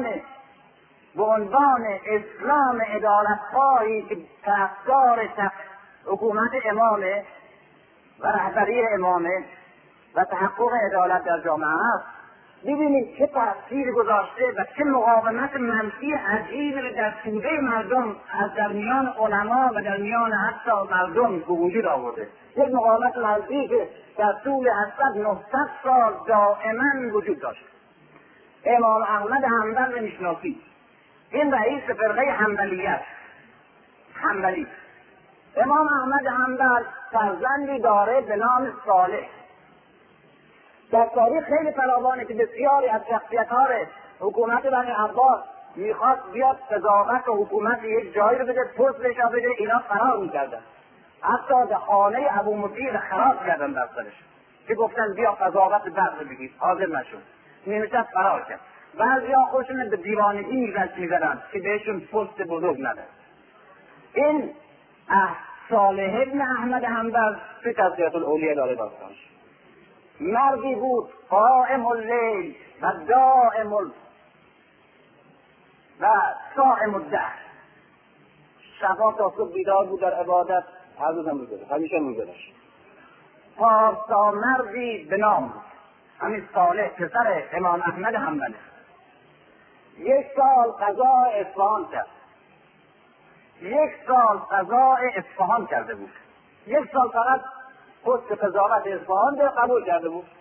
عنوان اسلام عدالتخواهی که طرفدار حکومت امامه و رهبری امامه و تحقق عدالت در جامعه است، ببینید چه تأثیر گذاشته و چه مقاومت منفی عجیبی در توده مردم از در میان علما و در میان حتی مردم به وجود آورده. یک مقاومت منفی که در طول 800-900 سال دائما وجود داشت. امام احمد حنبل رو میشناسید، این رئیس فرقه حنبلی. امام احمد حنبل فرزندی داره به نام صالح. در تاریخ خیلی فراوانه که بسیاری از شخصیت‌ها حکومت بنی عباس میخواست بیاد قضاوت و حکومت یک جایی رو بده، پست بشه بده، اینا فرار میکردن. حتی به خانه ابو مطیع خراب کردن در سرش که گفتن بیا قضاوت بحث بگید، حاضر نشد، نمیشه فرار کرد. بعضی‌ها خودشون به دیوانگی میزدن که بهشون پست بزرگ ندن. این صالح ابن احمد حنبل فی تذکرة الاولیاء داره داستانش. مردی بود قائم اللیل و دائم و صائم الدهر، شبا تا صبح بیدار بود در عبادت، هر روز هم روزه، همیشه روزه داشت. پارسا مردی به نام بود، همین صالح پسر امام احمد حنبل. 1 سال قضاء اصفهان کرد. 1 سال قضاء اصفهان کرده بود. 1 سال فقط پست قضاوت اصفهان به قبول کرده بود.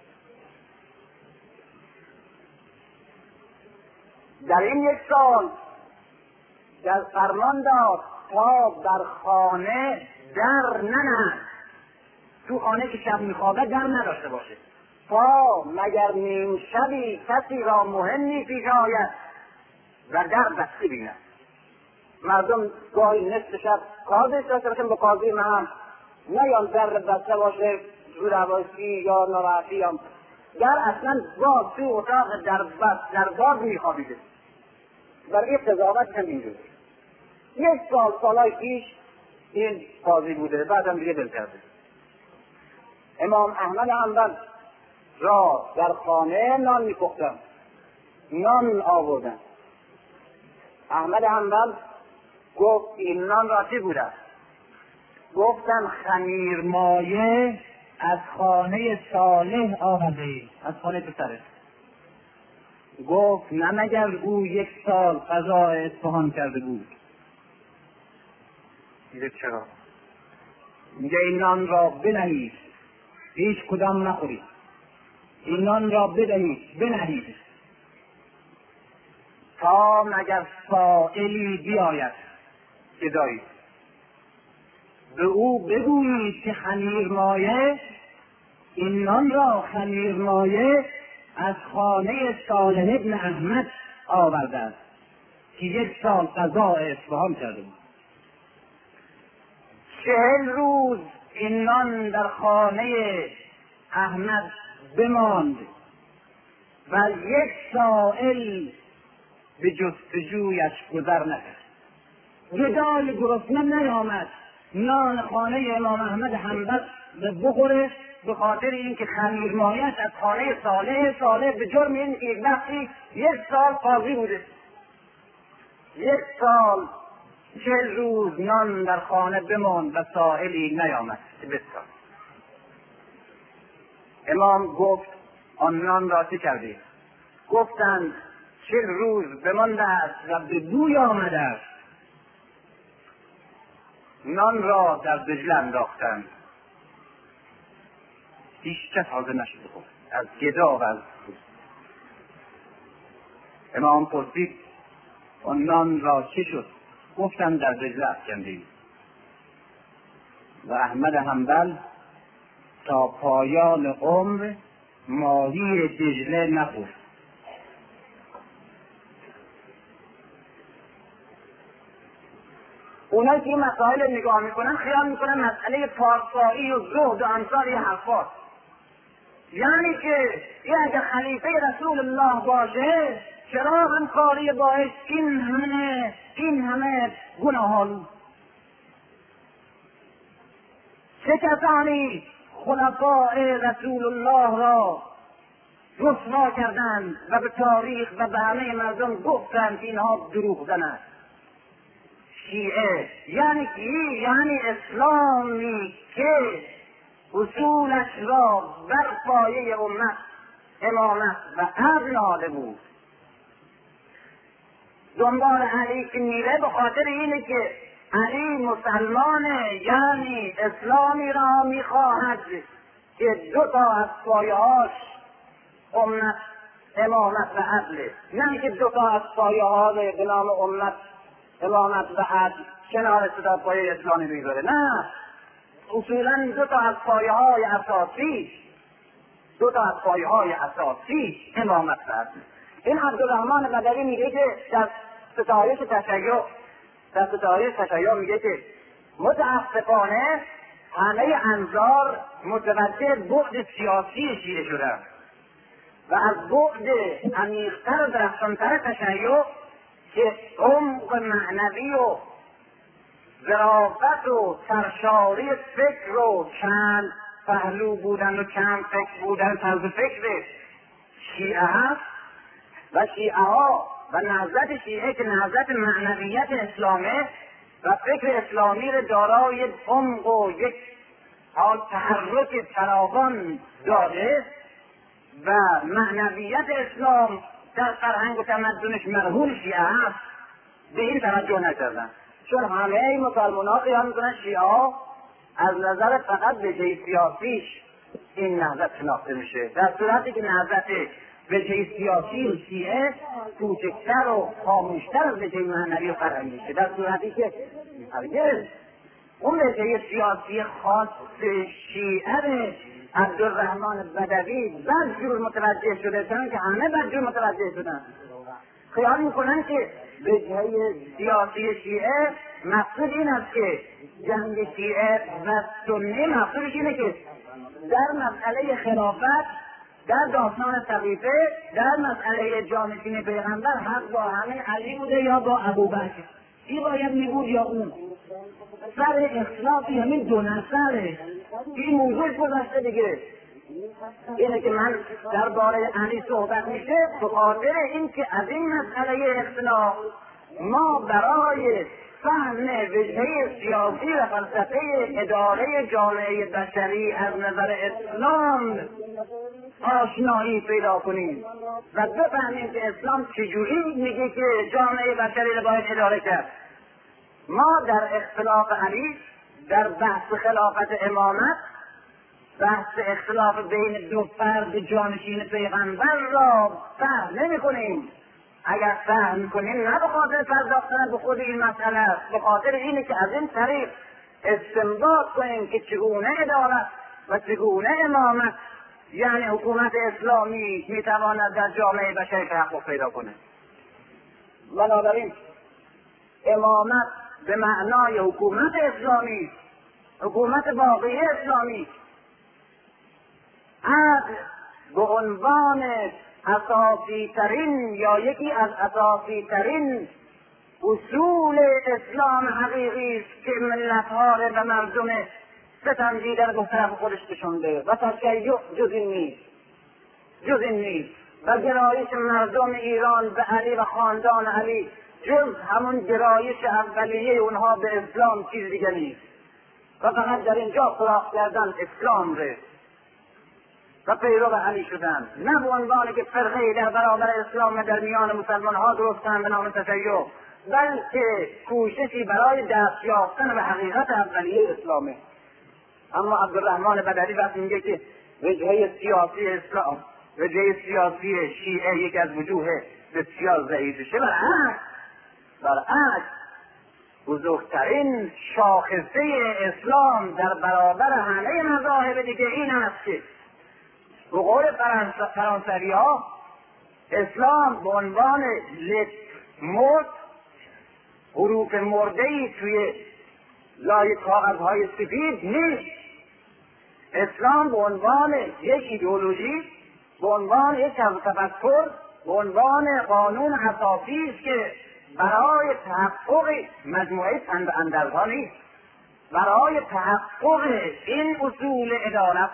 در این 1 سال در فرمان داد تا در خانه در ننهد، تو خانه که شب میخوابه در نداشته باشه، تا مگر نیم شبی کسی را مهمی پیش آید و در بسته بیند. مردم گاهی نصف شب کار داشته باشن به قاضی محل نیان در بسته باشه، جورواسی یا ناراحتی یا در اصلا باز تو اتاق در باز میخوابیده. برای قضاوت هم اینجور 1 سالهای پیش این قاضی بوده، بعدم دیگه دل کرده. امام احمد حنبل را در خانه نان میپختن، نان آوردن. احمد حنبل گفت این نان را چی بوده؟ گفتن خمیرمایه از خانه صالح آمده، از خانه پسره. گفت نه مگر او 1 سال قضاء اصفهان کرده بود. میگه چرا؟ میگه این نان را بنهید، هیچ کدام نخورید، این نان را بدهید بنهید تا مگر سائلی بیاید که دارید، به او بگویید که خمیرمایه، این نان را خمیرمایه از خانه صالح ابن احمد آورده است که 1 سال قضاء اصفهان کرده بود. 40 روز این نان در خانه احمد بماند و 1 سائل به جستجویش گذر نکرد. گدای گرسنه نیامد نان خانه امام احمد حنبل بخوره، به خاطر اینکه خمیرمایش از خانه صالح به جرم این که یک وقتی 1 سال قاضی بوده. 1 سال 40 روز نان در خانه بماند و سائلی نیامد. بسیار امام گفت آن نان را چه کردی؟ گفتند 40 روز بمانده است و به بوی آمده است. نان را در دجله انداختند. هیچ کس حاضر نشد بخورد از گدا و از امام پرسید آن نان را چه شد؟ گفتند در دجله افکندیم. و احمد حنبل تا پایان عمر ماهی دجله نخورد. اونایی که این مسائل نگاه میکنن خیال میکنن مسئله پارسایی و زهد و امثال یه حرفاست. یعنی که این اگه خلیفه رسول الله باشه چرا همکاری باعث این همه گناهان؟ چه کسانی خلفاء رسول الله را رسوا کردند و به تاریخ و به همه مردم گفتند اینها دروغ زنند؟ شیعه. یعنی کی؟ یعنی اسلامی که اصولش را بر پایه امامت و عدل نهاده بود. دنبال علی که میره به خاطر اینه که علی مسلمانه، یعنی اسلامی را میخواهد که 2 تا از پایه‌هاش امامت و عدل، نه که 2 تا از پایه‌ها به نام امامت و عدل کنار سه تا پایه اسلامی میذاره. نه، اصولا 2 تا از پایه‌های اساسی امامت و عدل. این عبدالرحمن بدوی میگه که در ستایش تشیع میگه که متاسفانه همه انظار متوجه بعد سیاسی شیعه شدن و از بعد عمیق‌تر و درخشان‌تر تشیع که عمق معنوی و ظرافت و سرشاری فکر و چند پهلو بودن و چند فکر بودن طرز فکر شیعه هست و شیعه ها و نهضت شیعه که نهضت معنویت اسلامه و فکر اسلامی را دارای یک عمق و یک تحرک فراوان داده و معنویت اسلام در فرهنگ و تمدنش مرهون شیعه هست، به این توجه نکردن. چون همه مسلمان‌ها خیال میکنن شیعه ها از نظر فقط وجه سیاسیش این نهضت شناخته میشه، در صورتی که نهضت وجه سیاسی شیعه کوچکتر و خاموشتر از وجه معنوی و فرهنگی میشه، در صورتی که هرگز اون وجه سیاسی خاص شیعه عبدالرحمن بدوی بدجور متوجه شده، چون که همه بدجور متوجه شدن. خیال میکنن که وجهه سیاسی شیعه مقصود این است که جنگ شیعه و سنی مقصودش اینه که در مسئله خلافت، در داستان سقیفه، در مسئله جانشین پیغمبر حق با همین علی بوده یا با ابوبکر، این باید میبود یا اون. سر اختلافی همین 2 نفره، این موضوع گذاشته دیگه. اینه که من درباره علی صحبت میشه به خاطر اینکه از این مسئله اختلاف ما برای فهم وجهه سیاسی و فلسفه اداره جامعه بشری از نظر اسلام آشنایی پیدا کنیم و بفهمیم که اسلام چجوری میگه که جامعه بشری رو باید اداره کرد. ما در اختلاف علی، در بحث خلافت امامت، بحث اختلاف بین 2 فرد جانشین پیغمبر را فهم نمی کنیم. اگر فهم کنیم نه به خاطر پرداختن به خود این مسئله است، به خاطر اینه که از این طریق استنباط کنیم که چگونه ادارت و چگونه امامت یعنی حکومت اسلامی میتواند در جامعه بشری تحقق پیدا کنه. بنابراین امامت به معنای حکومت اسلامی، حکومت واقعی اسلامی، عدل به عنوان اساسی ترین یا یکی از اساسی ترین اصول اسلام حقیقی است که ملت‌ها و مردم ستم دیدن به طرف خودش کشونده و تشیع جز این نیست و گرایش مردم ایران به علی و خاندان علی جز همون گرایش اولیه اونها به اسلام چیز دیگه نیست و فقط در اینجا سراغ کردن اسلام ره و پیرو علی شدن، نه به عنوان که فرقه در برابر اسلام در میان مسلمان ها درستن به نام تشیع، بلکه کوششی برای دست یافتن به حقیقت اولیه اسلامه. اما عبدالرحمن بدوی وقتی میگه که وجهه سیاسی اسلام، وجهه سیاسی شیعه یکی از وجوه بسیار ضعیفشه، برعکس بزرگترین شاخصه اسلام در برابر همه مذاهب دیگه این است که به قول فرانسوی ها اسلام به عنوان مرد، حروف مرده‌ای توی لای کاغذهای سفید نیست. اسلام به عنوان یک ایدئولوژی، به عنوان یک تفکر، به عنوان قانون اساسی است که برای تحقق مجموعه اندرزها نیست، برای تحقق این اصول عدالت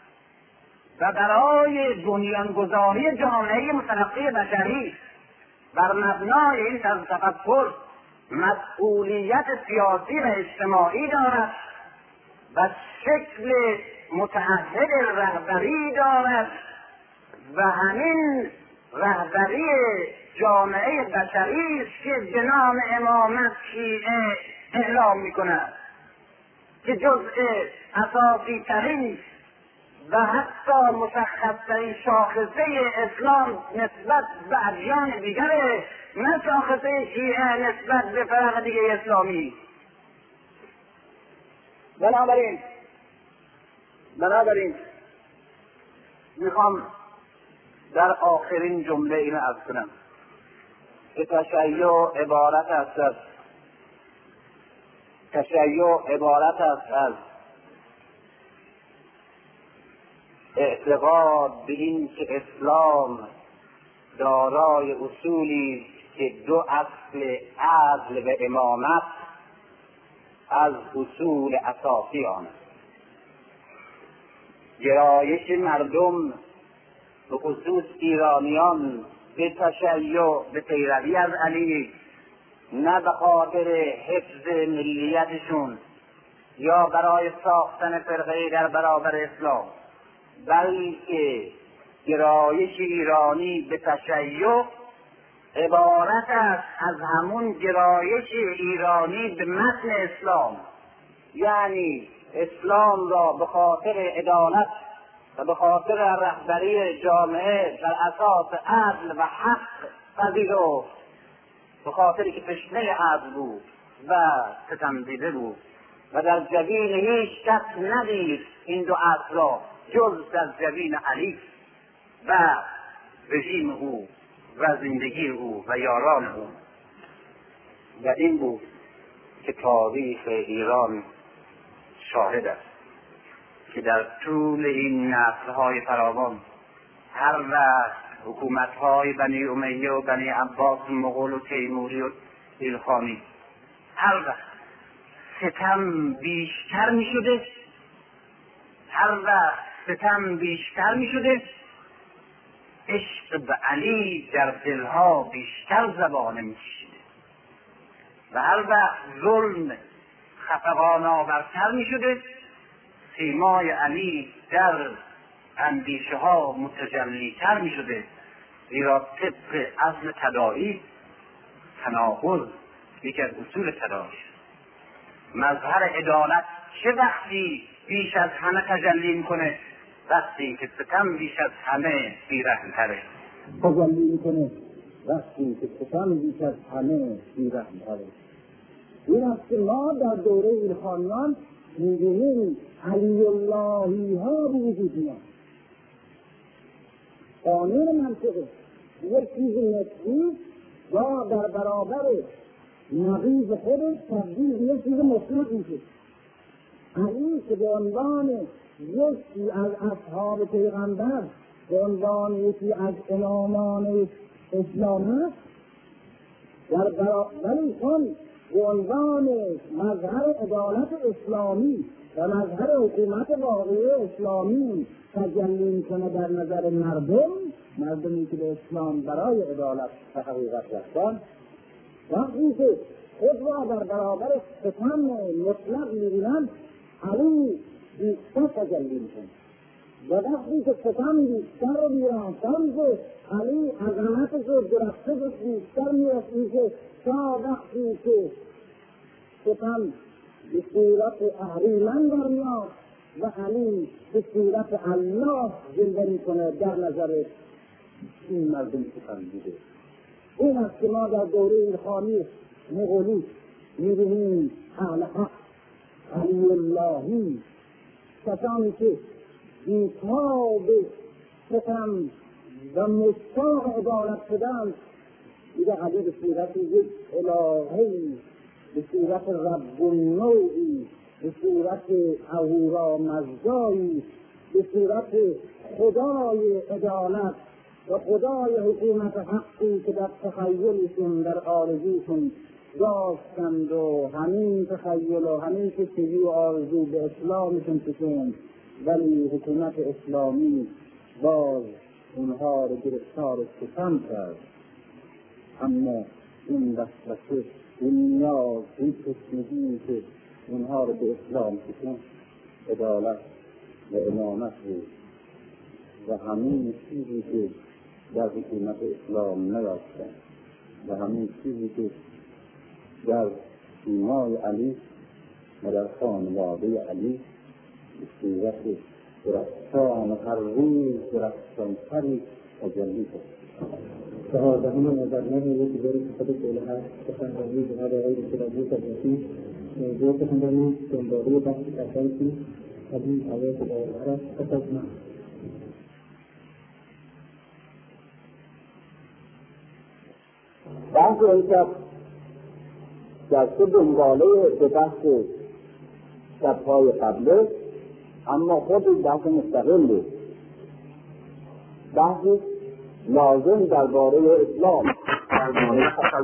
و برای بنیانگذاری جامعه مترقی بشری بر مبنای این تفکر مسئولیت سیاسی و اجتماعی دارد و شکل متعهد رهبری دارد و همین رهبری جامعه بشری است که به نام امامت شیعه اعلام می‌کند که جزء اساسی ترین و حتی مشخص‌ترین شاخصه اسلام نسبت به ادیان دیگره، نه شاخصه شیعه نسبت به فرق دیگه اسلامی. بنابراین میخوام در آخرین جمله اینو عرض کنم که تشیع عبارت است از اعتقاد به این که اسلام دارای اصولی که دو اصل عدل و امامت از اصول اساسی آن است. گرایش مردم به خصوص ایرانیان به تشیع، به پیروی از علی، نه به خاطر حفظ ملیتشون یا برای ساختن فرقه در برابر اسلام، بلکه گرایش ایرانی به تشیع عبارت است از همون گرایش ایرانی به متن اسلام، یعنی اسلام را به خاطر عدالت و به خاطر رهبری جامعه بر اساس عدل و حق پذیرفت، به خاطری که تشنه عدل بود و ستمدیده بود و در جبین هیچ کس ندید این دو اصل را جز در جبین علی و رژیم او و زندگی او و یاران او. و این بود که تاریخ ایران شاهد است که در طول این نسل‌های فراوان هر وقت حکومت‌های بنی امیه و بنی عباس و مغول و تیموری و ایلخانی هر وقت ستم بیشتر می شده، عشق به علی در دلها بیشتر زبانه می کشیده و هر وقت ظلم خفقان آورتر می شده، سیمای علی در اندیشه ها متجلی تر می شده، زیرا طبق اصل تداعی تناقض یکی از اصول تداعی. مظهر عدالت چه وقتی بیش از همه تجلی میکنه؟ وقتی که ستم بیش از همه بیرحم تره این است که ما در دوره ایلخانیان می‌بینیم علی اللهی ها به وجود میاد قانون منطقه یک چیز نسبی یا در برابر نقیض خودش تبدیل به یک چیز مطلق میشه. علی که به عنوان یکی از اصحاب پیغمبر، به عنوان یکی از امامان اسلام هست، ولی چون به عنوان مظهر عدالت اسلامی و مظهر حکومت واقعی اسلامی تجلی میکنه در نظر مردمی که به اسلام برای عدالت و حقیقت رفتن، وقتی که خود را در برابر ستم مطلق میبینند علی بیشتر تجلی میکنه و وقتی که ستم بیشتر رو میرانسان که علی عظمتش رو درختش بیشتر میرسیده تا وقتی که ستم به صورت اهریمن در میاد و علی به صورت الله جلوه میکنه در نظر این مردم ستم دیده. این است که ما در دوره ایلخانی مغولی میبینیم اهل حق علی اللهی کسانی که بیتاب ستم و مشتاق عدالت شدند دیگه علی به صورت یک الهی، به صورت رب النوعی، به صورت اهورا مزدایی، به صورت خدای عدالت و خدای حکومت حقی که در تخیلشون در آرزوشون داشتند و همین تخیل و همین فکری و آرزو به اسلامشون کشوند، ولی حکومت اسلامی باز اونها رو گرفتار ستم کرد. اما این وسوسه، این نیاز، این تشنگی که اونها رو به اسلام کشوند عدالت و امامت بود و همین چیزی که در حکومت اسلام نیافتن و همین چیزی که در سیمای علی و در خانواده علی به صورت درستان و هر روز درستانتری تجلی کرد. 14 مجموعه یک دور کتاب صلح سخنرانی جناب آقای دکتر عبدالعزیز موضوع سخنرانی دنباله بحث اساسی حدیث آیات داوره تسمع. بحث امشب گرچه دنباله به بحث شبهای قبله، اما خود بحث مستقله، بحث لازم درباره اسلام، درباره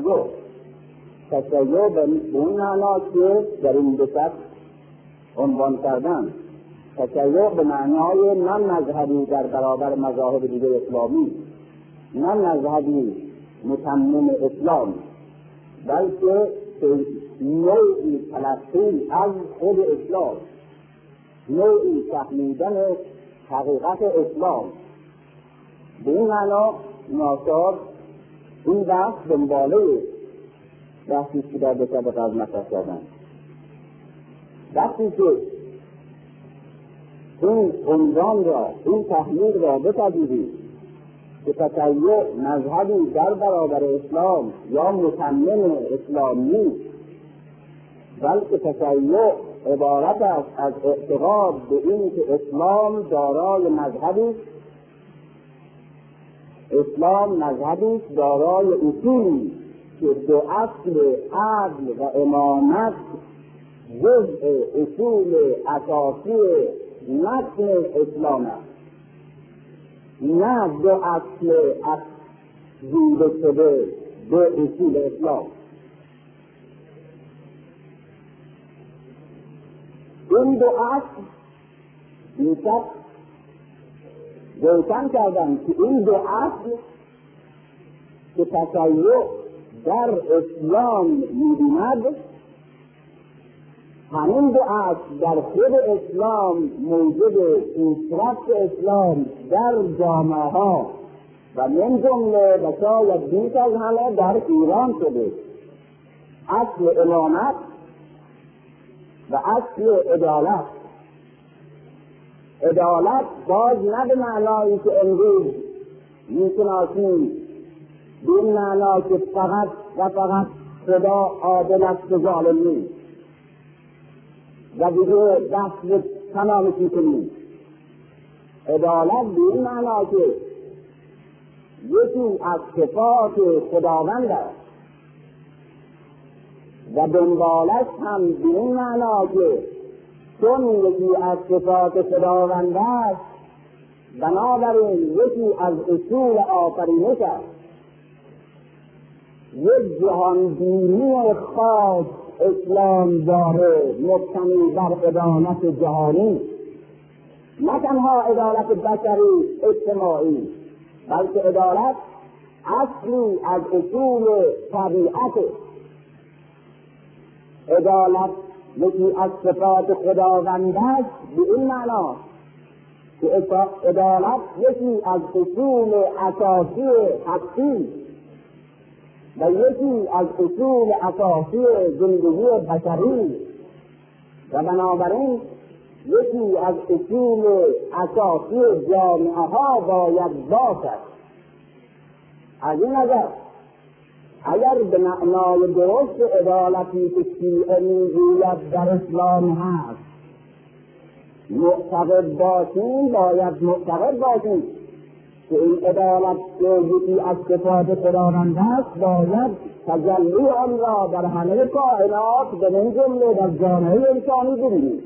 تشیع به اون معنا که در این بسط عنوان کردن. تشیع به معنای نه مذهبی در برابر مذاهب دیگر اسلامی، نه مذهبی متمم اسلام، بلکه نوعی تلقی از خود اسلام، نوعی فهمیدن حقیقت اسلام. به این معنا ناچار این بحث دنباله بحثی که در بسیار قبل مطرح کردن. وقتی که این عنوان را، این تحلیل را بپذیرید که تشیع مذهبی در برابر اسلام یا متمم اسلام نیست، بلکه تشیع عبارت است از اعتقاد به این که اسلام دارای مذهبی، اسلام مذهبی دارای اصولی که دو اصل عدل و امامت جزء اصول اساسی متن اسلام است، نه دو اصل افزوده شده به اصول اسلام. این دو اصل میشد روشن کردن که این دو اصل که تشیع در اسلام می‌بیند، همین دو اصل در خود اسلام موجود پیشرفت اسلام در جامعه ها و من جمله و شاید بیش از همه در ایران شده. اصل امامت و اصل عدالت. عدالت باز نه به معنایی که امروز میشناسیم، به این معنا که فقط و فقط خدا عادل است و ظالم نیست و دیگه دست تمامش میکنیم. عدالت به این معنا که یکی از صفات خداوند است و دنبالش هم به این معنا که چون یکی از صفات خداوند است بنابراین یکی از اصول آفرینش است. یک جهان دینی خاص اسلام داره مبتنی بر عدالت جهانی، نه تنها عدالت بشری اجتماعی بلکه عدالت اصلی از اصول طبیعت. عدالت یکی از صفات خداوند است به این معنا که عدالت یکی از اصول اساسی هستی و یکی از اصول اساسی زندگی بشری و بنابراین یکی از اصول اساسی جامعه ها باید باشد. از این نظر اگر به معنای درست عدالتی که شیعه میگوید در اسلام هست معتقد باشیم، باید معتقد باشیم که این عدالت که یکی از صفات خداوند است باید تجلی آن را در همه کائنات به من جمله در جامعه انسانی ببینیم.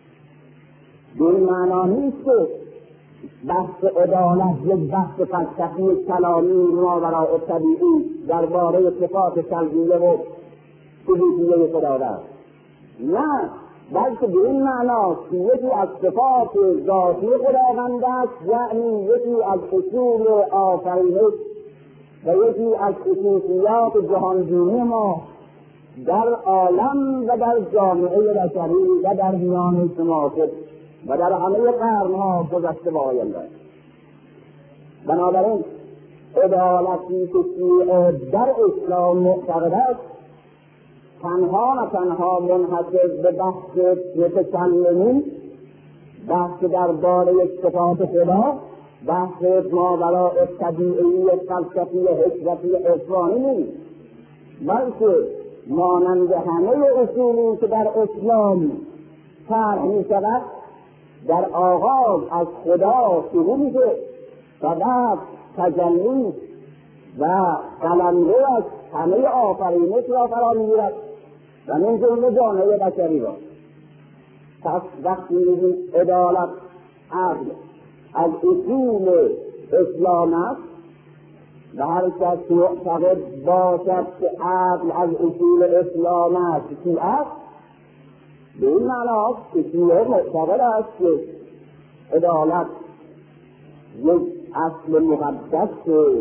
به این معنا نیست که بحث عدالت یک بحث فلسفی کلامی ماوراء طبیعی درباره صفات سلبیه و ثبوتیه خداوند، نه، بلکه به این معناست که یکی از صفات ذاتی خداوند است، یعنی یکی از اصول آفرینش و یکی از خصوصیات جهانبینی ما در عالم و در جامعه بشری و در میان معاصر و در همه قرن‌ها گذشته و آینده. بنابراین عدالتی که شیعه در اسلام معتقد است تنها و تنها منحصر به بحث متکلمین، بحث درباره صفات خدا، بحث ماوراء طبیعی فلسفی حکمتی عرفانی نیست، بلکه مانند همه اصولی که در اسلام طرح می‌شود در آغاز از خدا شروع میشه و بعد تجلی و قلمرو از همه آفرینش را فرا میگیرد و من جمله جامعه بشری را. پس وقتی میگیم عدالت عدل از اصول اسلام است و هر کس معتقد باشد که عدل از اصول اسلام است چی است، به این معناست که شیعه معتقد است که عدالت یک اصل مقدس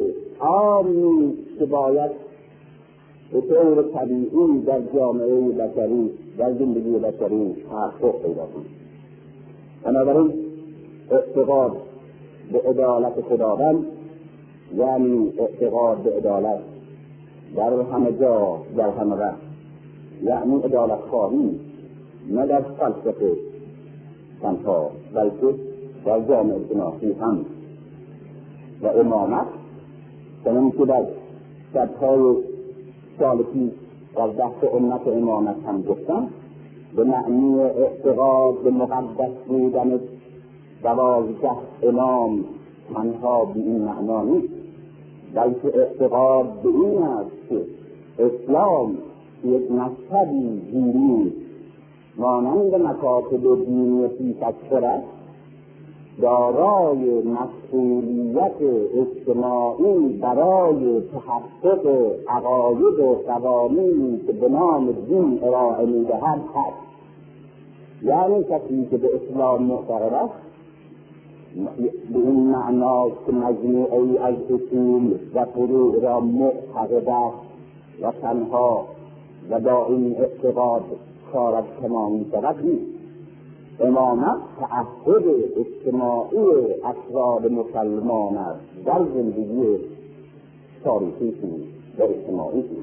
عامی که باید به طور طبیعی در جامعه بشری در زندگی بشری تحقق پیدا کند. بنابراین اعتقاد به عدالت خداوند یعنی اعتقاد به عدالت در همه جا در همه وقت، یعنی عدالت خواهی نه در فلسفه تنها بلکه در جامعه شناسی هم و امامت، چنان که در صدهای سال پیش در بحث امت امامت هم گفتم، به معنی اعتقاد به مقدس بودن 12 امام تنها به این معنا نیست، بلکه اعتقاد به این است که اسلام یک مذهبی دینی مانند مکاتب دینی پیش از خود دارای مسئولیت اجتماعی برای تحقق عقاید و قوانینی که به نام دین ارائه می‌دهد هست. یعنی کسی که به اسلام معتقد است به این معناست که مجموعه‌ای از اصول و فروع را معتقد است و تنها و با این اعتقاد کارش تمام می‌شود نیست. امامت تعهد اجتماعی افراد مسلمان است در زندگی تاریخیشون و اجتماعیشون.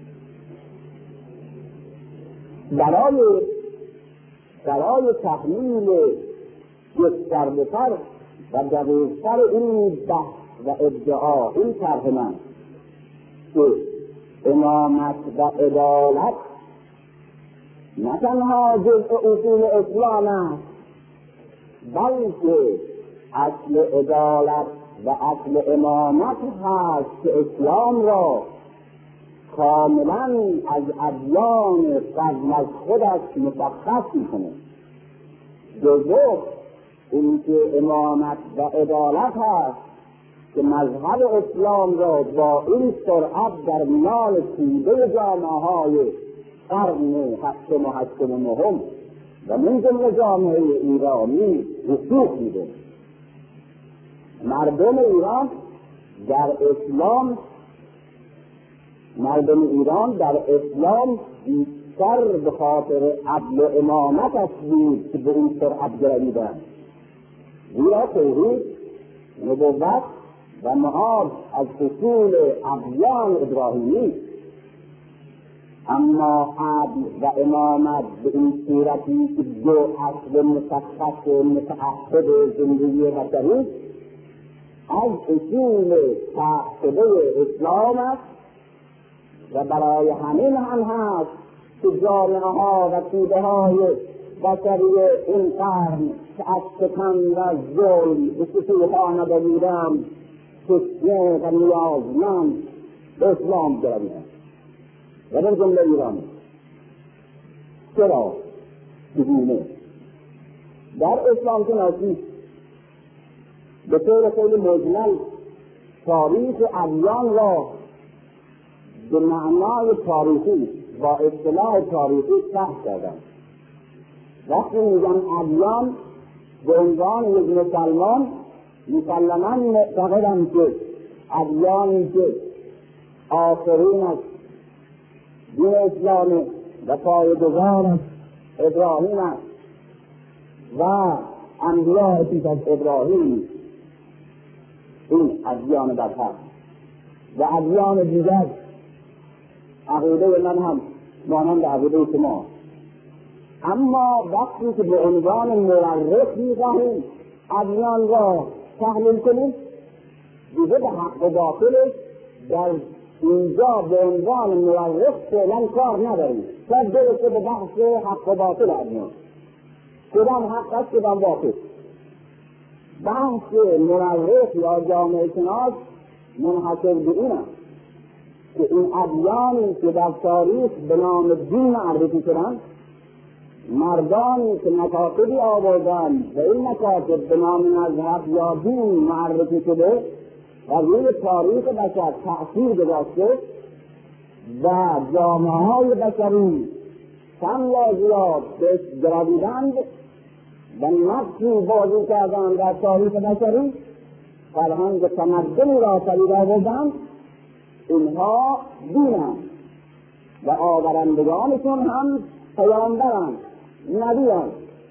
برای تحلیل گسترده‌تر و دقیق‌تر این بحث و ادعا این طرح من که امامت و عدالت نه تنها جزء اصول اسلام است، بلکه اصل عدالت و اصل امامت هست که اسلام را کاملا از ادیان قبل از خودش مشخص میکنه. دوم اینکه امامت و عدالت هست که مذهب اسلام را با این سرعت در میان توده جامعه‌های قرن هفتم و هشتم و نهم و من جمله جامعه ایرانی رسوخ میده. مردم ایران در اسلام بیشتر به خاطر عدل و امامت بود که به این سرعت گرویدند. زیرا توحید، نبوت و معاد از اصول ادیان ابراهیمی، اما عدل و امامت به این صورتی که دو اصل مشخص و متعهد زندگی بشری از اصول تعهد اسلام است و برای همین هم هست که جامعه ها و توده های بشری این قرن که از ستم و ظلم به سطوح آمده بودند تشنه و نیازمند به اسلام گرویدند و در جمله ایرانی. چرا؟ چگونه؟ در اسلام شناسی به طور خیلی مجمل تاریخ ادیان را به معنای تاریخی با اصطلاح تاریخی شرح کردند. وقتی میگن ادیان به عنوان یک مسلمان مسلماً معتقدم که ادیانی که آخرین از دین اسلام و پایه‌گذار ابراهیم است و انبیاء پیش از ابراهیم، این ادیان برتر و ادیان دیگر عقیده من هم مانند عقیده شما. اما وقتی که به عنوان مورخ می‌خواهیم ادیان را تحلیل کنیم، دیگه به حق و باطلش در اینجا به عنوان مورخ فعلا کار نداریم. شاید برسه به بحث حق و باطل ادیان، کدام حق است کدام باطل. بحث مورخ یا جامعه شناس منحصر به این است که این ادیانی که در تاریخ به نام دین معرفی شدند، مردانی که مکاتبی آوردند و این مکاتب به نام مذهب یا دین معرفی شده و روی تاریخ بشر تأثیر گذاشته و جامعه‌های بشری کم یا زیاد بهش گرویدند و نقشی بازی کردند در تاریخ بشری، فرهنگ تمدنی را پدید آوردند. اینها دینند و آورندگانشون هم پیامبرند، نبیان،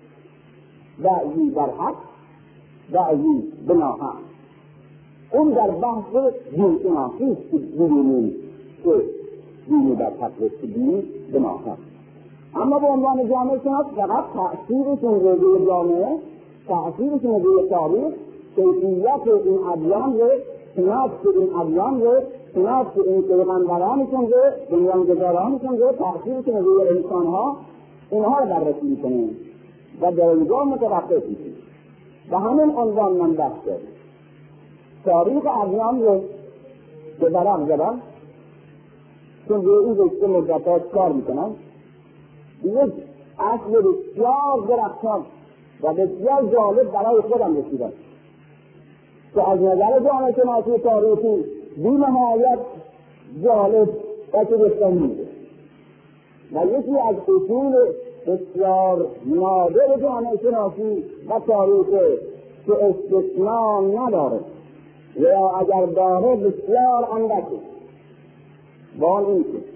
بعضی در حق بعضی به ناحق. اون در بحث دین شناسی است که ببینیم که دینی در حق است، دینی به ناحق. اما به عنوان جامعه شناس فقط تأثیرشون روی جامعه، تأثیرشون روی تاریخ، کیفیت این ادیان رو، شناخت این ادیان رو، شناخت این پیغمبرانشون رو، بنیانگذارانشون رو، تأثیرشون روی انسانها، اینها رو بررسی می‌کنیم و در اینجا متوقف می‌شیم. و همین عنوان من بحث کردم. تاریخ ادیان رو که برام زدم، چون روی این رشته مدت‌ها کار می‌کنم، یک اصل بسیار درخشان و بسیار جالب برای خودم رسیدم که از نظر جامعه شناسی تاریخی بی‌نهایت جالب و شگفت‌انگیز میده و یکی از اصول بسیار نادر جامعه شناسی و تاریخ که استثناء نداره یا اگر داره بسیار اندکه، با این که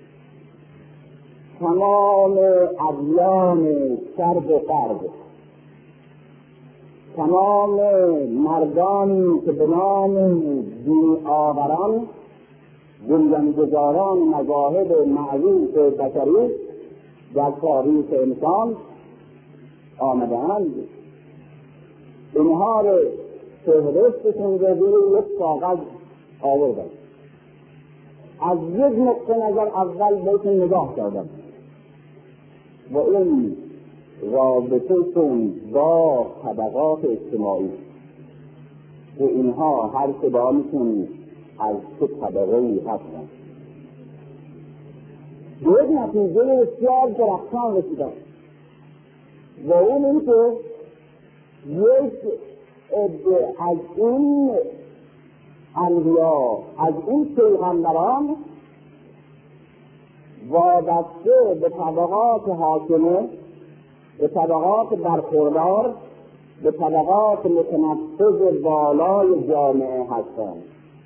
تمام ادیان شرق و غرب، تمام مردانی که به نام دین آوران، بنیانگذاران مذاهب معروف بشری در تاریخ انسان آمده‌اند، اینها رو فهرستشون رو روی یک کاغذ آوردن. از یک نقطه نظر اول بهشون نگاه کردن و این رابطه‌شون با طبقات اجتماعی که اینها هر کدامشون از چه طبقه‌ای هستند. یک نتیجه بسیار درخشان رسیدن و اون این که یک عده از این انبیا، از این پیغمبران وابسته به طبقات حاکمه، به طبقات برخوردار، به طبقات متنفذ بالای جامعه هستند.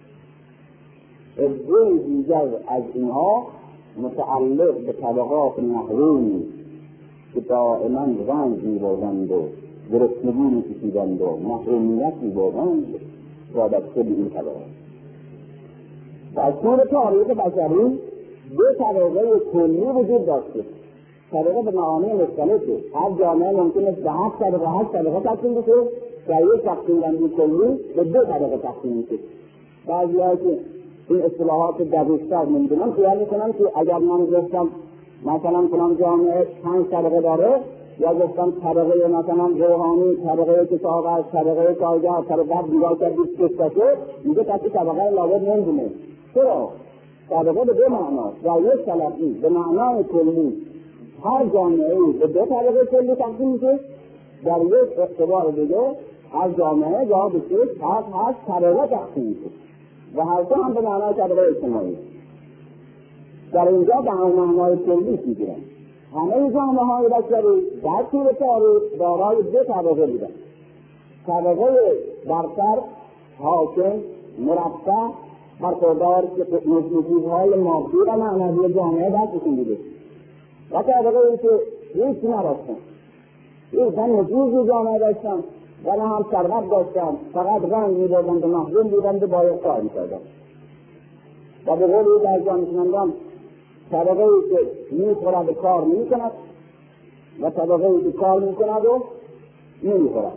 عده دیگر از اینها متعلق به طبقات محرومی که دائما رنج می‌بردند و گرسنگی می‌کشیدند و محرومیت می‌بردند وابسته به این طبقات. در طول تاریخ بشری دو طبقه کلی وجود داشته. طبقه به معانی مختلفه. هر جامعه ممکن است به 8 طبقه تقسیم بشه و یک تقسیم بندی کلی به 2 طبقه تقسیم میشه. بعضی‌ها که این اصطلاحات دقیق‌تر نمی‌دونن خیال می‌کنن که اگر من گفتم مثلا فلان جامعه 5 طبقه داره، یا گفتم طبقه مثلا روحانی، طبقه کشاورز، طبقه کارگر، طبقه دیگر که بیست باشه، میگه کسی طبقه لابد نمی‌دونه. چرا؟ طبقه به 2 معناست. در یک تلقی به معنای کلی هر جامعه‌ای به 2 طبقه کلی تقسیم میشه، در یک اعتبار دیگه هر جامعه یا به 8 طبقه تقسیم میشه و هر دو هم به معنای طبقه اجتماعی. در اینجا به معنای کلی میگیرن. همه جامعه‌های بشری در طول تاریخ دارای 2 طبقه بودن. طبقه برتر، حاکم، مرفه، برخوردار که نفوذهای مادی و معنوی جامعه دستشون بوده، و طبقه که هیچ نداشتن، هیچ نفوذی جامعه داشتن و نه هم ثروت داشتن، فقط رنج می‌بردند و محروم بودند و باید کار می‌کردند. و به قول یک از دانشمندان طبقه ای که می‌خورد و کار نمی‌کند و طبقه ای که کار می‌کند و نمی‌خورد.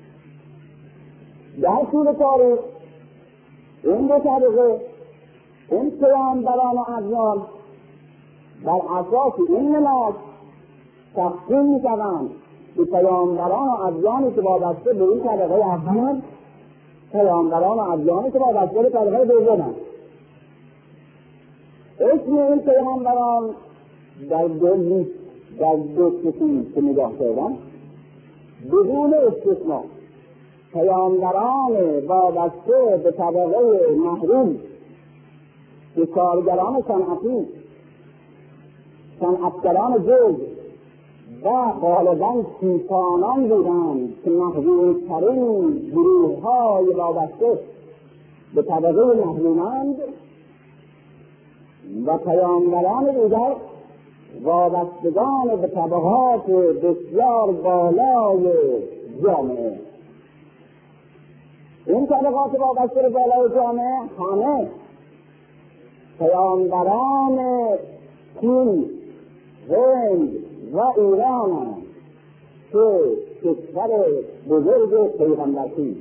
در طول تاریخ این 2 طبقه، این پیامبران و ادیان بر اساس این نماد تقسیم می‌شوند که پیامبران و ادیانی که وابسته به این طبقه اولند، پیامبران و ادیانی که وابسته به طبقه دومند. اسم این پیامبران در 2 قسم که نگاه کردن بدون استثناء پیامبران وابسته به طبقه محروم که کارگران صنعتی، صنعتگران جلد و غالباً سیفانان بودند که محروم‌ترین گروه‌های وابسته به طبقه محرومند، و پیامبران دیگر وابستگان به طبقات بسیار بالای جامعه. این طبقات وابسته به بالای جامعه همه پیامبران چین، هند و ایران که کشور بزرگ پیغمبری،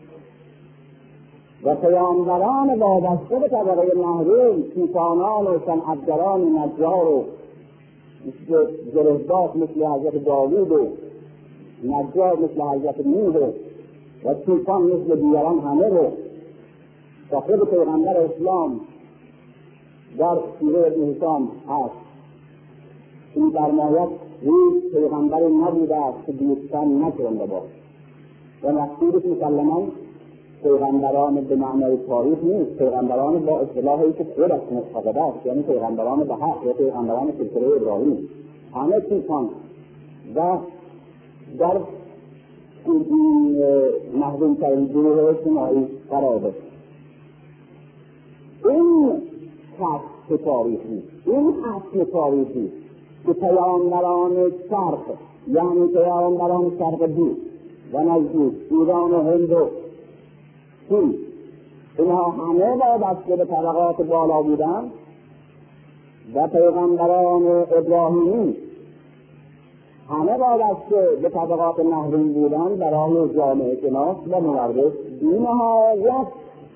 و پیامبران وابسته به طبقه محروم، سیفانان و صنعتگران نجار و گرهدار مثل حضرت داوود و نجار مثل حضرت نوح و سیفان مثل دیگران همه رو و خود پیغمبر اسلام در سیره ابن حسام هست. این فرماید هیچ پیغمبری نبوده است که دوستان نکرده باشد و مقصودش مسلماً پیغمبران به معنای تاریخ نیست، پیغمبران با اصطلاحی که خودش معتقد است، یعنی پیغمبران به حق یا پیغمبران سلسله ابراهیم، همه چیزان و در این محروم ترین گروه اجتماعی قرار داشت. این خط تاریخی، این اصل تاریخی که پیامبران شرق، یعنی پیامبران شرق دور و نزدیک، ایران و هند و چین، اینها همه وابسته به طبقات بالا بودند و پیغمبران ابراهیمی همه وابسته به طبقات محروم بودند برای جامعه شناس و مورد بی‌نهایت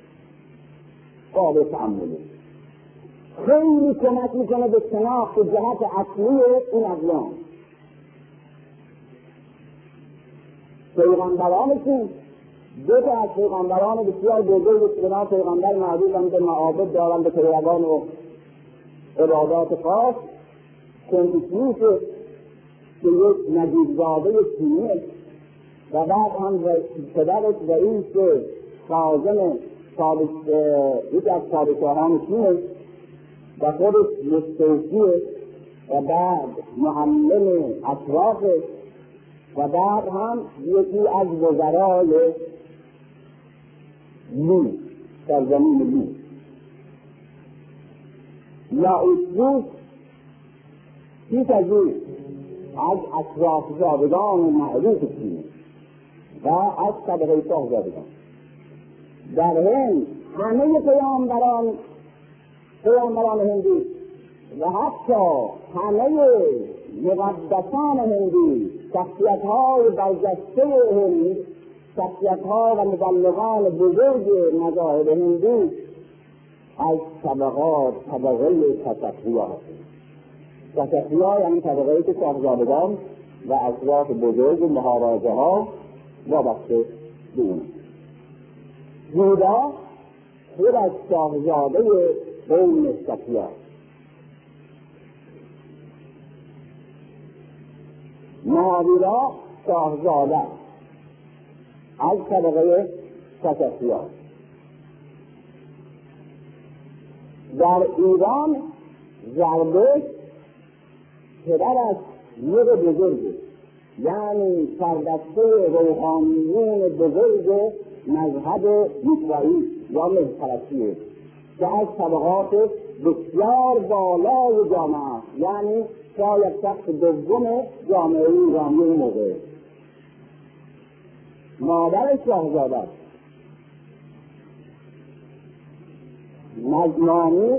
قابل تأملی. خیلی کمک میکنه به شناخت جهت اصلی این ادیان. پیغمبرانشون دو تا از پیغمبران بسیار بزرگ که بنا پیغمبر معروفند به معابد دارند به پیروان و عبادات خاص، کنفوسیوس که یک نجیب‌زاده چینی و بعد هم پدرش رئیس خازن یکی از پادشاهان چین و خودش مستوفیه و بعد معلم اطراف و بعد هم یکی از وزرای لی سرزمین لی. لاوتزو پیش از او از اشرافزادگان معروف چین و از طبقه شاهزادگان. در هند همه پیامبران هندی و حتی همه مقدسان هندی، شخصیت‌های برجسته هند، شخصیت‌ها و مبلغان بزرگ مذاهب هندی از طبقه تشیع هستند. تشیع یعنی طبقه که شاهزادگان و اشراف بزرگ مهاراجه ها وابسته به اون. بودا خود از شاهزاده قوم تشیع، مهاویرا شاهزاده از طبقه تشیع. در ایران زردشت پدر از یک بزرگ، یعنی سردسته روحانیون بزرگ مذهب یسوعی یا مهرپرستیه که از طبقات بسیار بالای جامعه، یعنی شاید شخص دوم جامعه ایرانی این موقع. مادر شاهزاده مجمانی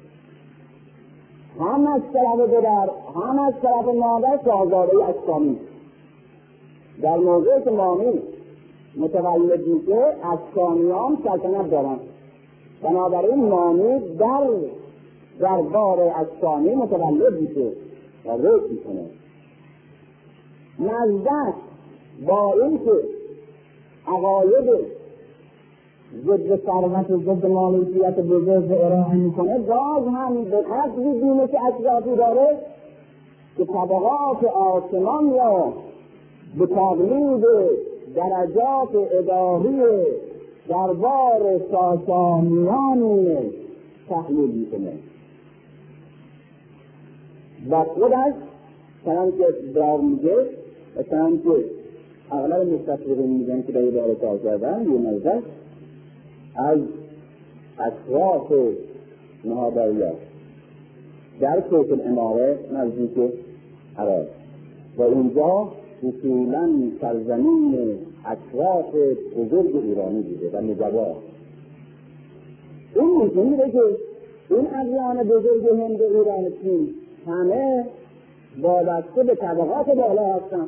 هم از طرف پدر هم از طرف مادر شاهزاده اسکانی. در موقع که مانی متولد میشه اسکانیان سلطنت دارن، بنابراین مانی در دربار اسکانی متولد میشه و رشد میکنه. نزدک با اینکه عقاید ضد ثروت و ضد مالکیت بزرگ ارائه میکنه، باز هم به قدری دینش اشرافی داره که طبقات آسمان را به تقلید درجات الهی دربار ساسانیان تحلیل میکنه و خودش چنانکه دار میگه و چنانکه اغلب مستشرقین میگن که در اداره کار کردن یه نظر از اشراف نهادریات در کوت الاماره نزدیک عراق و اینجا اصولاً سرزمین اشراف بزرگ ایرانی بوده و نجوا. این نشون میده که این ادیان بزرگ هند و ایران چین همه وابسته به طبقات بالا هستند.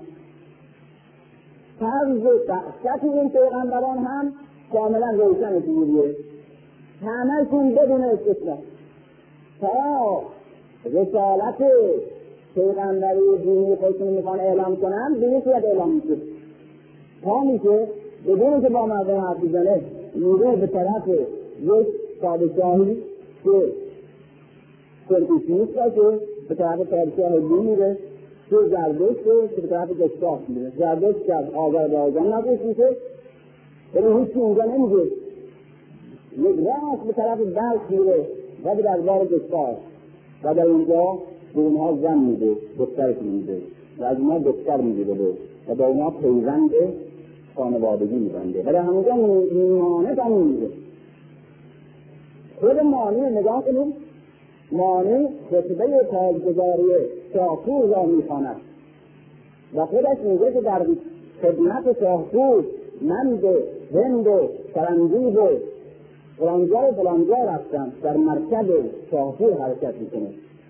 طرز وحشت این پیغمبران هم کاملا روشن جوریه، همه‌شون بدون استثنا تا رسالت پیغمبری دینی خودشون میخوان اعلام کنن به این صورت اعلام میشه. تا میشه بدون که با مردم حرف بزنه میره به طرف یک پادشاهی که کنفوسیوس باشه، به طرف پادشاه لی میره، که زردشت که به طرف گستاخ میره. زردشت که از آذربایجان نبوش میشه ولی هیچی اونجا نمیگه، یک راست به طرف بلخ میره و به دربار گستاخ و در اونجا به اونها زن میده، دخترش میده و از اونها دختر میگیره و با اونها پیوند خانوادگی میبنده و در همونجا مانه هم میده. خود مانی نگاه کنیم، مانی خطبه تاجگذاری شاپور را میخواند و خودش میگه که در خدمت شاپور من به هند و سرنجیب و فلانجا رفتم، در مرکب شاپور حرکت میکنه.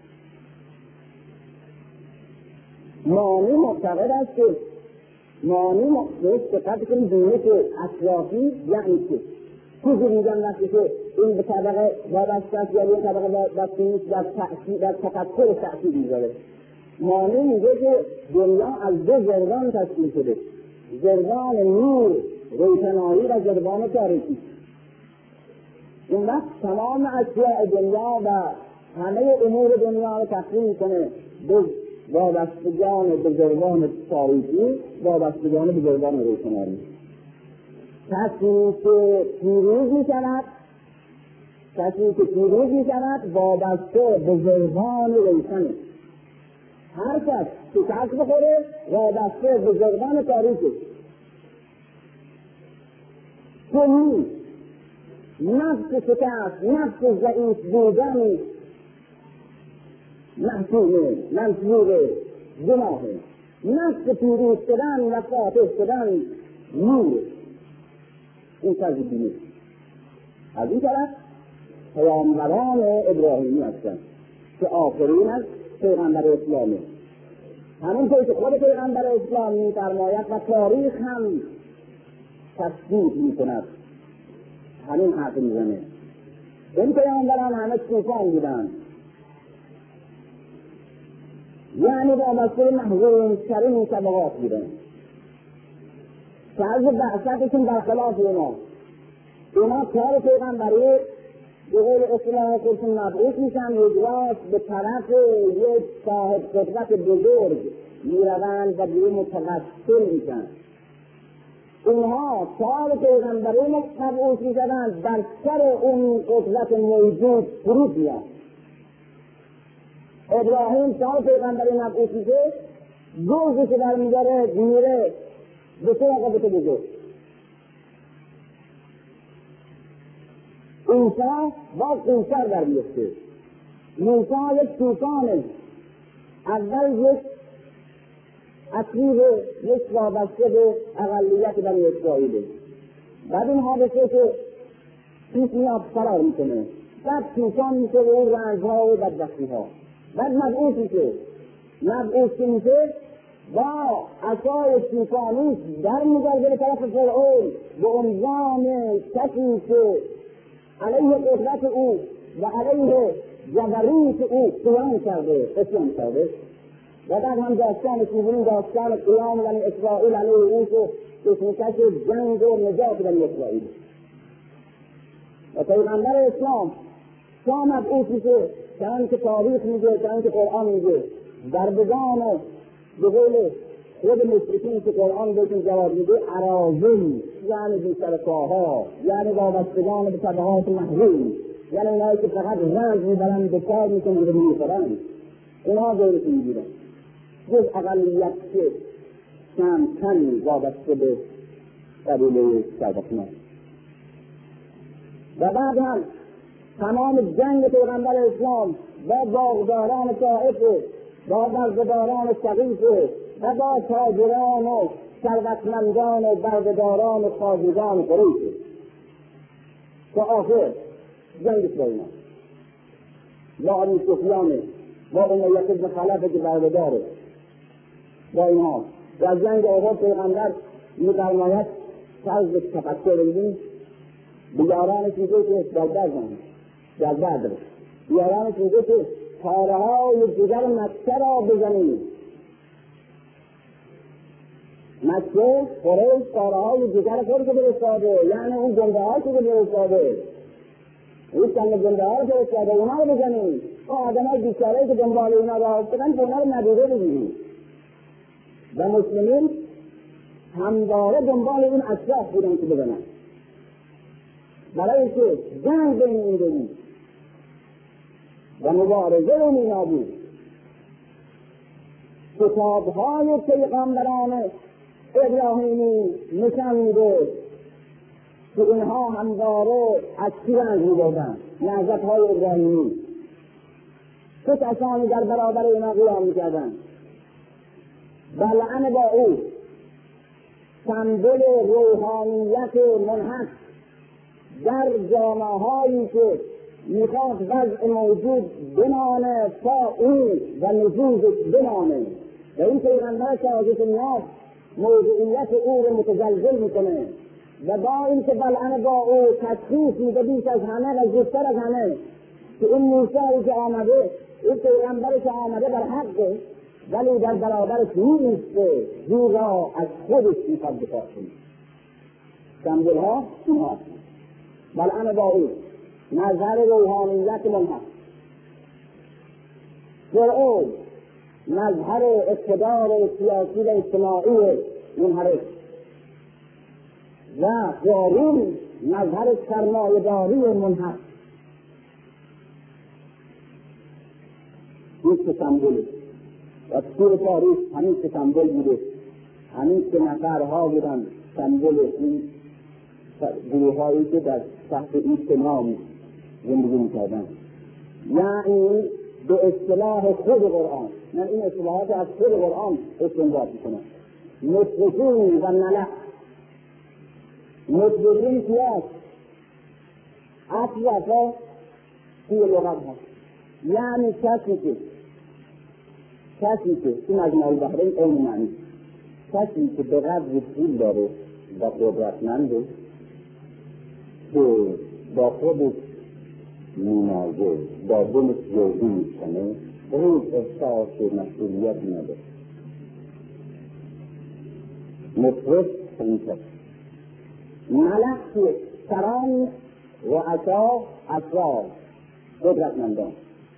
مانی معتقد است که مانی معتقد کنیم دینه که اطرافی یعنی که چیزی میگن وقتی که این به طبقه وابسته است یا این طبقه وابسته نیست در تفکر تأثیر میذاره. مانی میگه که دنیا از دو زرگان تشکیل شده، زرگان نور روشنایی و جلوان تاریکی. این وقت تمام اشیاء دنیا و همه امور دنیا رو تخلیه کنه به وابستگان بزرگان تاریکی، وابستگان بزرگان روشنایی. کسی که پیروز می شود وابسته بزرگان روشنه. هر کس که شکست بخوره وابسته بزرگان تاریکه. چنین نفس شکست، نفس ضعیف بودن محسومه، منصوره، گناهه. نفس پیروز شدن و فاتح شدن نور. این فرض دینی. از این طرف پیامبران ابراهیمی هستند که آخرین از پیغمبر اسلامی. همونطور که خود پیغمبر اسلامی می‌فرماید و تاریخ هم تصدیق می‌کند، همین حرف میزنه. این پیامبران همه طوفان بودند، یعنی وابسته محظورترین طبقات بودند. طرز بعثتشون برخلاف اونا کار پیغمبری به قول اصطلاح خودشون مبعوث میشن، یک راست به طرف یک صاحب قدرت بزرگ میروند و به متوسل میشن. اونها کار پیغمبری مبعوث میشن در سر اون قدرت موجود فرود میاد. ابراهیم کار پیغمبری مبعوث میشه، گوزی که در میره به سراغ بت بزرگ. موسی با قیصر در میفته. موسی یک طوفانه، اول یک اسیر، یک وابسته به اقلیت بنی اسرائیل. بعد این حادثه که پیش میاد فرار میکنه، بعد طوفان میشه به اون رنجها و بدبختیها. بعد مبعوث میشه با عصای طوفانی در میگرده به طرف فرعون به عنوان کسی که علیه قدرت او و علیه جبروت او قیام کرده، اسلام کرده. و بعد هم داستان قیام بنی اسرائیل علیه او که کشمکش جنگ و نجات بنی اسرائیل. و پیغمبر اسلام تا مبعوث میشه، چنان که تاریخ میگه، چنان که قرآن میگه، در بگان به قول خود مشرکین که قرآن بهشون جواب میده اراذل، یعنی بی‌سرپاها، یعنی وابستگان به طبقات محروم، یعنی اونایی که فقط رنج میبرن، به کار میکنن و میخورن، اونها جایشون میگیرن. جز اقلیت که کم وابسته به قبیله ثروتمند. و بعد هم تمام جنگ پیغمبر اسلام با باغداران طائف، با بردهداران سقیف و با تاجران و ثروتمندان و بردهداران و خواجگان قریش تا آخر جنگ سلیمان با ابو سفیان، با امیة بن خلف که بردهداره، با اینها. در جنگ احد پیغمبر می‌فرماید طرز تفکر ببینید، به یارانش میگه که در بدر یارانش میگه که پاره‌های جگر مکه را بزنید. مکه قریش پاره‌های جگر خود که فرستاده، یعنی اون جنبه‌هایی که فرستاده، اون چند جنبه‌ها رو فرستاده، اونا رو بزنید. آدم‌های بیچاره‌ای که دنبال اونا راه افتادن که اونا رو ندیده بگیرید. و مسلمین همواره دنبال این اشراف بودن که بزنن، برای که جنگ بین این دو و مبارزه رو مینابود. کتاب‌های پیغمبران ابراهیمی نشان میده که اینها همواره از چی رنج می‌بردن؟ نهضت‌های ابراهیمی. چه کسانی در برابر اینا قیام می‌کردن؟ بلعن با او سمبل روحانیت منحط در جامعه‌هایی که میخواد وضع موجود بمانه تا او و نزوزش بمانه. و این پیغمبر شهادت الناس موضوعیت او رو متزلزل میکنه و با این که بلعن با او تشخیص میده بیش از همه و زودتر از همه که این موسیٰ که آمده، این پیغمبر که آمده در حقه، ولی در برابرش نیسته، زیرا از خودش میخواد دفاع کنه. سمبل ها این هست. بلعن باقی مظهر روحانیت منحق، فرعون مظهر اقتدار سیاسی و اجتماعی منحرف و قارون مظهر سرمایه‌داری منحق. این سمبل و طول تاریخ همین سمبل بوده، همین که نفرها بودن سمبل این گروه هایی که در تحت این نام زندگی میکردن. یعنی به اصطلاح خود قرآن، من این اصطلاحات از خود قرآن استنباط میکنم. مطرفین و ملک. مطرفین کیاست؟ اطرافا توی لغت هست، یعنی کسی که این مجموع البحرین علم معنی، کسی که به قدر پول داره و قدرتمنده که با خودش مینازه، با دلش جوزی میکنه، به هیچ احساس مسئولیت نداره. مطرف این کسی. ملک که سران رؤسا اشراف قدرتمندان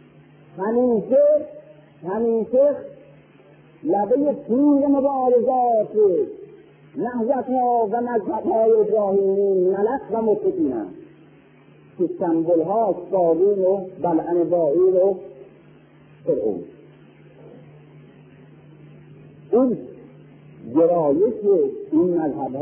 همیشه لبه تیر مبارزات نهضت‌ها و مذهب‌های ابراهیمی ملک و مطرفینند که سمبل‌ها قارون و بلعن باقی و فرعون. این گرایش این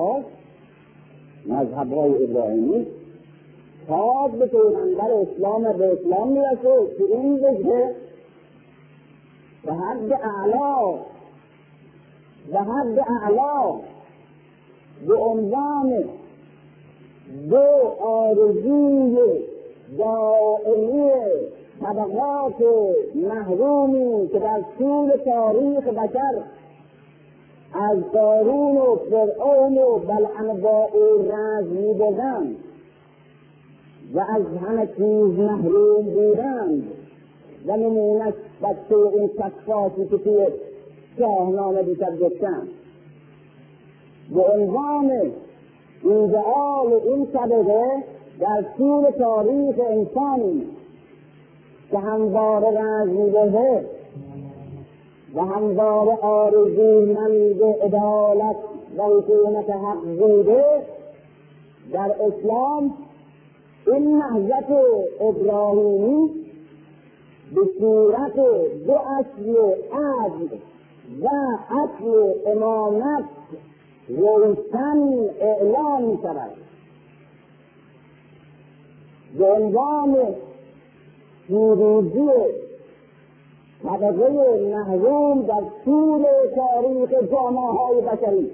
مذهب‌های ابراهیمی تا به پیغمبر اسلام به اسلام میرسه که این وجه به حد اعلا به عنوان دو آرزوی دائمی طبقات محرومی که در طول تاریخ بشر از قارون و فرعون و بلعن باقی رنج می‌بردند و از همه چیز محروم بودند و نمونش بچه این تکفاتی که توی شاهنامه دیگر گفتند. به عنوان ایدئال این طبقه در طول تاریخ انسانی که همواره رنج می‌برده و همواره آرزومند عدالت و حکومت حق بوده، در اسلام این نهضت ابراهیمی به صورت دو اصل عدل و اصل امامت روشن اعلام می شود. به عنوان پیروزی طبقه محروم در طول تاریخ جامعه‌های بشری،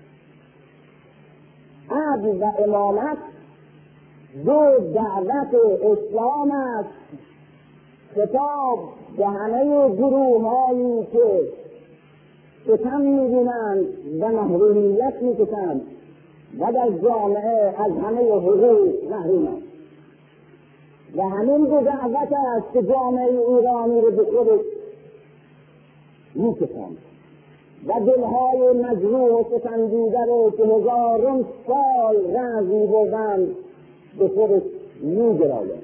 عدل و امامت دو دعوت اسلام است. خطاب به همه گروه‌هایی که ستم می‌بینند و محرومیت می‌کشند و در جامعه از همه حقوق محرومند. و همین دو دعوت است که جامعه ایرانی رو به خودش می‌کشند و دلهای مجروح و ستم‌دیده رو که هزاران سال رنج می‌بردند به خودش می‌گرایند.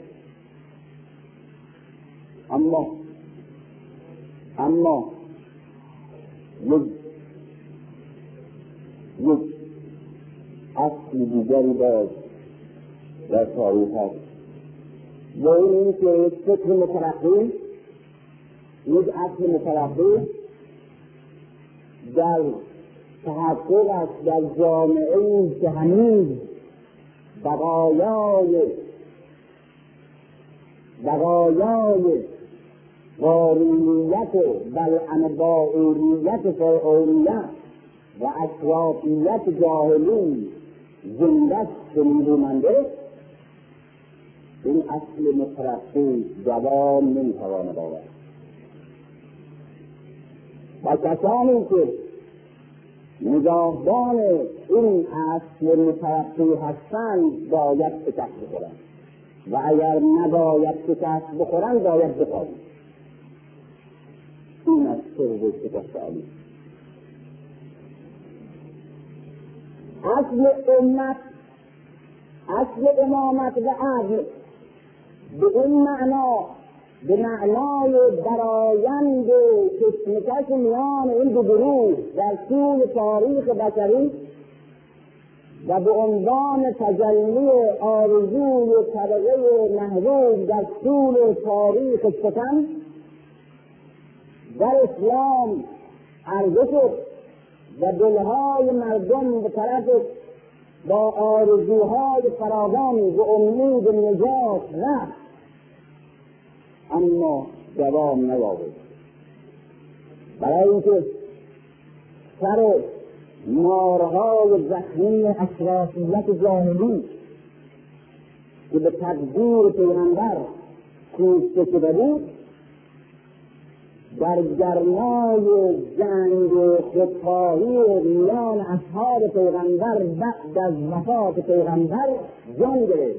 اما یک اصل دیگری باز در تاریخ هست و این که یک فکر مترقی، یک اصل مترقی در تحقق است در جامعه که هنوز بقایای قارونیت بلعنبائیت فرعونیت و اشرافیت جاهلی زنده شنیدوننده، این اصل مترقی دوام نمیتواند آورد و کسانی که نگاهبان این اصل مترقی هستند باید شکست بخورند و اگر نباید شکست بخورند باید بخورند. این از سر شکست علی. اصل امت اصل امامت و عدل به این معنا، به معنای درآیند کشمکش میان این دو گروه در طول تاریخ بشری و به عنوان تجلی آرزوی طبقه محروم در طول تاریخ ستم در اسلام عرضه شد و دلهای مردم به طرف با آرزوهای فراوانی به امید نجات رفت، اما دوام نیاورد. برای اینکه سر مارهای زخمی اشرافیت جاهلی که به تدبیر پیغمبر کوفته شده بود، در گرمای جنگ خودخواهی میان اصحاب پیغمبر بعد از وفات پیغمبر جان گرفت،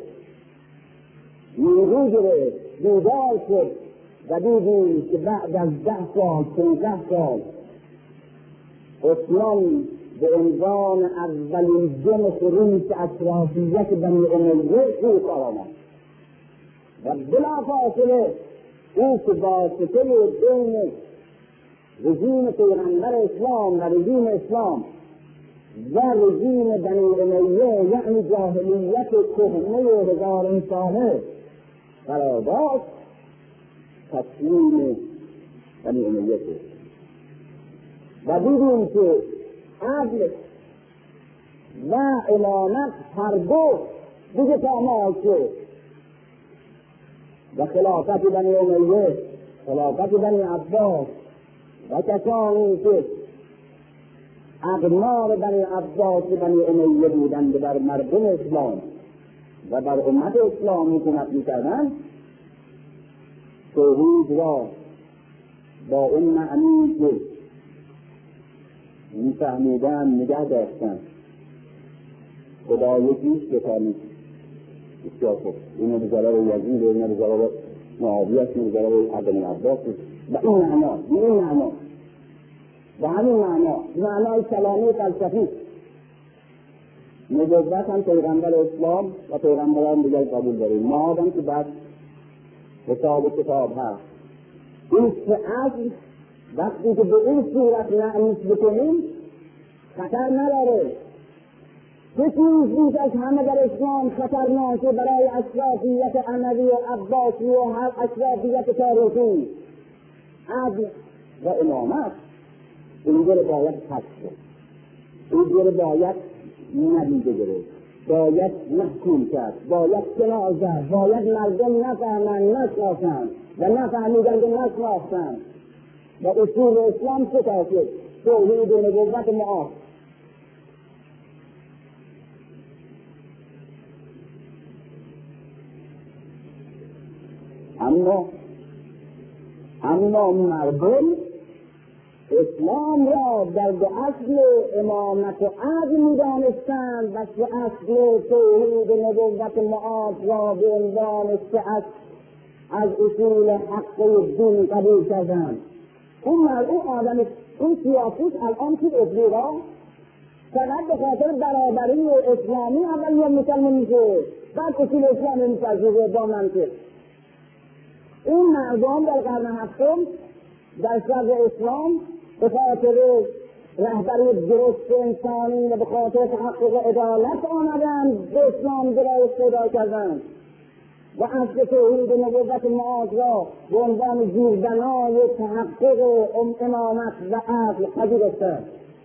نیرو گرفت، بیدار شد و دیدیم که بعد از 10 سال 15 سال عثمان به عنوان اولین جن خروج اشرافیت بنی امیه خوب آمد و بلافاصله او که واسطه بین رژیم پیغمبر اسلام و رژیم اسلام و رژیم بنی امیه، یعنی جاهلیت کهنه 1000 ساله قرار داشت، تسلیم بنی امیه شد و دیدیم که عدل و امامت هر دو دیگه پامال شد و خلافت بنی امیه، خلافت بنی عباس و کسانی که اقنار بنی عباس و بنی امیه بودند بر مردم اسلام و بر امت اسلام حکومت می‌کردند، توحید را با اون معنی که می‌فهمیدن نگه داشتن. خدا یکیست که تا نیست. بسیار خوب، اینو به ضرر یزید، اینو به ضرر معاویه، اینو به ضرر بنی عباس و این معنا، و همین معنای کلامی فلسفی. نبوت هم پیغمبر اسلام و پیغمبران دیگر قبول داریم، ما هم که بعد حساب و کتاب هست. این اصل وقتی که به این صورت نعنیس بکنیم خطر نداره. چه چیز بیش از همه در اسلام خطرناکه برای اشرافیت اموی و عباسی و هر اشرافیت تاریخی؟ عدل و امامت. اینجا رو باید حد شد، اینجا رو باید ندیده گرفت، باید محکوم کرد، باید کنار زد، باید مردم نفهمند نشناسند و نفهمیدند و نشناختند. و اصول اسلام چه شد؟ توحید و نبوت معاصر. اما مردم اسلام را در دو اصل امامت و عدل می‌دانستند و سه اصل توحید و نبوت معاصر را به عنوان سه اصل از اصول حق دین قبول کردند. اون آدم، اون سیاسیست الان که افریقا فقط به خاطر برابری و اسلامی اول یه مسلمان میشه، بعد اصول اسلامی میپذیره با منطق. این مردم در قرن هفتم در شرق اسلام به خاطر رهبری درست انسانی و به خاطر تحقق عدالت آمدند به اسلام گرایش پیدا کردند و اصل توحید و نبوت معاصر را به عنوان زیربنای تحقق امامت و عدل پذیرفتند.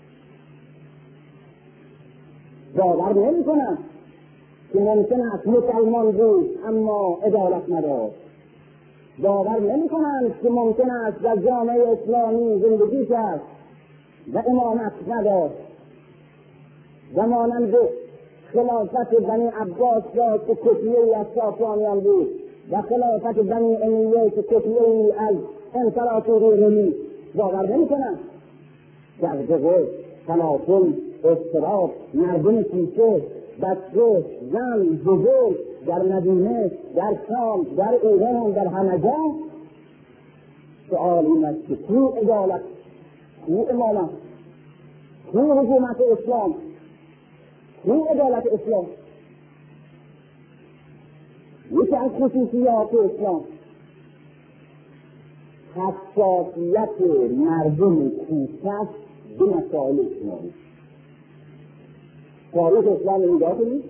باور نمی‌کنند که ممکن است مسلمان بود اما عدالت نداشت. باور نمی‌کنند که ممکن است در جامعه اسلامی زندگی کرد و امامت نداشت. و مانند خلافت بنی عباس را که کتیه‌ای از ساسانیان بود و خلافت بنی امیه که کتیه‌ای از امپراتوری رومی، باور نمی‌کنند. دغدغه، تلاطم، اضطراب، مردم کیسه، بچه، زن، بزرگ در مدینه، در شام، در ایران، در همه جا. سؤال این است که کو عدالت، کو امامت، کو حکومت اسلام، کو عدالت اسلام؟ یکی از خصوصیات اسلام حساسیت مردم کوچک به مسائل اجتماعی. تاریخ اسلام رو نگاه کنید،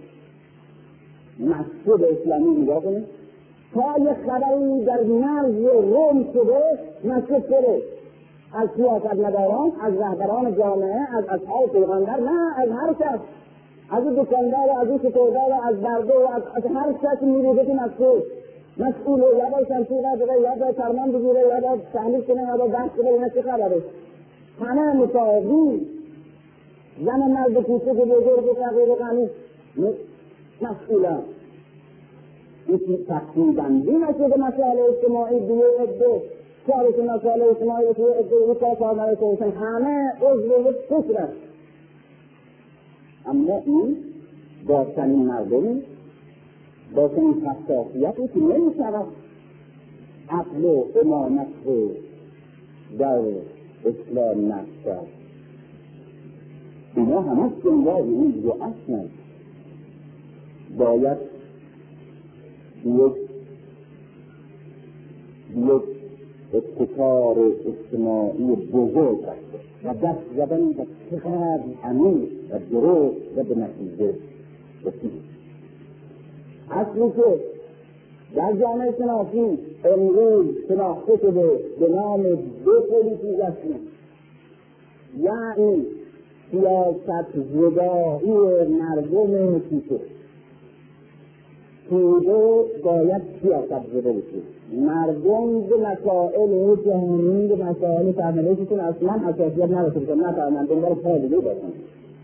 مسجد اسلامی نگاه کنید، تا یک خبری در مرز روم شده مسجد شده، از سیاستمداران، از رهبران جامعه، از اصحاب پیغمبر، نه از هر کس، از این دکاندار، از این شکردار، از برده، از هر کسی میروده که مسئوله، یا باید شمشیر بده، یا باید فرمان بگیره، یا باید تحمیل کنه، یا باید بحث کنه، اینا چه خبره؟ همه مساوی، زن مرد کوچک و بزرگ تغییر قانون مسئولان. این تقسیم بندی نشده مسائل اجتماعی دیگه عده، کارش مسائل اجتماعی دیگه عده، این کار کارمرد کوچن همه عضو یک قسم است. اما این با چنین مردمی با چنین حساسیتی که نمیشود عقل و امامت رو در اسلام نقش کرد. اینا همه جنبای این دو اصلا باید یک ابتکار اجتماعی بزرگ است و دست زدن و چقدر عمیق و درست و به نتیجه رسید. اصلی که در جامعه شناسی امروز شناخته شده به نام دو پولیتیزاسیون، یعنی سیاست زدایی مردم کوچک. توده باید سیاست زده بشه، مردم به مسائل جهانی، به مسائل فرمانشون اصلا حساسیت نداشته باشن، نفرمند دنبال کار دیگه باشن.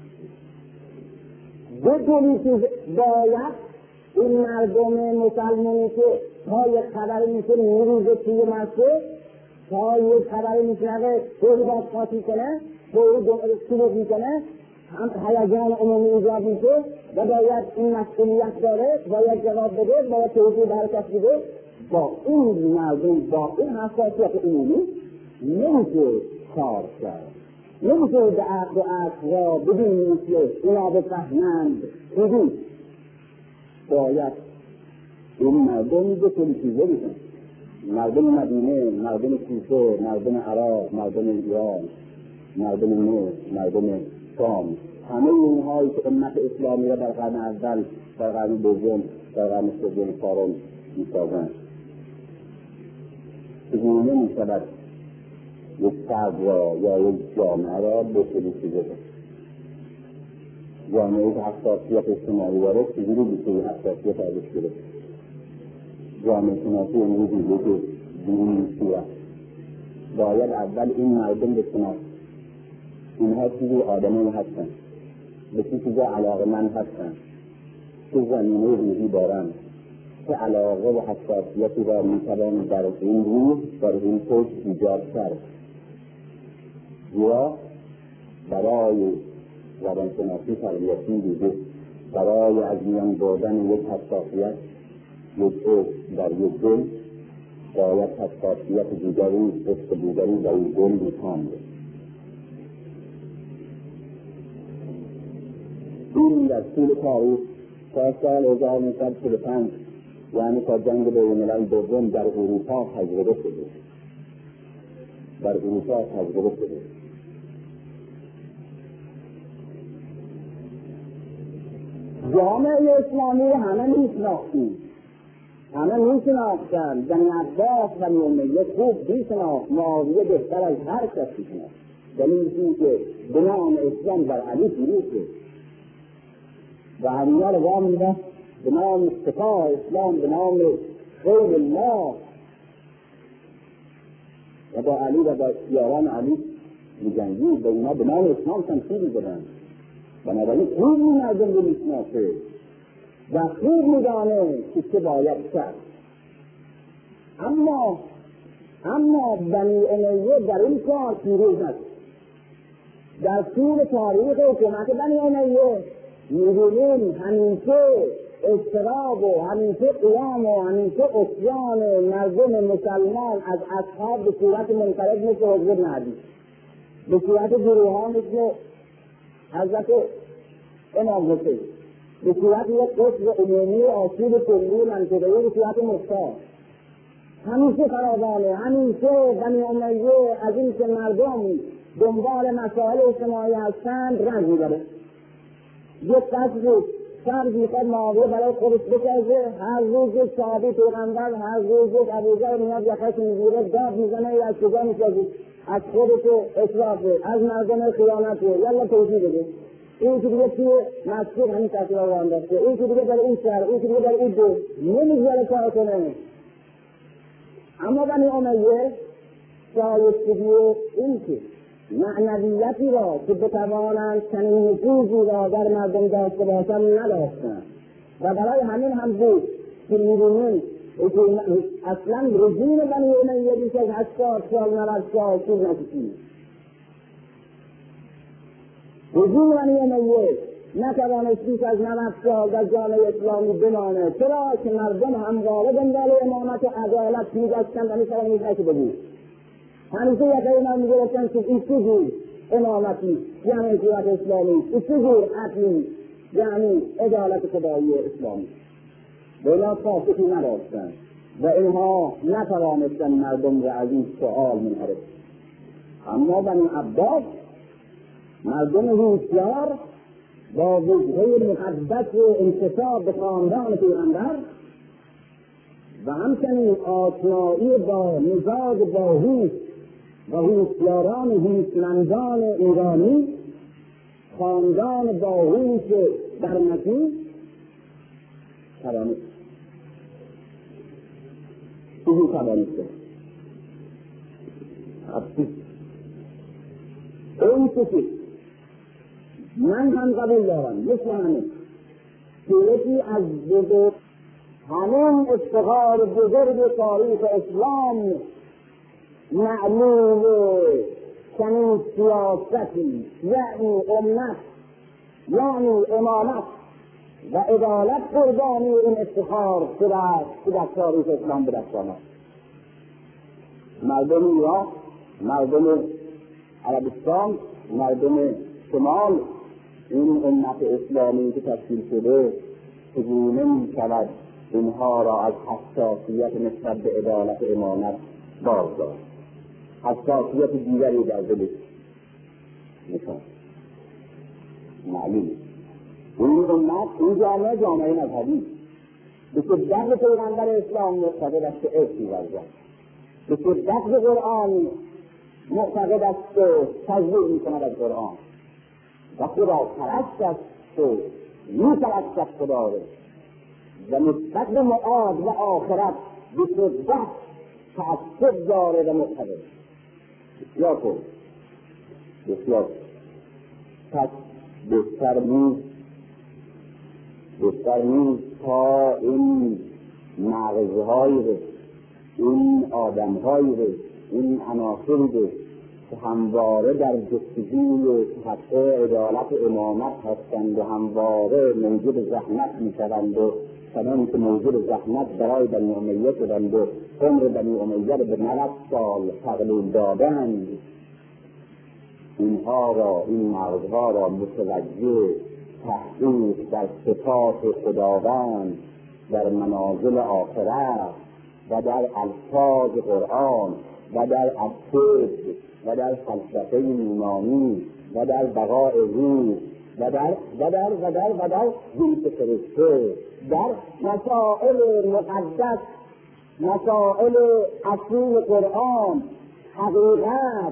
دو پولیتیز باید این مردم مسلمانی که تا یک خبری میشه میریزه توی مسجد، تا یک خبری میشنوه توی باز خاطی کنه، توی سلوک میکنه، هیجان عمومی ایجاد میشه و باید این مسئولیت داره، باید جواب بده، باید توضیح برکت بده. با این مردم، با این حساسیت عمومی نمیشه کار کرد، نمیشه به عقل و عقل را بدین که اینا بفهمند. باید این مردم به پولیتیزه بشن، مردم مدینه، مردم کوفه، مردم عراق، مردم ایران، مردم مصر، مردم شام، همه اینهایی که امت اسلامی را در قرن اول، در قرن دوم، در قرن سوم، چهارم میسازند. چگونه میشود یک فرد را یا یک جامعه را به پولیتیزه بشن؟ جامعه که حساسیت اجتماعی داره چجوری میشه این حساسیت ازش گرفت؟ جامعه شناسی امروز میگه که دین صورت باید اول این مردم بشناسن اینها چیزی آدمی هستن، به چه چیزا علاقه‌مند هستن، چه زمینه روحی دارن، چه علاقه و حساسیتی را میتوان در این روح، در این پشت ایجاد کرد. یا برای روانشناسی تربیتی دیگه برای از میان بردن یک حساسیت، یک عشق در یک دل، باید حساسیت دیگری، عشق دیگری در این دل می‌خواند. این در طول تاریخ تا سال 1945 یعنی تا جنگ بین‌الملل دوم در اروپا تجربه شده. جامعه اسلامی همه میشناختن، بنی عباس و امیه خوب میشناخت، معاویه بهتر از هر کس میشناخت. دلیل که به نام اسلام بر علی پیروز شد و همینها رو وام میدن به نام سپاه اسلام، به نام خیر الله و با علی و با یاران علی میجنگید، به اینها به نام اسلام شمشیر میزدن. بنابراین خوب این مردم رو میشناسه و خوب میدانه که چه باید کرد. اما بنی امیه در این کار پیروز نشد. در طول تاریخ حکومت بنی امیه می‌بینیم همیشه اضطراب و همیشه قیام و همیشه عصیان مردم مسلمان از اصحاب به صورت منفرد مثل حضرت مهدی، به صورت گروه‌ها مثل حضرت امام حسین، به صورت یک قطب عمومی آسیب کلی منطقه‌ای به صورت مختار. همیشه فراوانه، همیشه بنی امیه از این که مردم دنبال مسائل اجتماعی هستند رنج می‌بره. یک قصد فرد میخواد معاویه برای خودش بکشه، هر روز یک صحابی پیغمبر، هر روز یک ابوذر میاد یخش میگیره، داد میزنه، از کجا میسازی؟ از خودش اطرافه، از مردم خیانته، یلا توضیح بده. این که دیگه توی مسجد همین تصویر رو انداخته، این که دیگه در این شهر، این که دیگه در این دو نمیگذاره کار کنه. اما بنی امیه شایستگی این که معنویتی را که بتوانند چنین نفوذی را در مردم داشته باشند نداشتند و برای همین هم بود که می‌بینیم اصلا رژیم بنی امیه بیش از 80 سال 90 سال چیز نکشید. رژیم بنی امیه نتوانست بیش از 90 سال در جامعه اسلامی بمانه. چرا که مردم همواره دنبال امامت و عدالت می‌گشتند و می‌توانید بود. همیشه یک ایمان میگرفتن که این چیزی امامتی یعنی حکومت اسلامی، این چیزی عدلی یعنی عدالت خدایی اسلامی. به اینا پاسخی نداشتن و اینها نتوانستن مردم را از این سؤال منحرف. اما بنی عباس مردم هوشیار با وجهه مقدس انتساب به خاندان پیغمبر و همچنین آشنایی با مزاج باهوش و هوشیاران هوشمندان ایرانی، خاندان باهوش برمکی توانست چیزی توانسته. این چیزی من هم قبول دارم مثل همه که یکی از بزرگ همون افتخار بزرگ تاریخ اسلام معلوم چنین سیاستی یعنی امت یعنی امامت و عدالت قربانی این افتخار که در تاریخ اسلام به دست آمد. مردم ایران، مردم عربستان، مردم شمال، این امت اسلامی که تشکیل شده چگونه می‌شود اینها را از حساسیت نسبت به عدالت امامت باز داشت؟ حساسیت دیگری در دلش نشان معلوم. این امت، این جامعه مذهبی به شدت به پیغمبر اسلام معتقد است که عشق می‌ورزد، به شدت به قرآن معتقد است که تجلیل می‌کند از قرآن و خدا پرست است و می‌پرستد خدا را و نسبت به معاد و آخرت به شدت تعصب داره و معتقد. بسیار خوب، بسیار پس بهتر نیست تا این مغزهایی رو، این آدمهایی رو، این عناصری رو که همواره در جستجوی تحقق عدالت امامت هستند و همواره موجود زحمت میشوند و چنان که موجود زحمت برای بنی امیه شدند و عمر بنی امیه رو به 90 سال تقلیل دادند، اینها را، این مغزها را متوجه تحقیق در صفات خداوند، در منازل آخرت و در الفاظ قرآن و در عقاید و در فلسفه یونانی و در بقاء روح و در زیت فرشته، در مسائل مقدس، مسائل اصول قرآن، حقیقت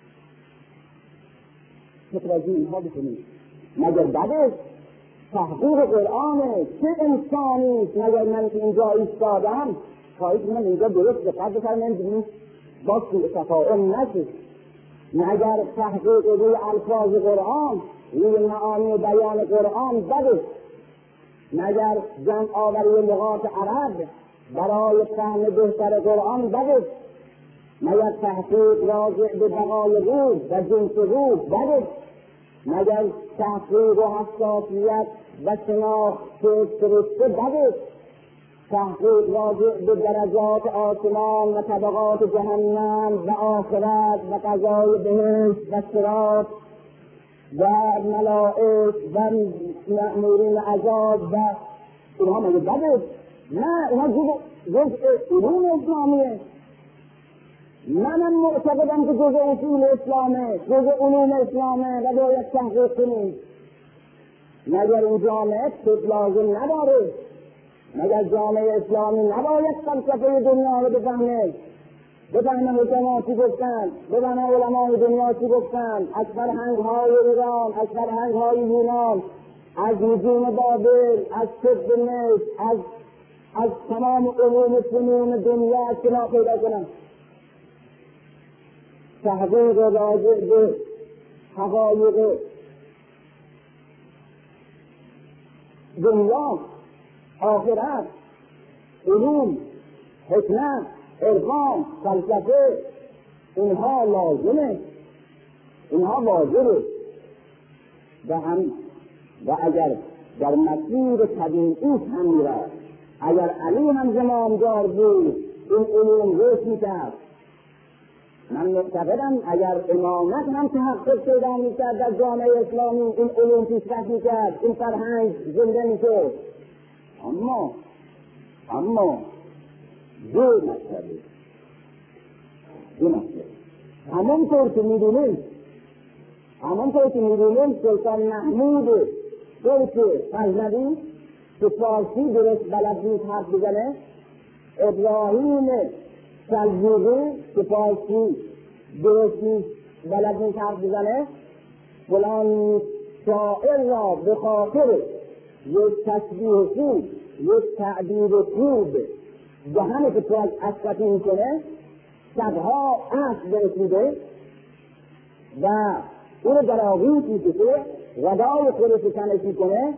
متوجه اینها بکنید. مگر بده تحقیق قرآنه، چه انسانی مگر من که اینجا ایستادم خواهید من اینجا درست دقت بفرمایید با سوء تفاهم نشید. مگر تحقیق روی الفاظ قرآن، روی معانی بیان قرآن بده، مگر جمع آوری لغات عرب برای فهم بهتر قرآن بده، مگر تحقیق راجع به بقای روح و جنس روح بده، مگر تحقیق و حساسیت و شناخت فرشته بده، تحقیق راجع به درجات آسمان و طبقات جهنم و آخرت و قضای بهشت و صراط و ملائک و مأمورین عذاب و اینها مگه بده؟ نه، اینها جزء علوم اسلامیه. منم معتقدم که جزء اصول اسلامه، جزء علوم اسلامه و باید تحقیق کنیم. مگر این جامعه خود لازم نداره؟ مگر جامعه اسلامی نباید فلسفه دنیا رو بفهمه حکما چی گفتن، بفهمه علمای دنیا چی گفتن، از فرهنگ‌های ایران، از فرهنگ‌های یونان، از نجوم بابل، از طب مصر، از تمام علوم فنون دنیا اطلاع پیدا کنن، تحقیق راجع به حقایق دنیا، آخرت، علوم، حکمت، عرفان، فلسفه، اینها لازمه، اینها واجبه. و اگر در مسیر طبیعی هم میرد، اگر علی هم زمامدار بود این علوم رشد میکرد. من معتقدم اگر امامت هم تحقق پیدا میکرد در جامعه اسلامی، این علوم پیشرفت میکرد، این فرهنگ زنده میشد. اما دو مسئله همونطور که میدونیم سلطان محمود ترک غزنوی که فارسی درست بلد نیست حرف بزنه، ابراهیم سلجوقی که فارسی درست نیست بلد نیست حرف بزنه، فلان شاعر را به خاطر یک تشبیه خوب، یک تعبیر خوب دهن که تو از اسقطی میکنه، صدها اسب برسیده و او رو در آغوش میکشه، ردای خودش رو تنش میکنه،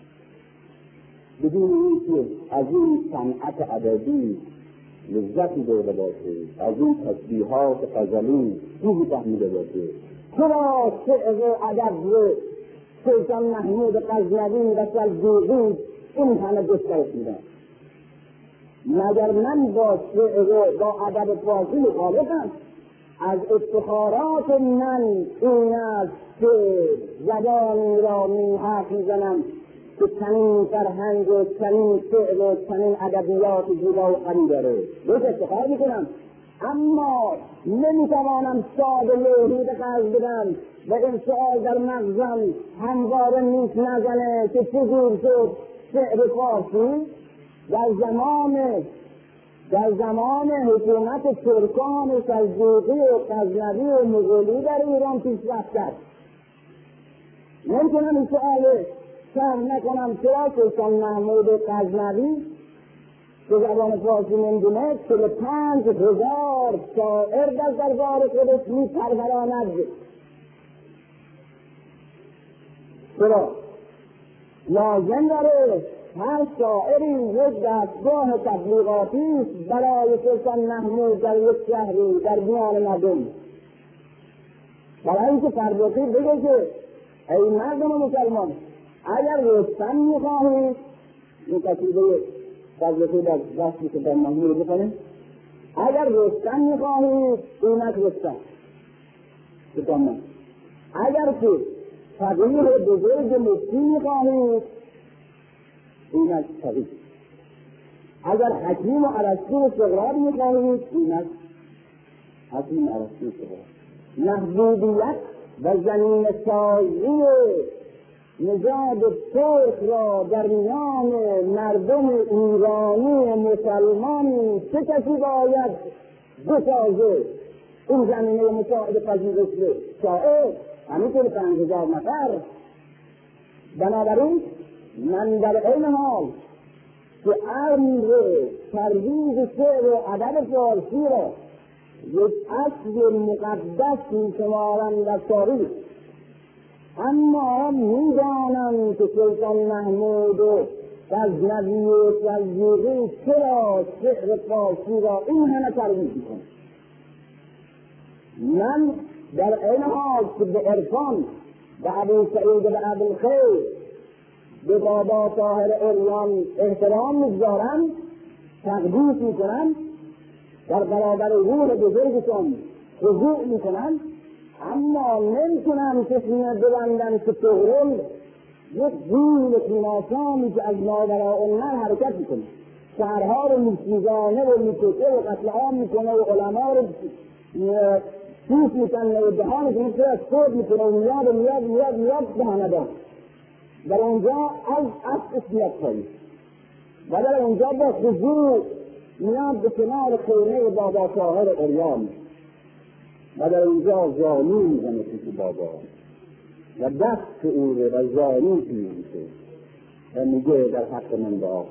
بدون اینکه از این صنعت ادبی لذتی برده باشه، از این تشبیهات غزلی چیزی فهمیده باشه. چرا شعر و ادب رو سلطان محمود غزنوی و سلجوقی این همه گسترش میدن؟ مگر من با شعر و با ادب فارسی مخالفم؟ از افتخارات من این است که زبانی را حرف میزنم که چنین فرهنگ و چنین شعر و چنین ادبیات زیبا و قوی داره، بهش افتخار میکنم. اما نمیتوانم ساده لوحی به خرج بدم و این سؤال در مغزم همواره نیست نزنه که چجور شد شعر فارسی در زمان حکومت ترکان سلجوقی و غزنوی و مغولی در ایران پیشرفت کرد. نمیتونم این سؤال فهم نکنم چرا سلطان محمود غزنوی که زبان فارسی نمیدونه 45,000 شاعر در دربار خودش میپروراند. چرا؟ لازم داره هر شاعری یک دستگاه تبلیغاتی است برای سلطان محمود در یک شهری در میان مردم، برای اینکه فرزوقی بگه که ای مردم مسلمان، اگر رستم میخواهید، این قصیده فرزوقی در دستی که در محمود بکنه، اگر رستم میخواهید اینک رستم بکنم، اگر که فقیه بزرگ مفتی میخواهید اینک فقیه، اگر حکیم و ارسطو و سقراط میخواهید اینک حکیم ارسطو و سقراط. محبوبیت و زمین سازی نژاد ترک را در میان مردم ایرانی مسلمان چه کسی باید بسازه؟ این زمینه مساعد پذیرش شاعر همینطور 5,000 نفر. بنابراین من در این حال که امر ترویج شعر و ادب فارسی را یک اصل مقدس می‌شمارم در تاریخ، اما می‌دانم که سلطان محمود و غزنوی و سلجوقی چرا شعر فارسی را این همه ترویج می‌کنند. من در این حال که به عرفان، به ابو سعید و ابوالخیر، به بابا طاهر عریان احترام می‌گذارم، تقدیس می‌کنم، در برابر روح بزرگشان خضوع می‌کنم، اما نمیتونم کسی ببندم که تغرل یک جیل خیماسانی که از ماوراءالنهر حرکت میکنه، شهرها رو میسوزانه و میکشه و قتل عام میکنه و علما رو چیز میکنه و دهانش میشه از خود میکنه و میاد دهاندان. در اونجا از اصل میاد کنید و در اونجا با خضوع میاد به کنار خیمه بابا طاهر قریان و در اونجا زانو میزنه پیش بابا و دست او رو و زانو میشه و میگه در حق من دعا.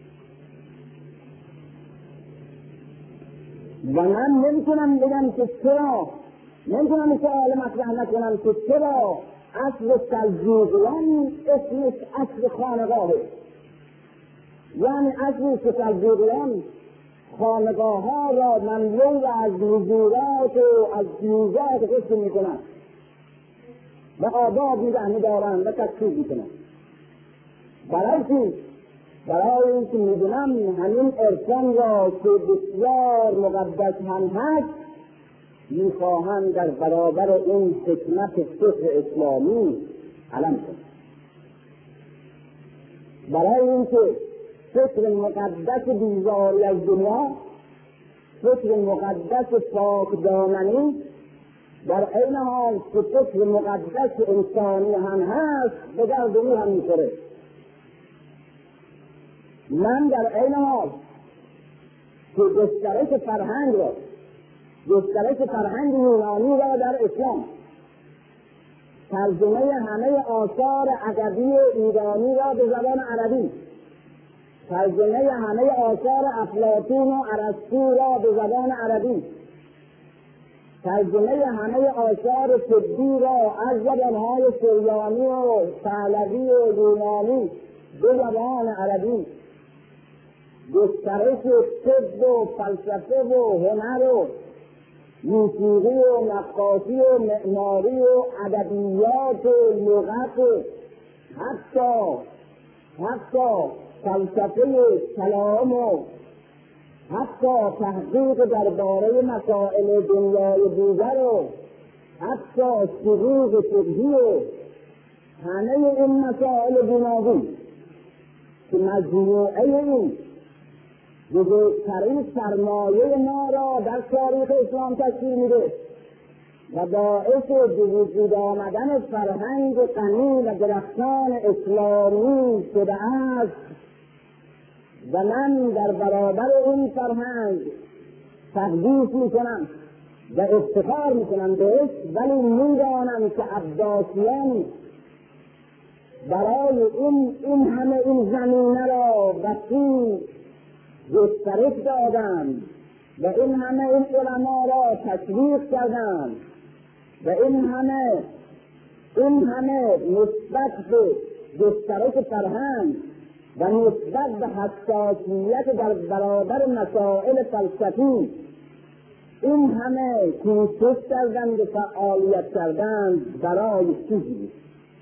و من نمیتونم بگم که چرا، نمیتونم سؤال مطرح نکنم که چرا اصل سلجوقیان اسمش اصل خانقاهه. یعنی اصل سلجوقیان خانقاه ها را مملو از نزورات و از فیوزات قسم میکنن و آباد میدارن و تکفیر میکنن. برای چی؟ برای اینکه میدونم همین ارسان را که بسیار مقدس هم هست میخواهند در برابر این حکمت فقه اسلامی علم کنند. برای اینکه فکر مقدس بیزاری از دنیا، فکر مقدس پاک دامنی در عین حال که فکر مقدس انسانی هم هست به گردنی هم میخوره. من در عین حال که گسترش فرهنگ یونانی را در اسلام، ترجمه همه آثار ادبی ایرانی را به زبان عربی، ترجمه همه آثار افلاطون و ارسطو را به زبان عربی، ترجمه همه آثار طبی را از زبانهای سریانی و پهلوی و یونانی به زبان عربی، گسترش طب و فلسفه و هنر و موسیقی و نقاشی و معماری و ادبیات و لغت و حتی فلسفه کلام و حتی تحقیق درباره مسائل دنیای دیگر و حتی شروط فقهی و همه این مسائل گوناگون که مجموعه این بزرگترین سرمایه ما را در تاریخ اسلام تشکیل میده و باعث به وجود آمدن فرهنگ غنی و درخشان اسلامی شده است. و من در برابر این فرهنگ تقدیس میکنم و افتخار میکنم بهش، ولی میدانم که عباسیان برای این همه این زمینه را وسیع گسترش دادند و این همه این علما را تشویق کردند و این همه نسبت به گسترش فرهنگ و نسبت به حساسیت در برابر مسائل فلسفی این همه کوشش کردند و فعالیت کردند برای چیزی.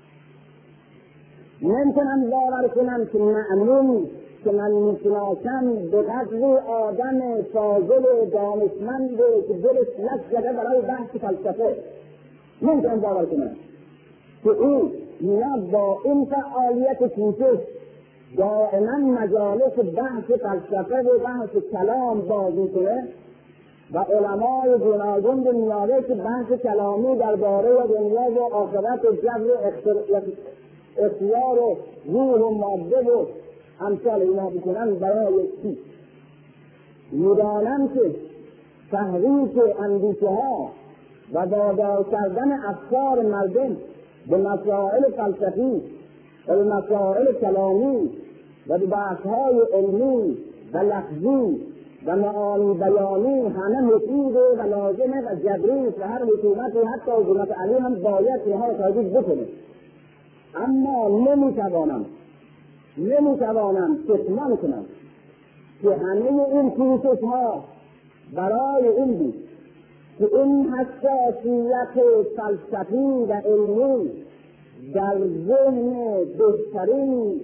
نمیتونم باور کنم که معلوم که من میشناسم به قدر آدم فاضل و دانشمنده که دلش لک زده برای بحث فلسفه، نمیتونم باور کنم که او میاد با این فعالیت کوشش دائما مجالس بحث فلسفه و بحث کلام باز میکنه و علمای گوناگون به میاره که بحث کلامی درباره دنیا و آخرت و جبر و اختیار و روح و ماده و امثال اینا بکنن برای چی؟ میدانم که تحریک اندیشه ها و وادار کردن افکار مردم به مسائل فلسفی و به مسائل کلامی و به بحث‌های علمی و لفظی و معانی بیانی همه مفیده و لازمه و جبری و هر حکومتی حتی حکومت علی هم باید اینها را تایید بکنه. اما نمیتوانم کتمان کنم که همه این کوشش ها برای این بود که این حساسیت فلسفی و علمی در ذهن بهترین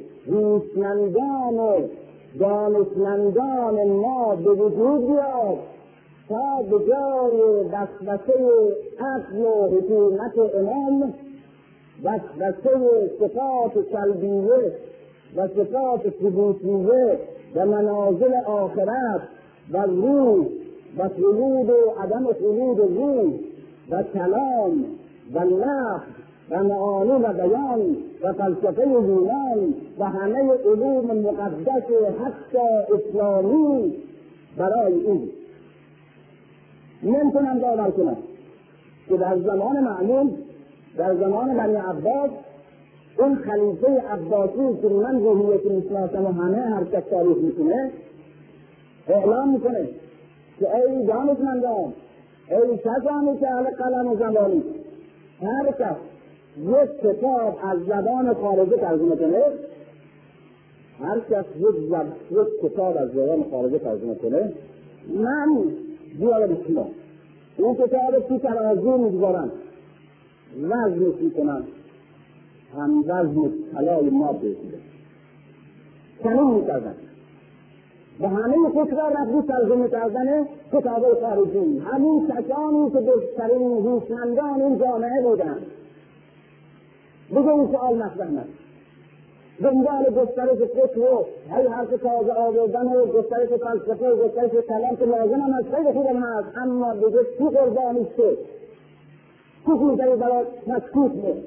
هوشمندان و دانشمندان ما به وجود بیاد تا به جای وسوسه عقل و حکومت امام، وسوسه صفات سلبیه و صفات ثبوتیه و منازل آخرت و روح و خلود و عدم خلود روح و کلام و لفظ و معانی و بیان و فلسفه یونان و همه علوم مقدس حتی اسلامی برای او. نمیتونم باور کنم که در زمان معلوم، در زمان بنی عباس، اون خلیفه عباسی که من روحیت میشناسم و همه هر کس تاریخ میکنه اعلام میکنه که ای دانشمندان، ای کسانی که اهل قلم و زبانی، هر کس یک کتاب از زبان خارجه ترجمه کنه، هر کس یک کتاب از زبان خارجه ترجمه کنه، من بیارم اسلام اون کتاب تو ترازو میگذارم، وزنش میکنم، هم وزن طلای ما بسیده چنین میکردن و همه فکرها رفتی ترجمه کردن کتاب خارجی. همین کسانی که بهترین هوشمندان این جامعه بودن دیگه این سؤال مطرح نشد. دنبال گسترش فکر و هی حرف تازه آوردن و گسترش فلسفه و گسترش کلام که لازم هم از خیلی خوبم هست، اما دیگه چی قربانی شد؟ چی خوزهی برای تسکوت بود؟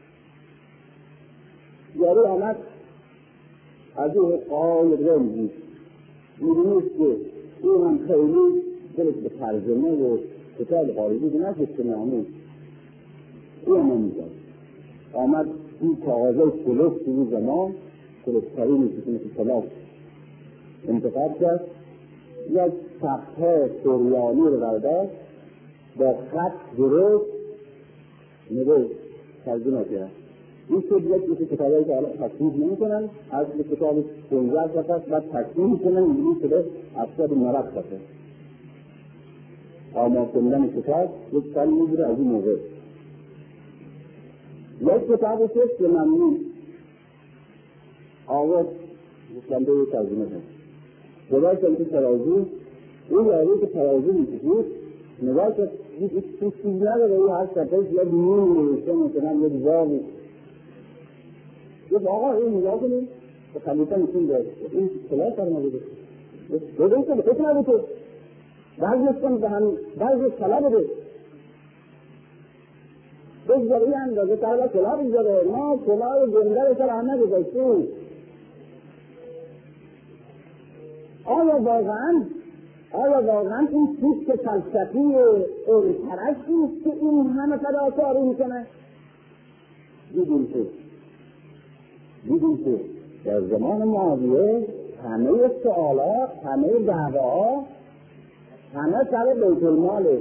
یارو آمد از این حقای رم بود، میدونست که این هم خیلی دلت به ترجمه و کتاب خارجی که نشد که نامون این هم میداد. آمد این کاغذه کلوف که این زمان کلوفترینی که مثل کلاف انتخاب کرد، یک صفحه سریانی رو برداشت با خط درست نوشت ترجمه کرد. این شد یک مثل کتابهایی که الان تصویب نمی کنن، از کتاب 15 صفحه بعد تصویب می کنن، اینجوری شده 70-90 صفحه. آماد کردن کتاب یک سال میگیره از این موقع. یک کتاب شد که ممنون آقا گفتنده یک ترجمه کرد. دوباره که ترازو، این یاری که ترازو میکشید نگاه که یک چیز نداره، این هر صفحهش یک نون نوشته میکنم، یک زاوی یک آقا این نگاه کنیم به خلیفه نشون داد این کلاس فرما بوده بودیم که بخیط نبوده بعضیش کن به هم بعضیش کلا بوده بگذار این اندازه کلا کلا بگذاره، ما کلا گنده رو سر همه بگذاشتیم. آیا واقعا این سیست فلسفی علم‌پرستی است که این همه فداکاری میکنه؟ دیدیم که در زمان معاویه همه سوالات، همه دعواها، همه سر بیت الماله،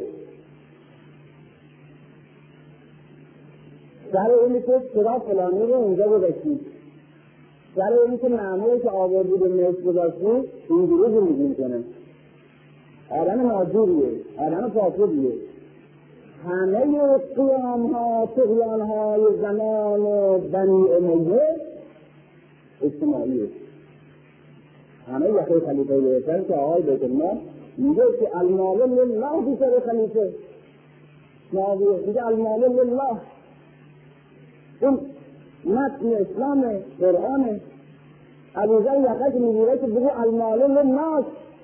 سر اینی که چرا فلانی رو اونجا گذاشتید، سر اینی که معمولی که آوردید و مهش گذاشتید اینجوری زندگی میکنه، آدم ناجوریه، آدم فاسدیه. همه قیامها، طغیانهای زمان بنی امیه اجتماعیه. همه یخه خلیفه گرفتن که آقای بیت المال میگه که المال لله بیشتر خلیفه میگه المال لله. اون متن اسلام قرآن ابوذر یخه که میگیره که بگه المال للناس،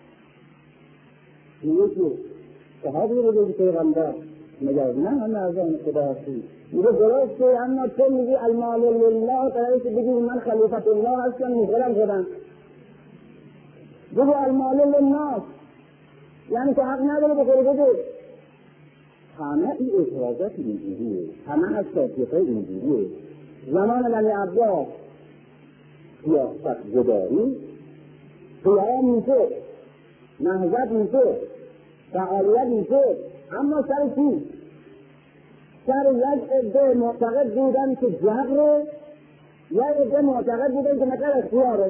میگه که صحابی رو بگه پیغمبر مگر نه همه از آن خدا هستی، میگه درسته اما تو میگی المال لله، قراره که بگی من خلیفت الله هستم میخورم خودم، بگو المال للناس یعنی که حق نداره بخوره بگو. همه این اعتراضات اینجوریه، همه حساسیت‌های اینجوریه. زمان بنی عباس سیاست گدایی قیام میشه، نهضت میشه، فعالیت میشه، اما سر چی؟ سر یک عده معتقد بودن که جبره، یک عده معتقد بودن که مثل اختیاره،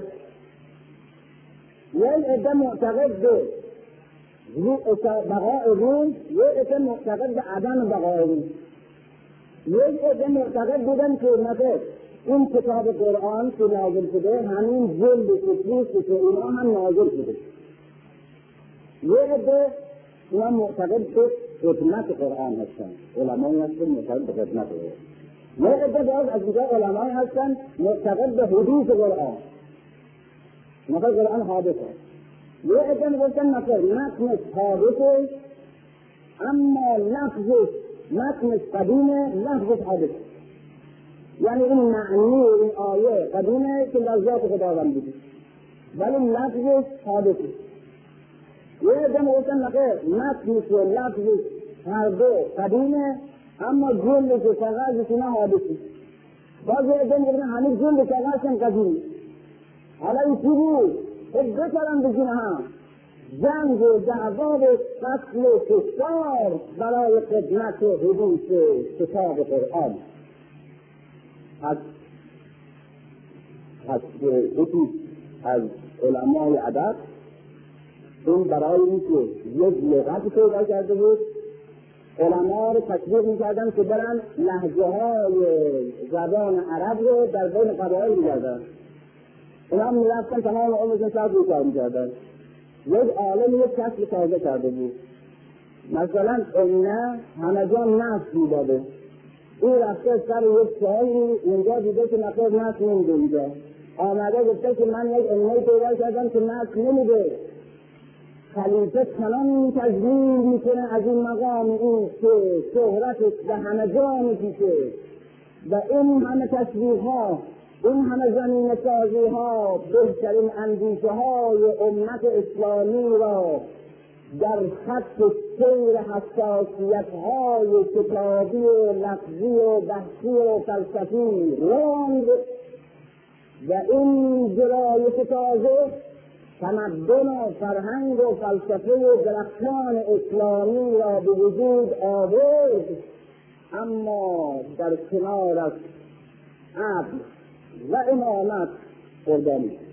یک عده معتقد به بقاء روم، یک عده معتقد به عدم بقاء روم، یک عده معتقد بودن که مثل این کتاب قرآن که نازل شده همین جلد فکریست که اینا هم نازل شده، یک عده اینا معتقد به خدمت قرآن هستن، علمایی هستن معتقد به خدمت قرآن. یه عده باز از دیگر علمایی هستن معتقد به حدوث قرآن، مثلا قرآن حادثه. یه عده میگفتن مثلا متن حادثه اما لفظش متن قدیمه، لفظش حادثه. یعنی این معنی این آیه قدیمه که لذات خداوند بوده ولی لفظش حادثه. یه عده میگفتن مثلا متنش و لفظش هر دو قدیمه اما جلدش و کاغذش اینا حادثه. باز یه عده میگفتن همین جلد و کاغذش قدیمه. حالا این چی بود؟ بسرم بگیم هم جنگ و دعوا و قتل و کشتار برای خدمت و حدوث کتاب قرآن. یکی از علمای ادب این برای اینکه یک لغتی پیدا کرده بود علما رو تشویق میکردن که برن لهجه های زبان عرب رو در بین قبایل میگردن. اینا هم میرفتن تمام عمرشون کسب رو کار میکردن. یک عالم یک کسب تازه کرده بود، مثلا اینه همه جا نفت میداده، این رفته سر یک چایی اونجا دیده که نفت نفت نمیده اینجا، آمده گفته که من یک اینه پیدا کردم که نفت نمیده. خلیفه چنان تجلیل میکنه از این مقام این که شهرتش به همه جا میکشه و این همه تشویق ها، این همه زمین سازی ها بهترین اندیشه های امت اسلامی را در خط سیر حساسیت های کتابی و لفظی و بحثی و فلسفی راند و این جرایش تازه تمدن و فرهنگ و فلسفه و درخشان اسلامی را به وجود آورد، اما در کنار از عدل و امامت قربانی